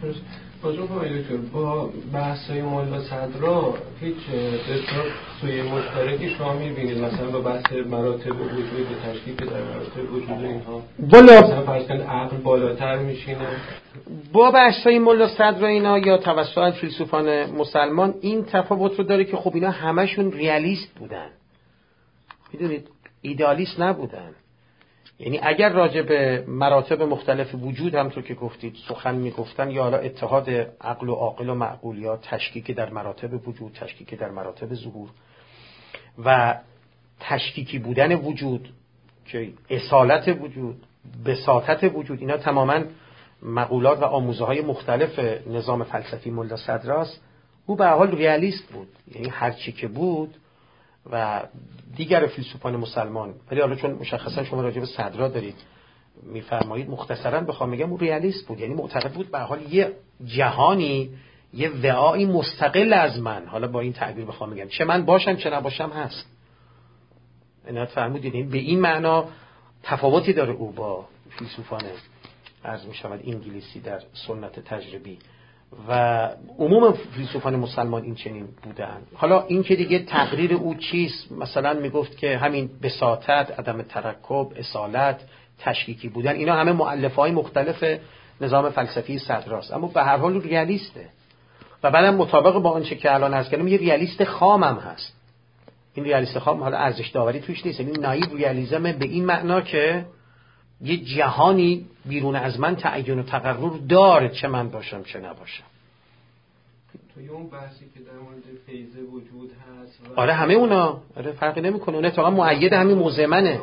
بازم دکتر با بحث‌های ملا صدرا هیچ بسیار سوی مشترکی شما می‌بینید مثلا با بحث مراتب وجود و تشکیک در مراتب وجود اینها بالا مثلا فرض کنید عقل بالاتر میشینه با بحث‌های ملا صدرا اینا یا توسط فیلسوفان مسلمان این تفاوت رو داره که خب اینا همشون ریالیست بودن، میدونید ایدئالیست نبودن. یعنی اگر راجع به مراتب مختلف وجود همونطور که گفتید سخن میگفتن یا حالا اتحاد عقل و عاقل و معقول یا تشکیک در مراتب وجود، تشکیک در مراتب ظهور و تشکیکی بودن وجود که اصالت وجود، بساطت وجود، اینا تماما مقولات و آموزه های مختلف نظام فلسفی ملا صدراست. او به هر حال ریالیست بود، یعنی هر چی که بود و دیگر فیلسوفان مسلمان، ولی حالا چون مشخصا شما راجع به صدرا دارید میفرمایید مختصرا بخوام بگم اون ریالیست بود، یعنی معتقد بود به هر حال یه جهانی، یه وعایی مستقل از من، حالا با این تعبیر بخوام بگم چه من باشم چه نباشم هست. اینا فرمودید این به این معنا تفاوتی داره او با فیلسوفان عرض می‌شود انگلیسی در سنت تجربی و عموم فیلسوفان مسلمان این چنین بودن. حالا این که دیگه تقریر او چیست، مثلا میگفت که همین بساطت، عدم ترکب، اصالت، تشکیکی بودن، اینا همه مؤلفه‌های مختلف نظام فلسفی صدراست، اما به هر حال ریالیسته و بعدم مطابق با آنچه که الان عرض کردم یه ریالیست خام هم هست. این ریالیست خام حالا ارزش داوری توش نیست، یعنی نایو ریالیسم به این معنا که یه جهانی بیرون از من تعین و تقرر داره، چه من باشم چه نباشم. توی اون بحثی که در مورد فیض وجود هست آره همه اونا آره فرقی نمیکنه، اون اتفاقا مؤید همین موضع منه،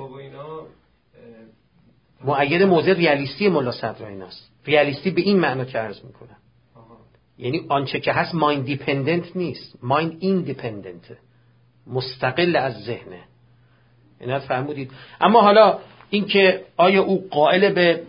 مؤید موضع ریالیستی ملا صدرا ایناست. ریالیستی به این معنا که عرض میکنم، یعنی آنچه که هست مایند دیپندنت نیست، مایند ایندیپندنت، مستقل از ذهنه. اینا فهمودید؟ اما حالا اینکه آیا او قائل به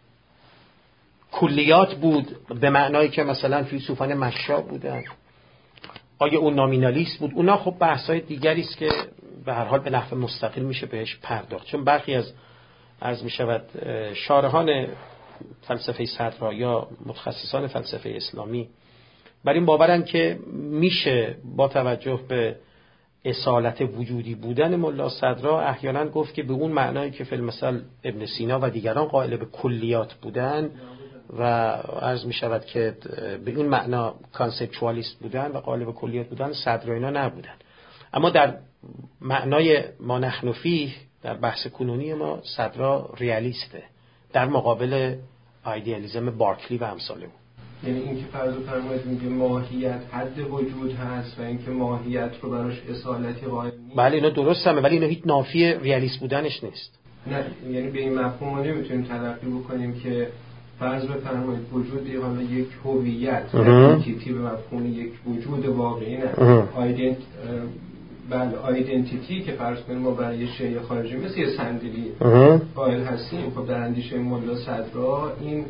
کلیات بود به معنایی که مثلا فیلسوفان مشا بودن، آیا او نامینالیست بود، اونا خب بحث‌های دیگری است که به هر حال به نحو مستقل میشه بهش پرداخت، چون برخی از عرض میشود شارحان فلسفه صدرا یا متخصصان فلسفه اسلامی بر این باورن که میشه با توجه به اصالت وجودی بودن ملا صدرا احیانا گفت که به اون معنایی که فی المثل ابن سینا و دیگران قائل به کلیات بودن و عرض می شود که به اون معنا کانسپچوالیست بودن و قائل به کلیات بودن، صدرا اینا نبودن. اما در معنای ما نحن فیه، در بحث کنونی ما، صدرا ریالیسته در مقابل ایدئالیسم بارکلی و امثال اون. یعنی اینکه فرض فرمایید میگه ماهیت حد وجود هست و اینکه ماهیت رو براش اصالتی قائل نیست. بله اینا درست همه، ولی اینا هیچ نافی ریالیست بودنش نیست. نه یعنی به این مفهوم ما نمیتونیم تلقی بکنیم که فرض بفرمایید وجودی حالا یک هویت، ایدنتیتی به مفهوم یک وجود واقعی، نه آیدنت بله آیدنتیتی که فرض کنیم ما برای شیء خارجی مثل یه صندلی قائل هستیم، خب در اندیشه ملا صدرا این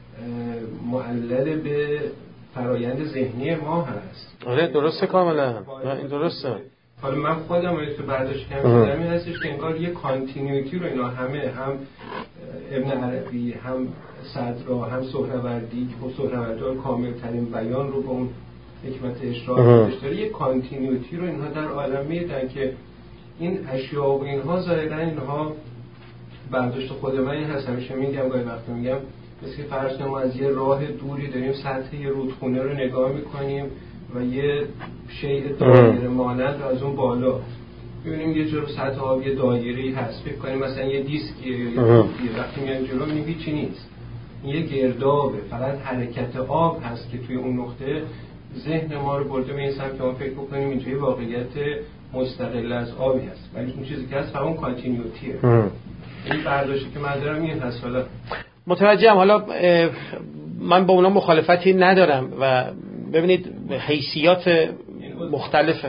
معلل به فرایند ذهنی ما هست. آره درسته کاملا، این درسته. حالا من خودم رو تو برداشت کردم این هستش که انگار یه کانتینیویتی رو اینا همه، هم ابن عربی، هم صدرا، هم سهروردی که خب سهروردی کامل ترین بیان رو با اون حکمت اشراق داشته، یه کانتینیویتی رو اینها در عالم میدن که این اشیاء و اینها ظاهرا اینها برداشت خود من این هست. همیشه میگم گاهی وقتا میگم مثل فرض کنیم ما از یه راه دوری داریم سطح یه رودخونه رو نگاه میکنیم و یه شیء دایره مانند از اون بالا ببینیم یه جور سطح آب یه دایره‌ای هست، فکر کنیم مثلا یه دیسکیه یا یه وقتی میان جلو میبینیم هیچی نیست، این یه گردابه، فقط حرکت آب هست که توی اون نقطه ذهن ما رو برده به این سمت که ما فکر بکنیم اینجوری واقعیت مستقل از آبی هست، ولی اون چیزی که هست همون کانتینیوتیه. این برداشتی که من دارم این هست. حالا متوجهم، حالا من با اونا مخالفتی ندارم و ببینید حیثیات مختلفه.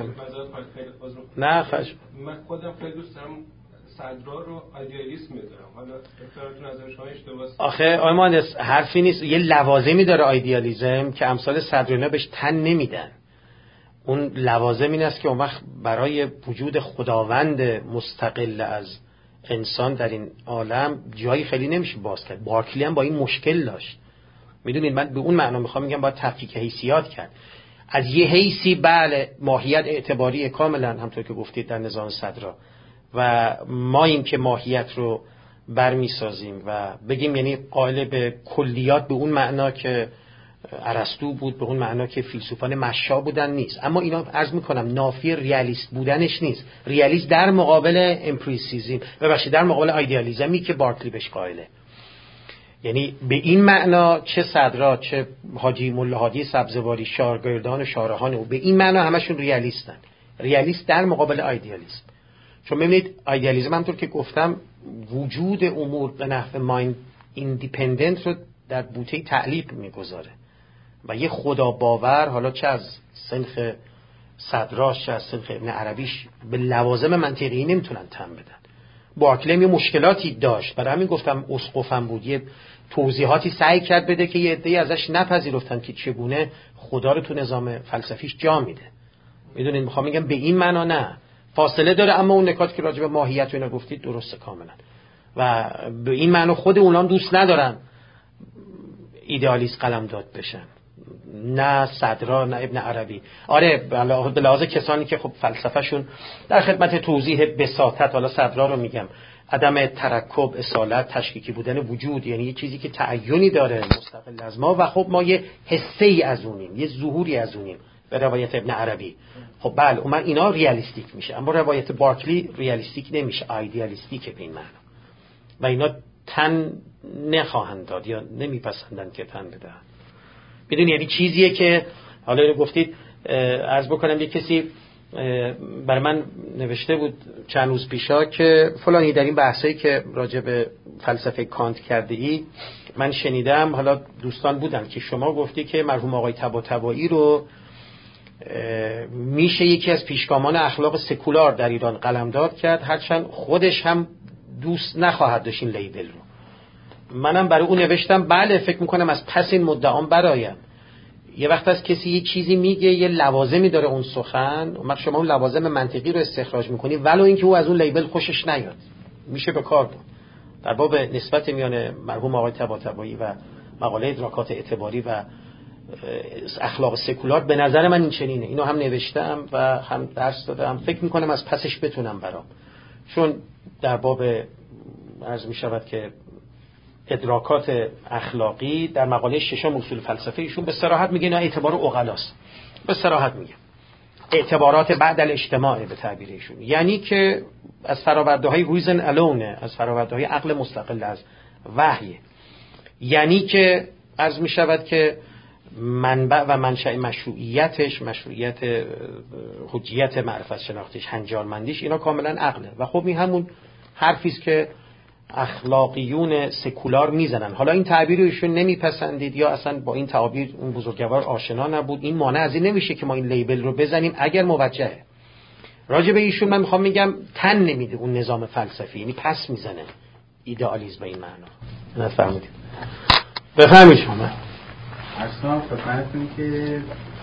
نه خش من خودم خیلی دوست دارم صدرا رو ایدئالیسم میدونم، حالا اختیارتون نظر شما اشتباهه. آخه آقای مهندس حرفی نیست، یه لوازمی داره ایدئالیسم که امثال صدرا بهش تن نمیدن. اون لوازم این است که اون وقت برای وجود خداوند مستقل از انسان در این عالم جایی خیلی نمیشه باز کرد. بارکلی هم با این مشکل داشت، میدونید من به اون معنا میخوام میگم باید تفکیک حیثیات کرد. از یه حیثی بله ماهیت اعتباری کاملا همطور که گفتید در نظام صدرا و ما این که ماهیت رو برمیسازیم و بگیم یعنی قائل به کلیات به اون معنا که ارسطو بود، به اون معنا که فیلسوفان مشا بودن نیست. اما اینا عرض میکنم نافی ریالیست بودنش نیست. ریالیست در مقابل امپریسیزم ببخشید در مقابل ایدئالیسمی که بارکلی بهش قائله. یعنی به این معنا چه صدرا چه حاجی ملا هادی سبزواری شارگردان و شارحان او به این معنا همشون ریالیستن. ریالیست در مقابل ایدئالیسم. چون ببینید ایدئالیسم همونطور که گفتم وجود امور به نحو مایند ایندیپندنت رو در بوته تعلیق میگذاره و یه خدا باور حالا چه از سنخ صدراش چه از سنخ ابن عربیش به لوازم منطقی نمیتونن تن بدن. بارکلی یه مشکلاتی داشت، برای همین گفتم اسقفم بود، یه توضیحاتی سعی کرد بده که یه عده‌ای ازش نپذیرفتن که چگونه خدا رو تو نظام فلسفیش جا میده. میدونید میخوام میگم به این معنا نه، فاصله داره، اما اون نکات که راجع به ماهیت و اینا گفتید درسته کاملا. و به این معنا خود اونها دوست ندارن ایدئالیست قلمداد بشن، نه صدرا نه ابن عربی. آره به لحاظ کسانی که خب فلسفهشون در خدمت توضیح بساطت، حالا صدرا رو میگم، عدم ترکب، اصالت، تشکیکی بودن وجود، یعنی یه چیزی که تعینی داره مستقل از ما و خب ما یه حسه ای از اونیم، یه ظهوری از اونیم به روایت ابن عربی. خب بله اون اینا ریالیستیک میشه، اما روایت بارکلی ریالیستیک نمیشه، ایدئالیستیکه به این معنا و اینا تن نخواهند داد یا نمیپسندن که تن بدن. میدونی یعنی چیزیه که حالا اینو گفتید عرض بکنم یه کسی برای من نوشته بود چند روز پیشا که فلانی در این بحثایی که راجع به فلسفه کانت کرده ای من شنیدم، حالا دوستان بودن که شما گفتی که مرحوم آقای طباطبایی رو میشه یکی از پیشگامان اخلاق سکولار در ایران قلمداد کرد، هرچند خودش هم دوست نخواهد داشت این لیبل رو. منم برای اون نوشتم بله فکر میکنم از پس این مدعام برایم. یه وقت از کسی یه چیزی میگه یه لوازمی داره اون سخن، اون شما اون لوازم منطقی رو استخراج میکنی ولو اینکه او از اون لیبل خوشش نیاد، میشه به کار بود. در باب نسبت میان مرحوم آقای طباطبایی و مقاله ادراکات اعتباری و اخلاق سکولار به نظر من این چنینه. اینو هم نوشتم و هم درس دادم، فکر میکنم از پسش بتونم برام، چون در باب عرض میشود که ادراکات اخلاقی در مقاله ششم اصول فلسفه ایشون به صراحت میگه نه اعتبار عقلاست، به صراحت میگه اعتبارات بعد الاجتماع به تعبیر ایشون، یعنی که از فراورده های ریزن الونه، از فراورده های عقل مستقل از وحی، یعنی که عرض میشود که منبع و منشأ مشروعیتش، مشروعیت حجیت معرفت شناختیش، هنجارمندیش، اینا کاملا عقله. و خب این همون حرفی است که اخلاقیون سکولار میزنن. حالا این تعبیر رو ایشون نمیپسندید یا اصلا با این تعابیر اون بزرگوار آشنا نبود، این مانع از این نمیشه که ما این لیبل رو بزنیم اگر موجهه. راجع به ایشون من میخوام میگم تن نمیده اون نظام فلسفی، یعنی پس میزنه ایدئالیسم به این معنا. نفهمیدید؟ بفهمید شما. اصلا خدمتتون که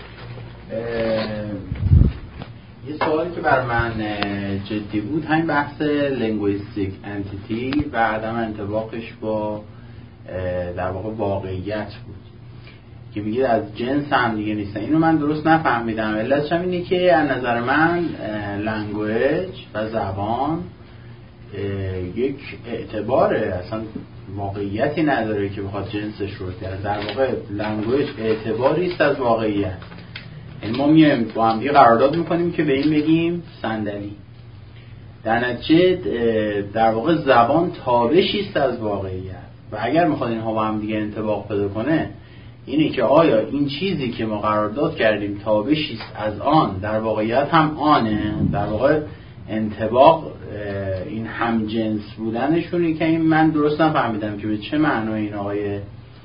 یه سوالی که بر من جدی بود همین بحث لینگویستیک انتیتی و عدم انطباقش با در واقع واقعیت بود که میگه از جنس هم دیگه نیستن. اینو من درست نفهمیدم. علتش هم اینه که از نظر من لنگویج و زبان یک اعتباره، اصلا واقعیتی نداره که بخواد جنسش رو کرد. در واقع لنگویج اعتباری است از واقعیت. یعنی ما میایم با هم دیگه قرارداد میکنیم که به این بگیم صندلی، در نتیجه در واقع زبان تابشی است از واقعیت. و اگر میخواد اینها با هم دیگه انطباق پیدا کنه اینه که آیا این چیزی که ما قرارداد کردیم تابشی است از آن در واقعیت هم آنه. در واقع انطباق این هم جنس بودنشونی که این من درست نفهمیدم که به چه معنای این آقای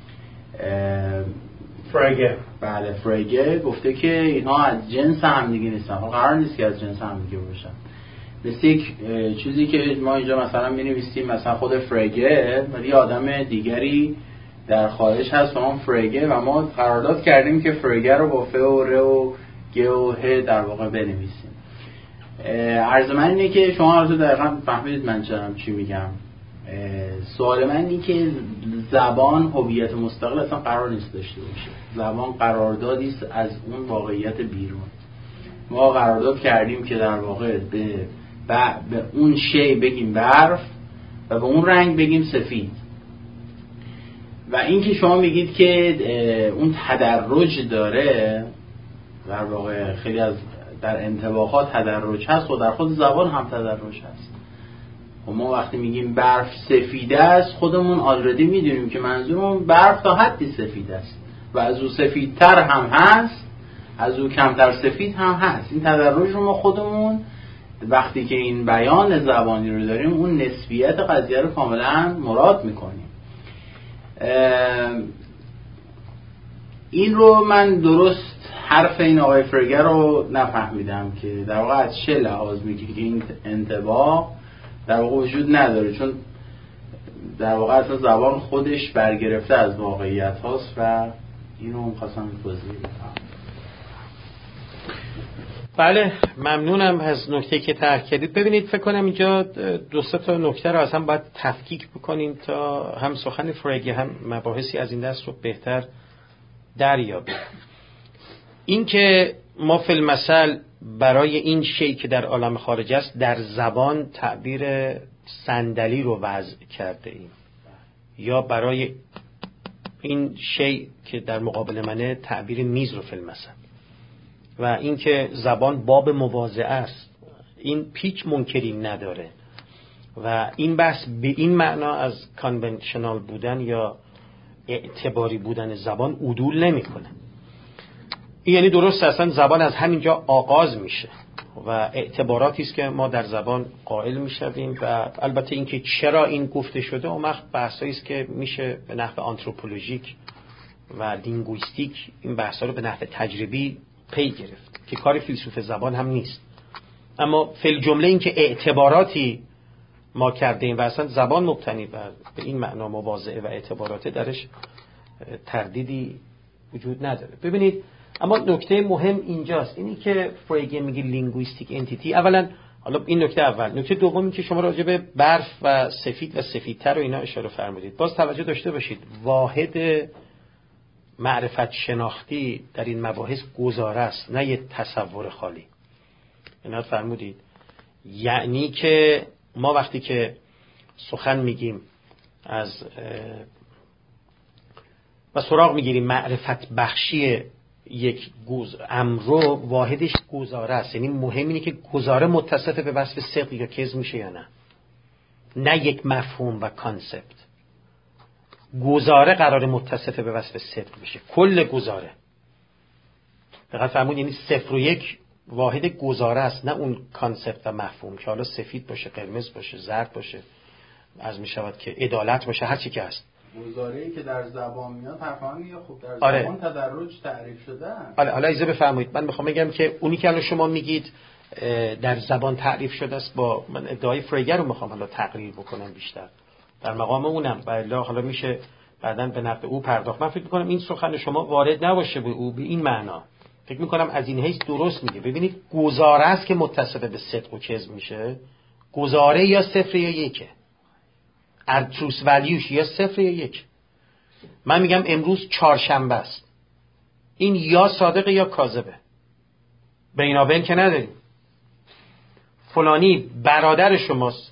فرگه بله فرگه گفته که اینها از جنس هم دیگه نیستن. خب قرار نیست که از جنس هم دیگه باشن. مثل یک چیزی که ما اینجا مثلا می‌نویسیم مثلا خود فرگه ولی آدم دیگری در خارج هست و ما فرگه و ما قرارداد کردیم که فرگه رو با ف و ر و گ و ه در واقع بنویسیم. عرض من اینه که شما عرض دقیقا فهمیدید من چرا چی میگم. سوال من اینه که زبان هویت مستقل اصلا قرار نیست داشته باشه. زبان قراردادی است از اون واقعیت بیرون. ما قرارداد کردیم که در واقع به به اون شی بگیم برف و به اون رنگ بگیم سفید. و این که شما میگید که اون تدرج داره، در واقع خیلی از در انطباقات تدرج هست و در خود زبان هم تدرج هست. و ما وقتی میگیم برف سفیده است، خودمون آلردی میدونیم که منظورمون برف تا حدی سفید است و از او سفیدتر هم هست، از او کمتر سفید هم هست. این تدرج رو ما خودمون وقتی که این بیان زبانی رو داریم اون نسبیت قضیه رو کاملا مراد میکنیم. این رو من درست حرف این آقای فرگر رو نفهمیدم که در واقع از چه لحاظ میگه که این انطباق در واقع وجود نداره، چون در واقع اصلا زبان خودش برگرفته از واقعیت هاست و این رو میخواستم توضیح بدم. بله، ممنونم از نکته که طرح کردید. ببینید، فکر کنم اینجا دو سه تا نکته رو اصلا باید تفکیک بکنیم تا هم سخن فرگی هم مباحثی از این دست رو بهتر دریابیم. این که ما فی المثل برای این شی که در عالم خارج است در زبان تعبیر صندلی رو وضع کرده ایم، یا برای این شی که در مقابل منه تعبیر میز رو فی المثل، و اینکه زبان باب مواضعه است، این پیچ منکری نداره و این بحث به این معنا از کانونشنال بودن یا اعتباری بودن زبان عدول نمیکنه. یعنی درست اصلا زبان از همینجا آغاز میشه و اعتباراتی است که ما در زبان قائل میشویم و البته اینکه چرا این گفته شده اون وقت بحثایی است که میشه به نحو آنتروپولوژیک و لینگویستیک این بحثا رو به نحو تجربی پی گرفت که کار فیلسوف زبان هم نیست. اما فی الجمله این که اعتباراتی ما کردیم و اصلا زبان مبتنی بر به این معنا مواضعه و اعتبارات درش تردیدی وجود نداره. ببینید، اما نکته مهم اینجاست، اینی که فریگه میگه لینگویستیک انتیتی. اولا حالا این نکته اول. نکته دوم این که شما راجع به برف و سفید و سفیدتر و اینا اشاره فرمودید. باز توجه داشته باشید، واحد معرفت شناختی در این مباحث گزاره است، نه یه تصور خالی. اینا فرمودید. یعنی که ما وقتی که سخن میگیم از و سراغ میگیریم معرفت بخشی یک گوز امرو، واحدش گزاره است. یعنی مهم اینه که گزاره متصف به وصف صدق یا کذب میشه یا نه، نه یک مفهوم و کانسپت. گزاره قرار متصف به وصف صدق بشه، کل گزاره. دقیقاً فرمود، یعنی صفر و یک واحد گزاره است، نه اون کانسپت و مفهوم که حالا سفید باشه، قرمز باشه، زرد باشه، از می شود که عدالت باشه، هر چی که هست. گزاره‌ای که در زبان میاد حرفا یا خب در آره. زبان تدرج تعریف شده. حالا حالا اجازه بفرمایید، من میخوام بگم که اونی که الان شما میگید در زبان تعریف شده است، با من ادعای فریگر رو میخوام حالا تقریر بکنم بیشتر در مقام اونم، بله حالا میشه بعداً به نقد او پرداخت. من فکر میکنم این سخن شما وارد نباشه به او به این معنا. فکر میکنم از این حیث درست میگه. ببینید، گزاره است که متصف به صدق و کذب میشه. گزاره یا صفر یا یکه، ارتروس ولیوش یا صفر یا یک. من میگم امروز چهارشنبه است، این یا صادقه یا کاذبه، بینابین که نداریم. فلانی برادر شماست،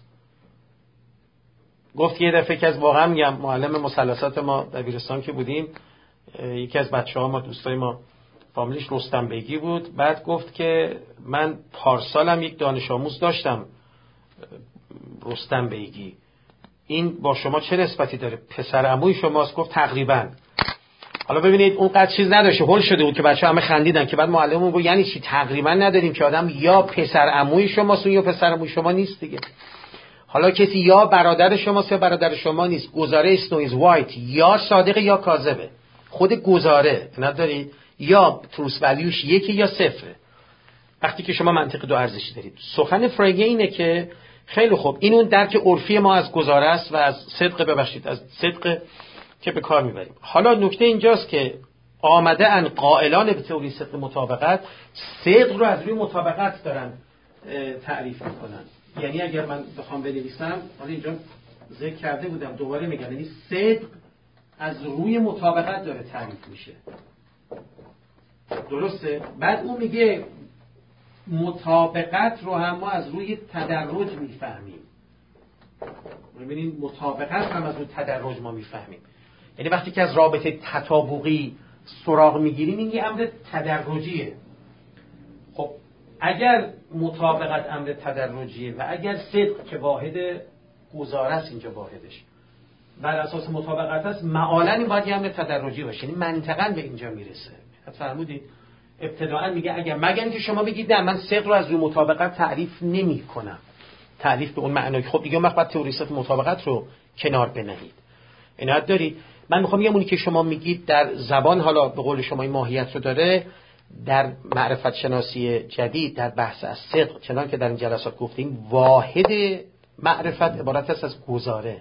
گفت یه دفعه که از واقعا میگم معلم مثلثات ما دبیرستان که بودیم، یکی از بچه ها ما دوستای ما فامیلیش رستم بیگی بود، بعد گفت که من پارسالم یک دانش آموز داشتم رستم بیگی، این با شما چه نسبتی داره؟ پسر عموی شماست؟ گفت تقریبا. حالا ببینید اون قد چیز نداشته، هول شده بود که بچه‌ها همه خندیدن که بعد معلممون گفت یعنی چی تقریبا نداریم که آدم یا پسر عموی شماست یا پسر عموی شما نیست دیگه. حالا کسی یا برادر شماست یا برادر شما نیست. گزاره اسنویز وایت یا صادقه یا کاذبه. خود گزاره ندارید، یا تروس ولیوش یکی یا صفره. وقتی که شما منطق دو ارزشی دارید. سخن فریگه اینه که خیلی خوب، این اون درک عرفی ما از گزاره است و از صدق، ببخشید از صدق که به کار میبریم. حالا نکته اینجاست که آمده ان قائلان به تئوری صدق مطابقت، صدق رو از روی مطابقت دارن تعریف میکنن. یعنی اگر من بخوام بنویسم، حالا اینجا ذکر کرده بودم دوباره میگم، یعنی صدق از روی مطابقت داره تعریف میشه، درسته؟ بعد اون میگه مطابقت رو هم ما از روی تدرج میفهمیم. ببینید مطابقت هم از روی تدرج ما میفهمیم، یعنی وقتی که از رابطه تطابقی سراغ میگیریم این یه امر تدرجیه. خب اگر مطابقت امر تدرجیه و اگر صدق که واحد گزاره است اینجا واحدش بر اساس مطابقت است، معالاً این باید یه امر تدرجی باشه، یعنی منطقاً به اینجا میرسه. فرمودید ابتداءً میگه اگر مگر اینکه شما بگید نه من صدق رو از روی مطابقت تعریف نمی کنم، تعریف به اون معنای، خب دیگه وقت باید تئوریست مطابقت رو کنار بنهید. عنایت دارید؟ من میخوام بگم اونی که شما میگید در زبان حالا به قول شما این ماهیت رو داره، در معرفت شناسی جدید در بحث از صدق چنان که در این جلسات گفتیم واحد معرفت عبارت است از گزاره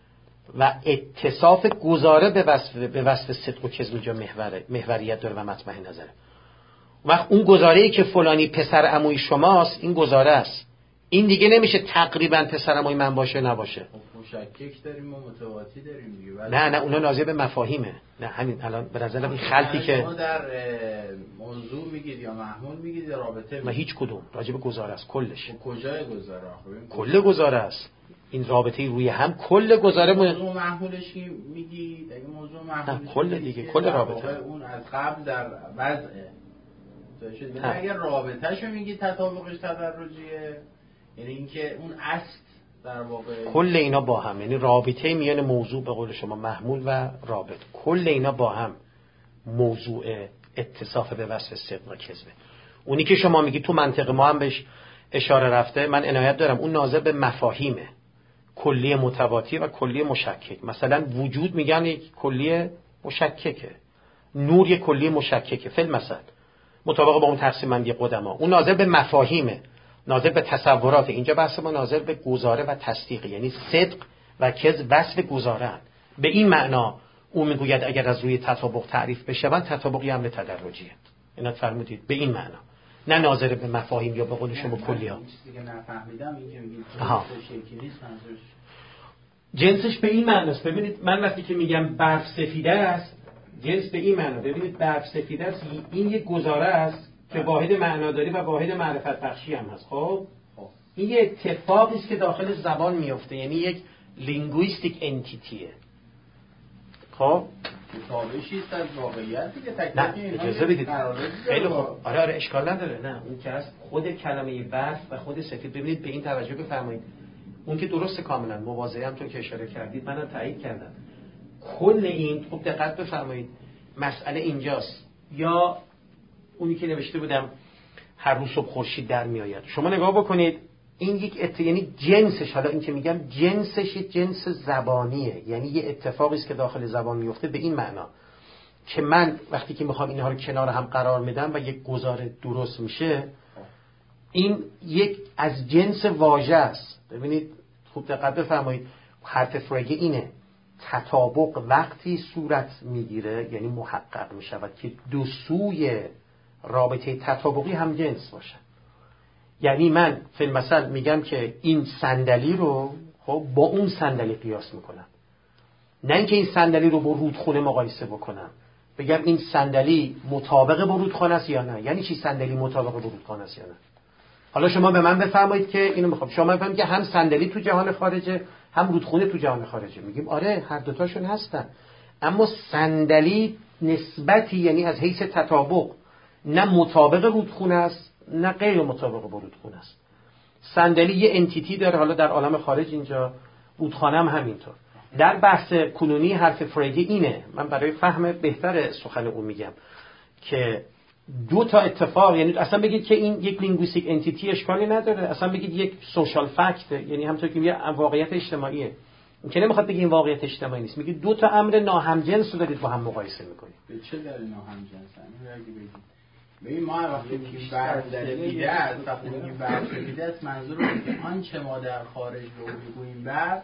و اتصاف گزاره به وصف به وصف صدق و کذب اینجا محور محوریت داره و مطمع نظره. وقت اون گزاره‌ای که فلانی پسر عموی شماست این گزاره است، این دیگه نمیشه تقریبا پسر عموی من باشه نباشه. مشکک داریم و متواتی داریم دیگه. نه نه اونا ناظر به مفاهیمه. نه همین الان به نظرم این خلطی که شما در موضوع میگید یا محمول میگید یا رابطه ما هیچ کدوم راجع به گزاره است کلش. کجای گزاره؟ کل گزاره است. این رابطه روی هم کل گزاره موضوع محمولش میگی اگه موضوع محمولش کل دیگه کل رابطه اون از قبل در وضعه داشتید. اگر رابطه‌شو میگی تطابقش تدرجیه، یعنی اینکه اون اصل در واقع کل اینا با هم، یعنی رابطه میان موضوع به قول شما محمول و رابط، کل اینا با هم موضوع اتصاف به وصف صدق و کذبه. اونی که شما میگی تو منطق ما هم بهش اشاره رفته، من عنایت دارم اون ناظر به مفاهیمه، کلی متواتی و کلی مشکک. مثلا وجود میگن یک کلی مشککه، نور یک کلی مشککه فعل مثلا مطابق با اون تقسیم بندی قدما. اون ناظر به مفاهیمه، ناظر به تصورات. اینجا بحث ما ناظر به گزاره و تصدیق، یعنی صدق و کذب وصف گزاره. به این معنا اون میگوید اگر از روی تطابق تعریف بشوند تطابقی امر تدرجیه. اینا فرمودید به این معنا، نه ناظر به مفاهیم یا به قول شما کلیات. چیزی که نفهمیدم این که میگید شکلی نیست منظورش جنسش به این معناست. ببینید من وقتی که میگم برف سفیده است، جنس به این معنا، ببینید برف سفیده است این یک گزاره است که واحد معناداری و واحد معرفت بخشی هم هست. خب این یه اتفاقی است که داخل زبان میفته، یعنی یک لینگویستیک انتیتیه. خب مطابقی است از واقعیت دیگه. تک نه اجازه بدید خیلی خوب. آره آره اشکال نداره. نه اون که هست خود کلمه برف و خود سفید. ببینید به این توجه بفرمایید، اون که درست کاملا موازی هم تو که اشاره کردید منم تایید کردم. کل این خوب دقت بفرمایید مسئله اینجاست، یا اونی که نوشته بودم هر روز صبح خورشید در میآید. شما نگاه بکنید این یک ات... یعنی جنسش، حالا این که میگم جنسش یک جنس زبانیه، یعنی یه اتفاقی است که داخل زبان میفته به این معنا که من وقتی که میخوام اینها رو کنار هم قرار میدم و یک گزاره درست میشه، این یک از جنس واژه است. ببینید خوب دقت بفرمایید حرف فرگه اینه، تطابق وقتی صورت میگیره یعنی محقق میشود که دو سوی رابطه تطابقی هم جنس باشه. یعنی من فی المثل میگم که این صندلی رو خب با اون صندلی قیاس میکنم، نه اینکه این صندلی رو با رودخونه مقایسه بکنم بگم این صندلی مطابق با رودخانه است یا نه. یعنی چی صندلی مطابق با رودخانه است یا نه؟ حالا شما به من بفرمایید که اینو میخوام شما بفهمید که هم صندلی تو جهان خارجه هم رودخونه تو جهان خارجه. میگیم آره هر دوتاشون هستن، اما صندلی نسبتی یعنی از حیث تطابق نه مطابق رودخونه است نه غیر مطابق با رودخونه است. صندلی یه انتیتی داره، حالا در عالم خارج اینجا رودخانه هم همینطور. در بحث کنونی حرف فریگه اینه، من برای فهم بهتر سخن اون میگم که دو تا اتفاق، یعنی اصلا بگید که این یک لینگویستیک انتیتی اشکالی نداره، اصلا بگید یک سوشال فکت، یعنی همونطور که میگه واقعیت اجتماعیه، این که نمیخواد بگید این واقعیت اجتماعی نیست، میگید دو تا امر ناهمجنس رو دارید با هم مقایسه میکنید. به چه دلیل ناهمجنسن؟ اگه بگید ببین ما وقتی میگیم برف سفیده است، وقتی میگیم برف سفیده است منظور اینه که آنچه ما در خارج به اون میگوییم برف،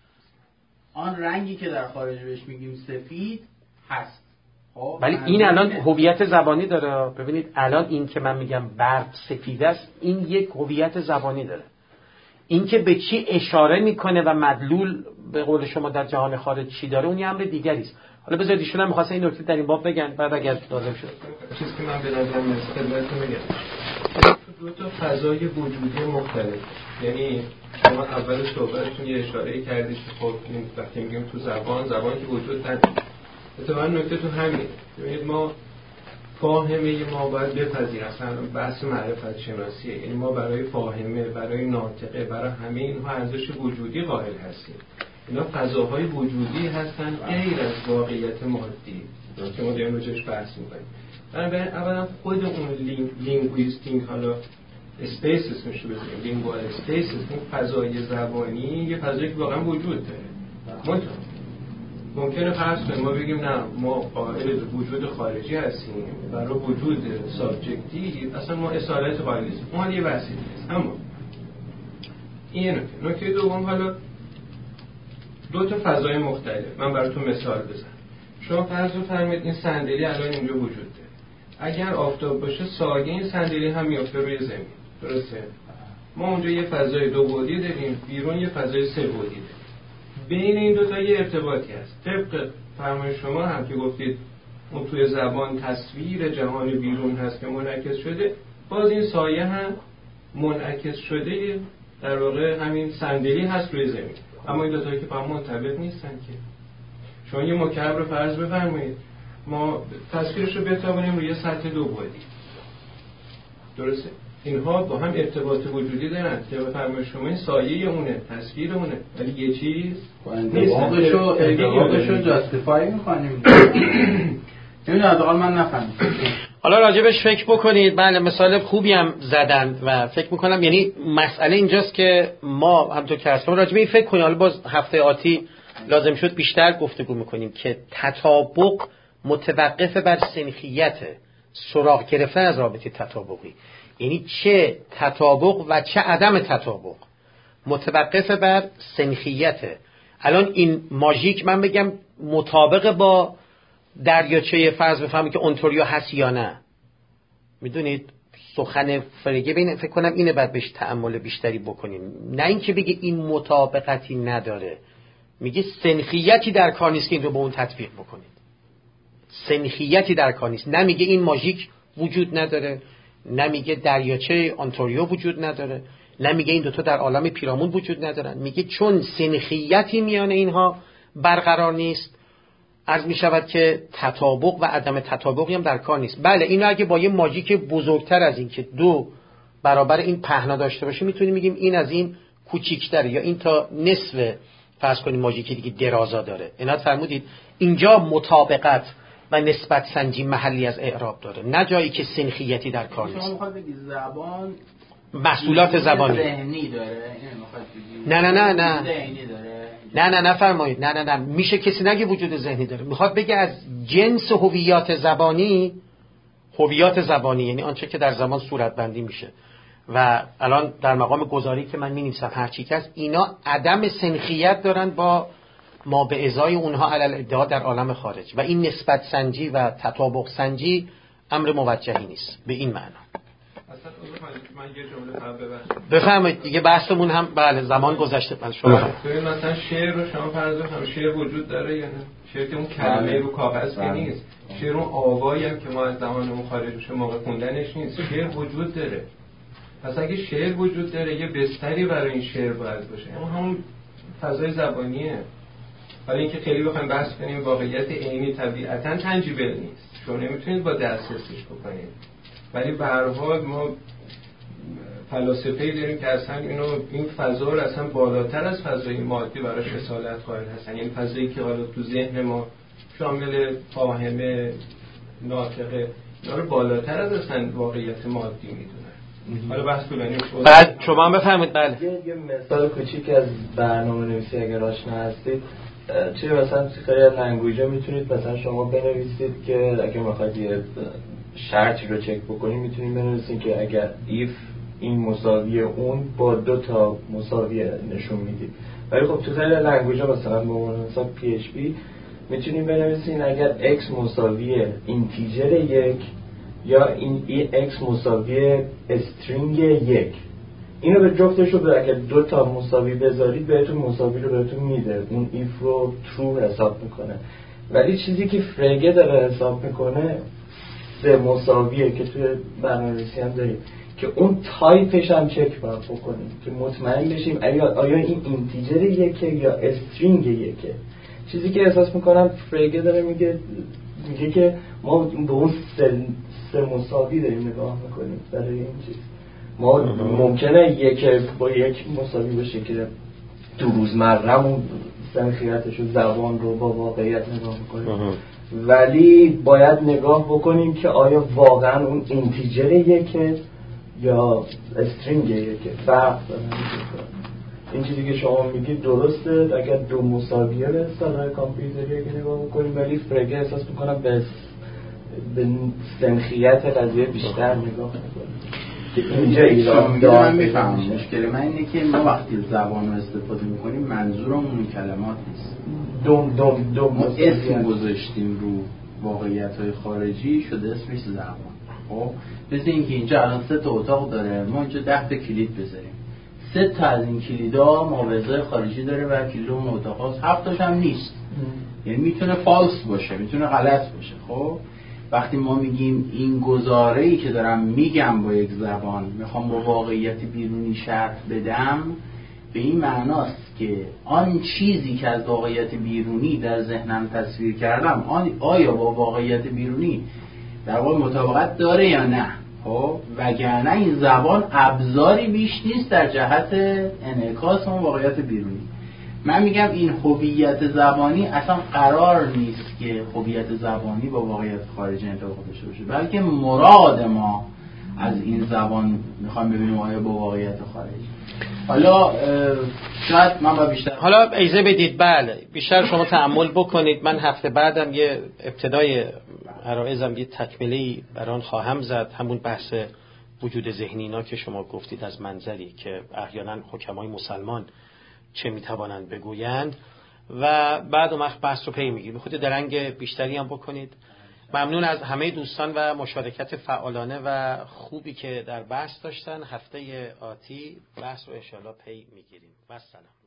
آن رنگی که در خارج بهش میگیم سفید هست. ولی این الان هویت زبانی داره. ببینید الان این که من میگم برف سفید است این یک هویت زبانی داره. این که به چی اشاره میکنه و مدلول به قول شما در جهان خارج چی داره اون یه امر دیگری است. حالا بذارید ایشون هم می‌خواستن این نکته در این باب بگن بعد اگر لازم شد چیزی که من به نظرم استدلالتون میگم دو تا فضای وجودی مختلف. یعنی شما اول صحبتتون یه اشاره کردید که خب این وقتی میگیم تو زبان زبان که وجود نداره. اتفاقا نکته تو همین. ببینید ما فاهمه ما باید بپذیریم اصلا بحث معرفت شناسیه. یعنی ما برای فاهمه، برای ناطقه، برای همه اینها ارزش وجودی قائل هستیم. اینا فضاهای وجودی هستن غیر از واقعیت مادی که ما داریم روش بحث می‌کنیم. بنابراین اولا خود اون لینگویستینگ حالا اسپیسز میشه بگیم لینگوال اسپیسز اون فضای زبانی یه فضایی که واقعا وجود داره. ممکنه فرض کنیم ما بگیم نه ما قائل به وجود خارجی هستیم برای وجود سابجکتی اصلا ما اصالت قائل نیستیم. اون یه وسیله است. اما این نکته نکته دوم حالا دو تا فضای مختلف من براتون مثال بزنم. شما فرض فرمایید این صندلی الان اینجا وجود داره. اگر آفتاب باشه سایه این صندلی هم میافته روی زمین. درسته؟ ما اونجا یه فضای دو بعدی داریم، بیرون یه فضای سه بعدی داریم. بین این دو تا یه ارتباطی هست. طبق فرمایش شما هم که گفتید اون توی زبان تصویر جهان بیرون هست که منعکس شده، باز این سایه هم منعکس شده در واقع همین صندلی هست روی زمین. اما این دو تا که با هم منطبق نیستن که. شما یه مکعب رو فرض بفرمایید ما تصویرش رو بتابونیم روی سطح دو بعدی. درسته؟ اینها با هم ارتباط وجودی دارن که بفرمایید شما این سایه اونه، تصویر اونه، ولی یه چیز انتباقش رو انتباقش رو جاستیفای می‌کنیم. این حداقل من نفهمیدم. حالا راجبش فکر بکنید. بله مثال خوبی هم زدن و فکر میکنم یعنی مسئله اینجاست که ما همونطور که هستم راجب این فکر کنیم. حالا باز هفته آتی لازم شد بیشتر گفتگو میکنیم که تطابق متوقف بر سنخیت، سراغ گرفتن از رابطه تطابقی. یعنی چه تطابق و چه عدم تطابق متوقف بر سنخیته. الان این ماژیک من بگم مطابق با دریاچه فرض بفهمید که اونتاریو هست یا نه. میدونید سخن فرگه بین فکر کنم اینه بعد بهش تأمل بیشتری بکنیم. نه اینکه بگه این مطابقتی نداره، میگه سنخیتی در کار نیست که این رو به اون تطبیق بکنید. سنخیتی در کار نیست. نمیگه این ماژیک وجود نداره، نمیگه دریاچه اونتاریو وجود نداره، نمیگه این دوتا در عالم پیرامون وجود ندارن. میگه چون سنخیتی میان اینها برقرار نیست، عرض می شود که تطابق و عدم تطابقی هم در کار نیست. بله اینو اگه با یه ماژیک بزرگتر از این که دو برابر این پهنا داشته باشه میتونیم میگیم این از این کوچیک‌تره یا این تا نصف فرض کنیم ماژیک دیگه درازا داره. اینات فرمودید اینجا مطابقت و نسبت سنجی محلی از اعراب داره، نه جایی که سنخیتی در کار نیست. شما میخواد بگید زبان محصولات زبانی ذهنی داره، اینو میخواد بگید نه نه نه نه ذهنی داره. نه نه نفرمایید نه نه نه میشه کسی نگه وجود ذهنی داره. میخواد بگه از جنس هویات زبانی، هویات زبانی یعنی آنچه که در زمان صورت بندی میشه و الان در مقام گزاری که من می‌نویسم هر چی که است اینا عدم سنخیت دارن با ما به ازای اونها علل ادعا در عالم خارج و این نسبت سنجی و تطابق سنجی امر موجهی نیست به این معنا. من یه جمله فقط ببخشید بفرمایید دیگه بحثمون هم بله زمان گذشته. من شما ببین مثلا شعر رو شما فرض کنید شعر وجود داره یا نه؟ شعر که اون کلمه رو کاغذ که نیست، شعر اون آوایی هم که ما از دهانمون خارج میشه موقع خوندنش نیست. شعر وجود داره. پس اگه شعر وجود داره یه بستری برای این شعر باید باشه. اما همون فضای زبانیه. حالا اینکه خیلی بخوایم بحث کنیم واقعیت عینی طبیعتاً تنجیبل نیست. شما نمیتونید با دست حسش بکنید. ولی به هر حال ما فلاسفه‌ای داریم که اصلا اینو این فضا رو اصلا بالاتر از فضای مادی براش اصالت قائل هستن. یعنی فضایی که حالا تو ذهن ما شامل فاهمه، ناطقه، اینا رو بالاتر از اصلا واقعیت مادی میدونن. حالا بحث طولانی شد. بعد شما هم بفهمید. بله یه مثال کوچیک از برنامه نویسی اگر آشنا هستید، چه مثلا خیلی از لنگویج‌ها میتونید مثلا شما بنویسید که اگه میخواید یه شرطی رو چک بکنید میتونید بنویسید که اگر if این مساوی اون با دو تا مساوی نشون میدید. ولی خب تو خیلی لنگویج‌ها مثلا به عنوان مثلا پی اچ پی میتونید بنویسید اگر x مساوی اینتیجر یک یا این x مساوی استرینگ یک، اینو به جفتش رو به اگه دو تا مساوی بذارید بهتون مساوی رو بهتون میده، اون ایف رو ترو حساب میکنه. ولی چیزی که فرگه داره حساب میکنه سه مساویه که توی برنامه‌نویسی هم داریم که اون تایپش هم چک باید بکنیم که مطمئن بشیم آیا آیا این اینتیجر یکه یا استرینگ یکه. چیزی که احساس میکنم فرگه داره میگه میگه که ما به اون سه, سه مساوی داریم نگاه میکنیم برای این چیز. ما ممکنه یک با یک مساوی باشه که دو روزمره‌مون سنخیتش و زبان رو با واقعیت نگاه میکنیم، ولی باید نگاه بکنیم که آیا واقعا اون اینتیجر یکه یا استرینگ یکه، فرق داره. این چیزی که شما میگید درسته اگر دو مساویه به اصطلاح کامپیوتری اگه نگاه بکنیم، ولی فرگه احساس میکنم به به سنخیت قضیه بیشتر نگاه میکنیم. اینجا ایران دارم میفهمم. مشکل من اینه که ما وقتی زبان رو استفاده میکنیم منظورمون کلمات نیست. دوم دوم دوم ما اسم گذاشتیم رو واقعیت های خارجی شده اسمش زبان. خب مثل اینکه اینجا الان سه تا اتاق داره، ما اینجا ده تا کلید بذاریم، سه تا از این کلیدا معاوضه خارجی داره و کلید اون اتاق هاست، هفت تاش هم نیست. یعنی میتونه فالس باشه، میتونه غلط باشه. خب وقتی ما میگیم این گزاره‌ای که دارم میگم با یک زبان میخوام با واقعیت بیرونی شرح بدم، به این معناست که آن چیزی که از واقعیت بیرونی در ذهنم تصویر کردم آن آیا با واقعیت بیرونی در واقع مطابقت داره یا نه. خب وگرنه این زبان ابزاری بیش نیست در جهت انعکاس اون واقعیت بیرونی. من میگم این هویت زبانی اصلا قرار نیست که هویت زبانی با واقعیت خارجی انطباق داشته باشه، بلکه مراد ما از این زبان میخوام ببینیم آیا با واقعیت خارجی. حالا شاید من با بیشتر حالا ایزه بدید، بله بیشتر شما تأمل بکنید. من هفته بعدم یه ابتدای عرایزم یه تکمله‌ای بران خواهم زد، همون بحث وجود ذهنی اینا که شما گفتید از منظری که احیانا حکمای مسلمان چه میتوانند بگویند و بعد اون وقت بحث رو پی میگیریم. خود درنگ بیشتری هم بکنید. ممنون از همه دوستان و مشارکت فعالانه و خوبی که در بحث داشتن. هفته آتی بحث رو ان شاءالله پی میگیریم. و السلام.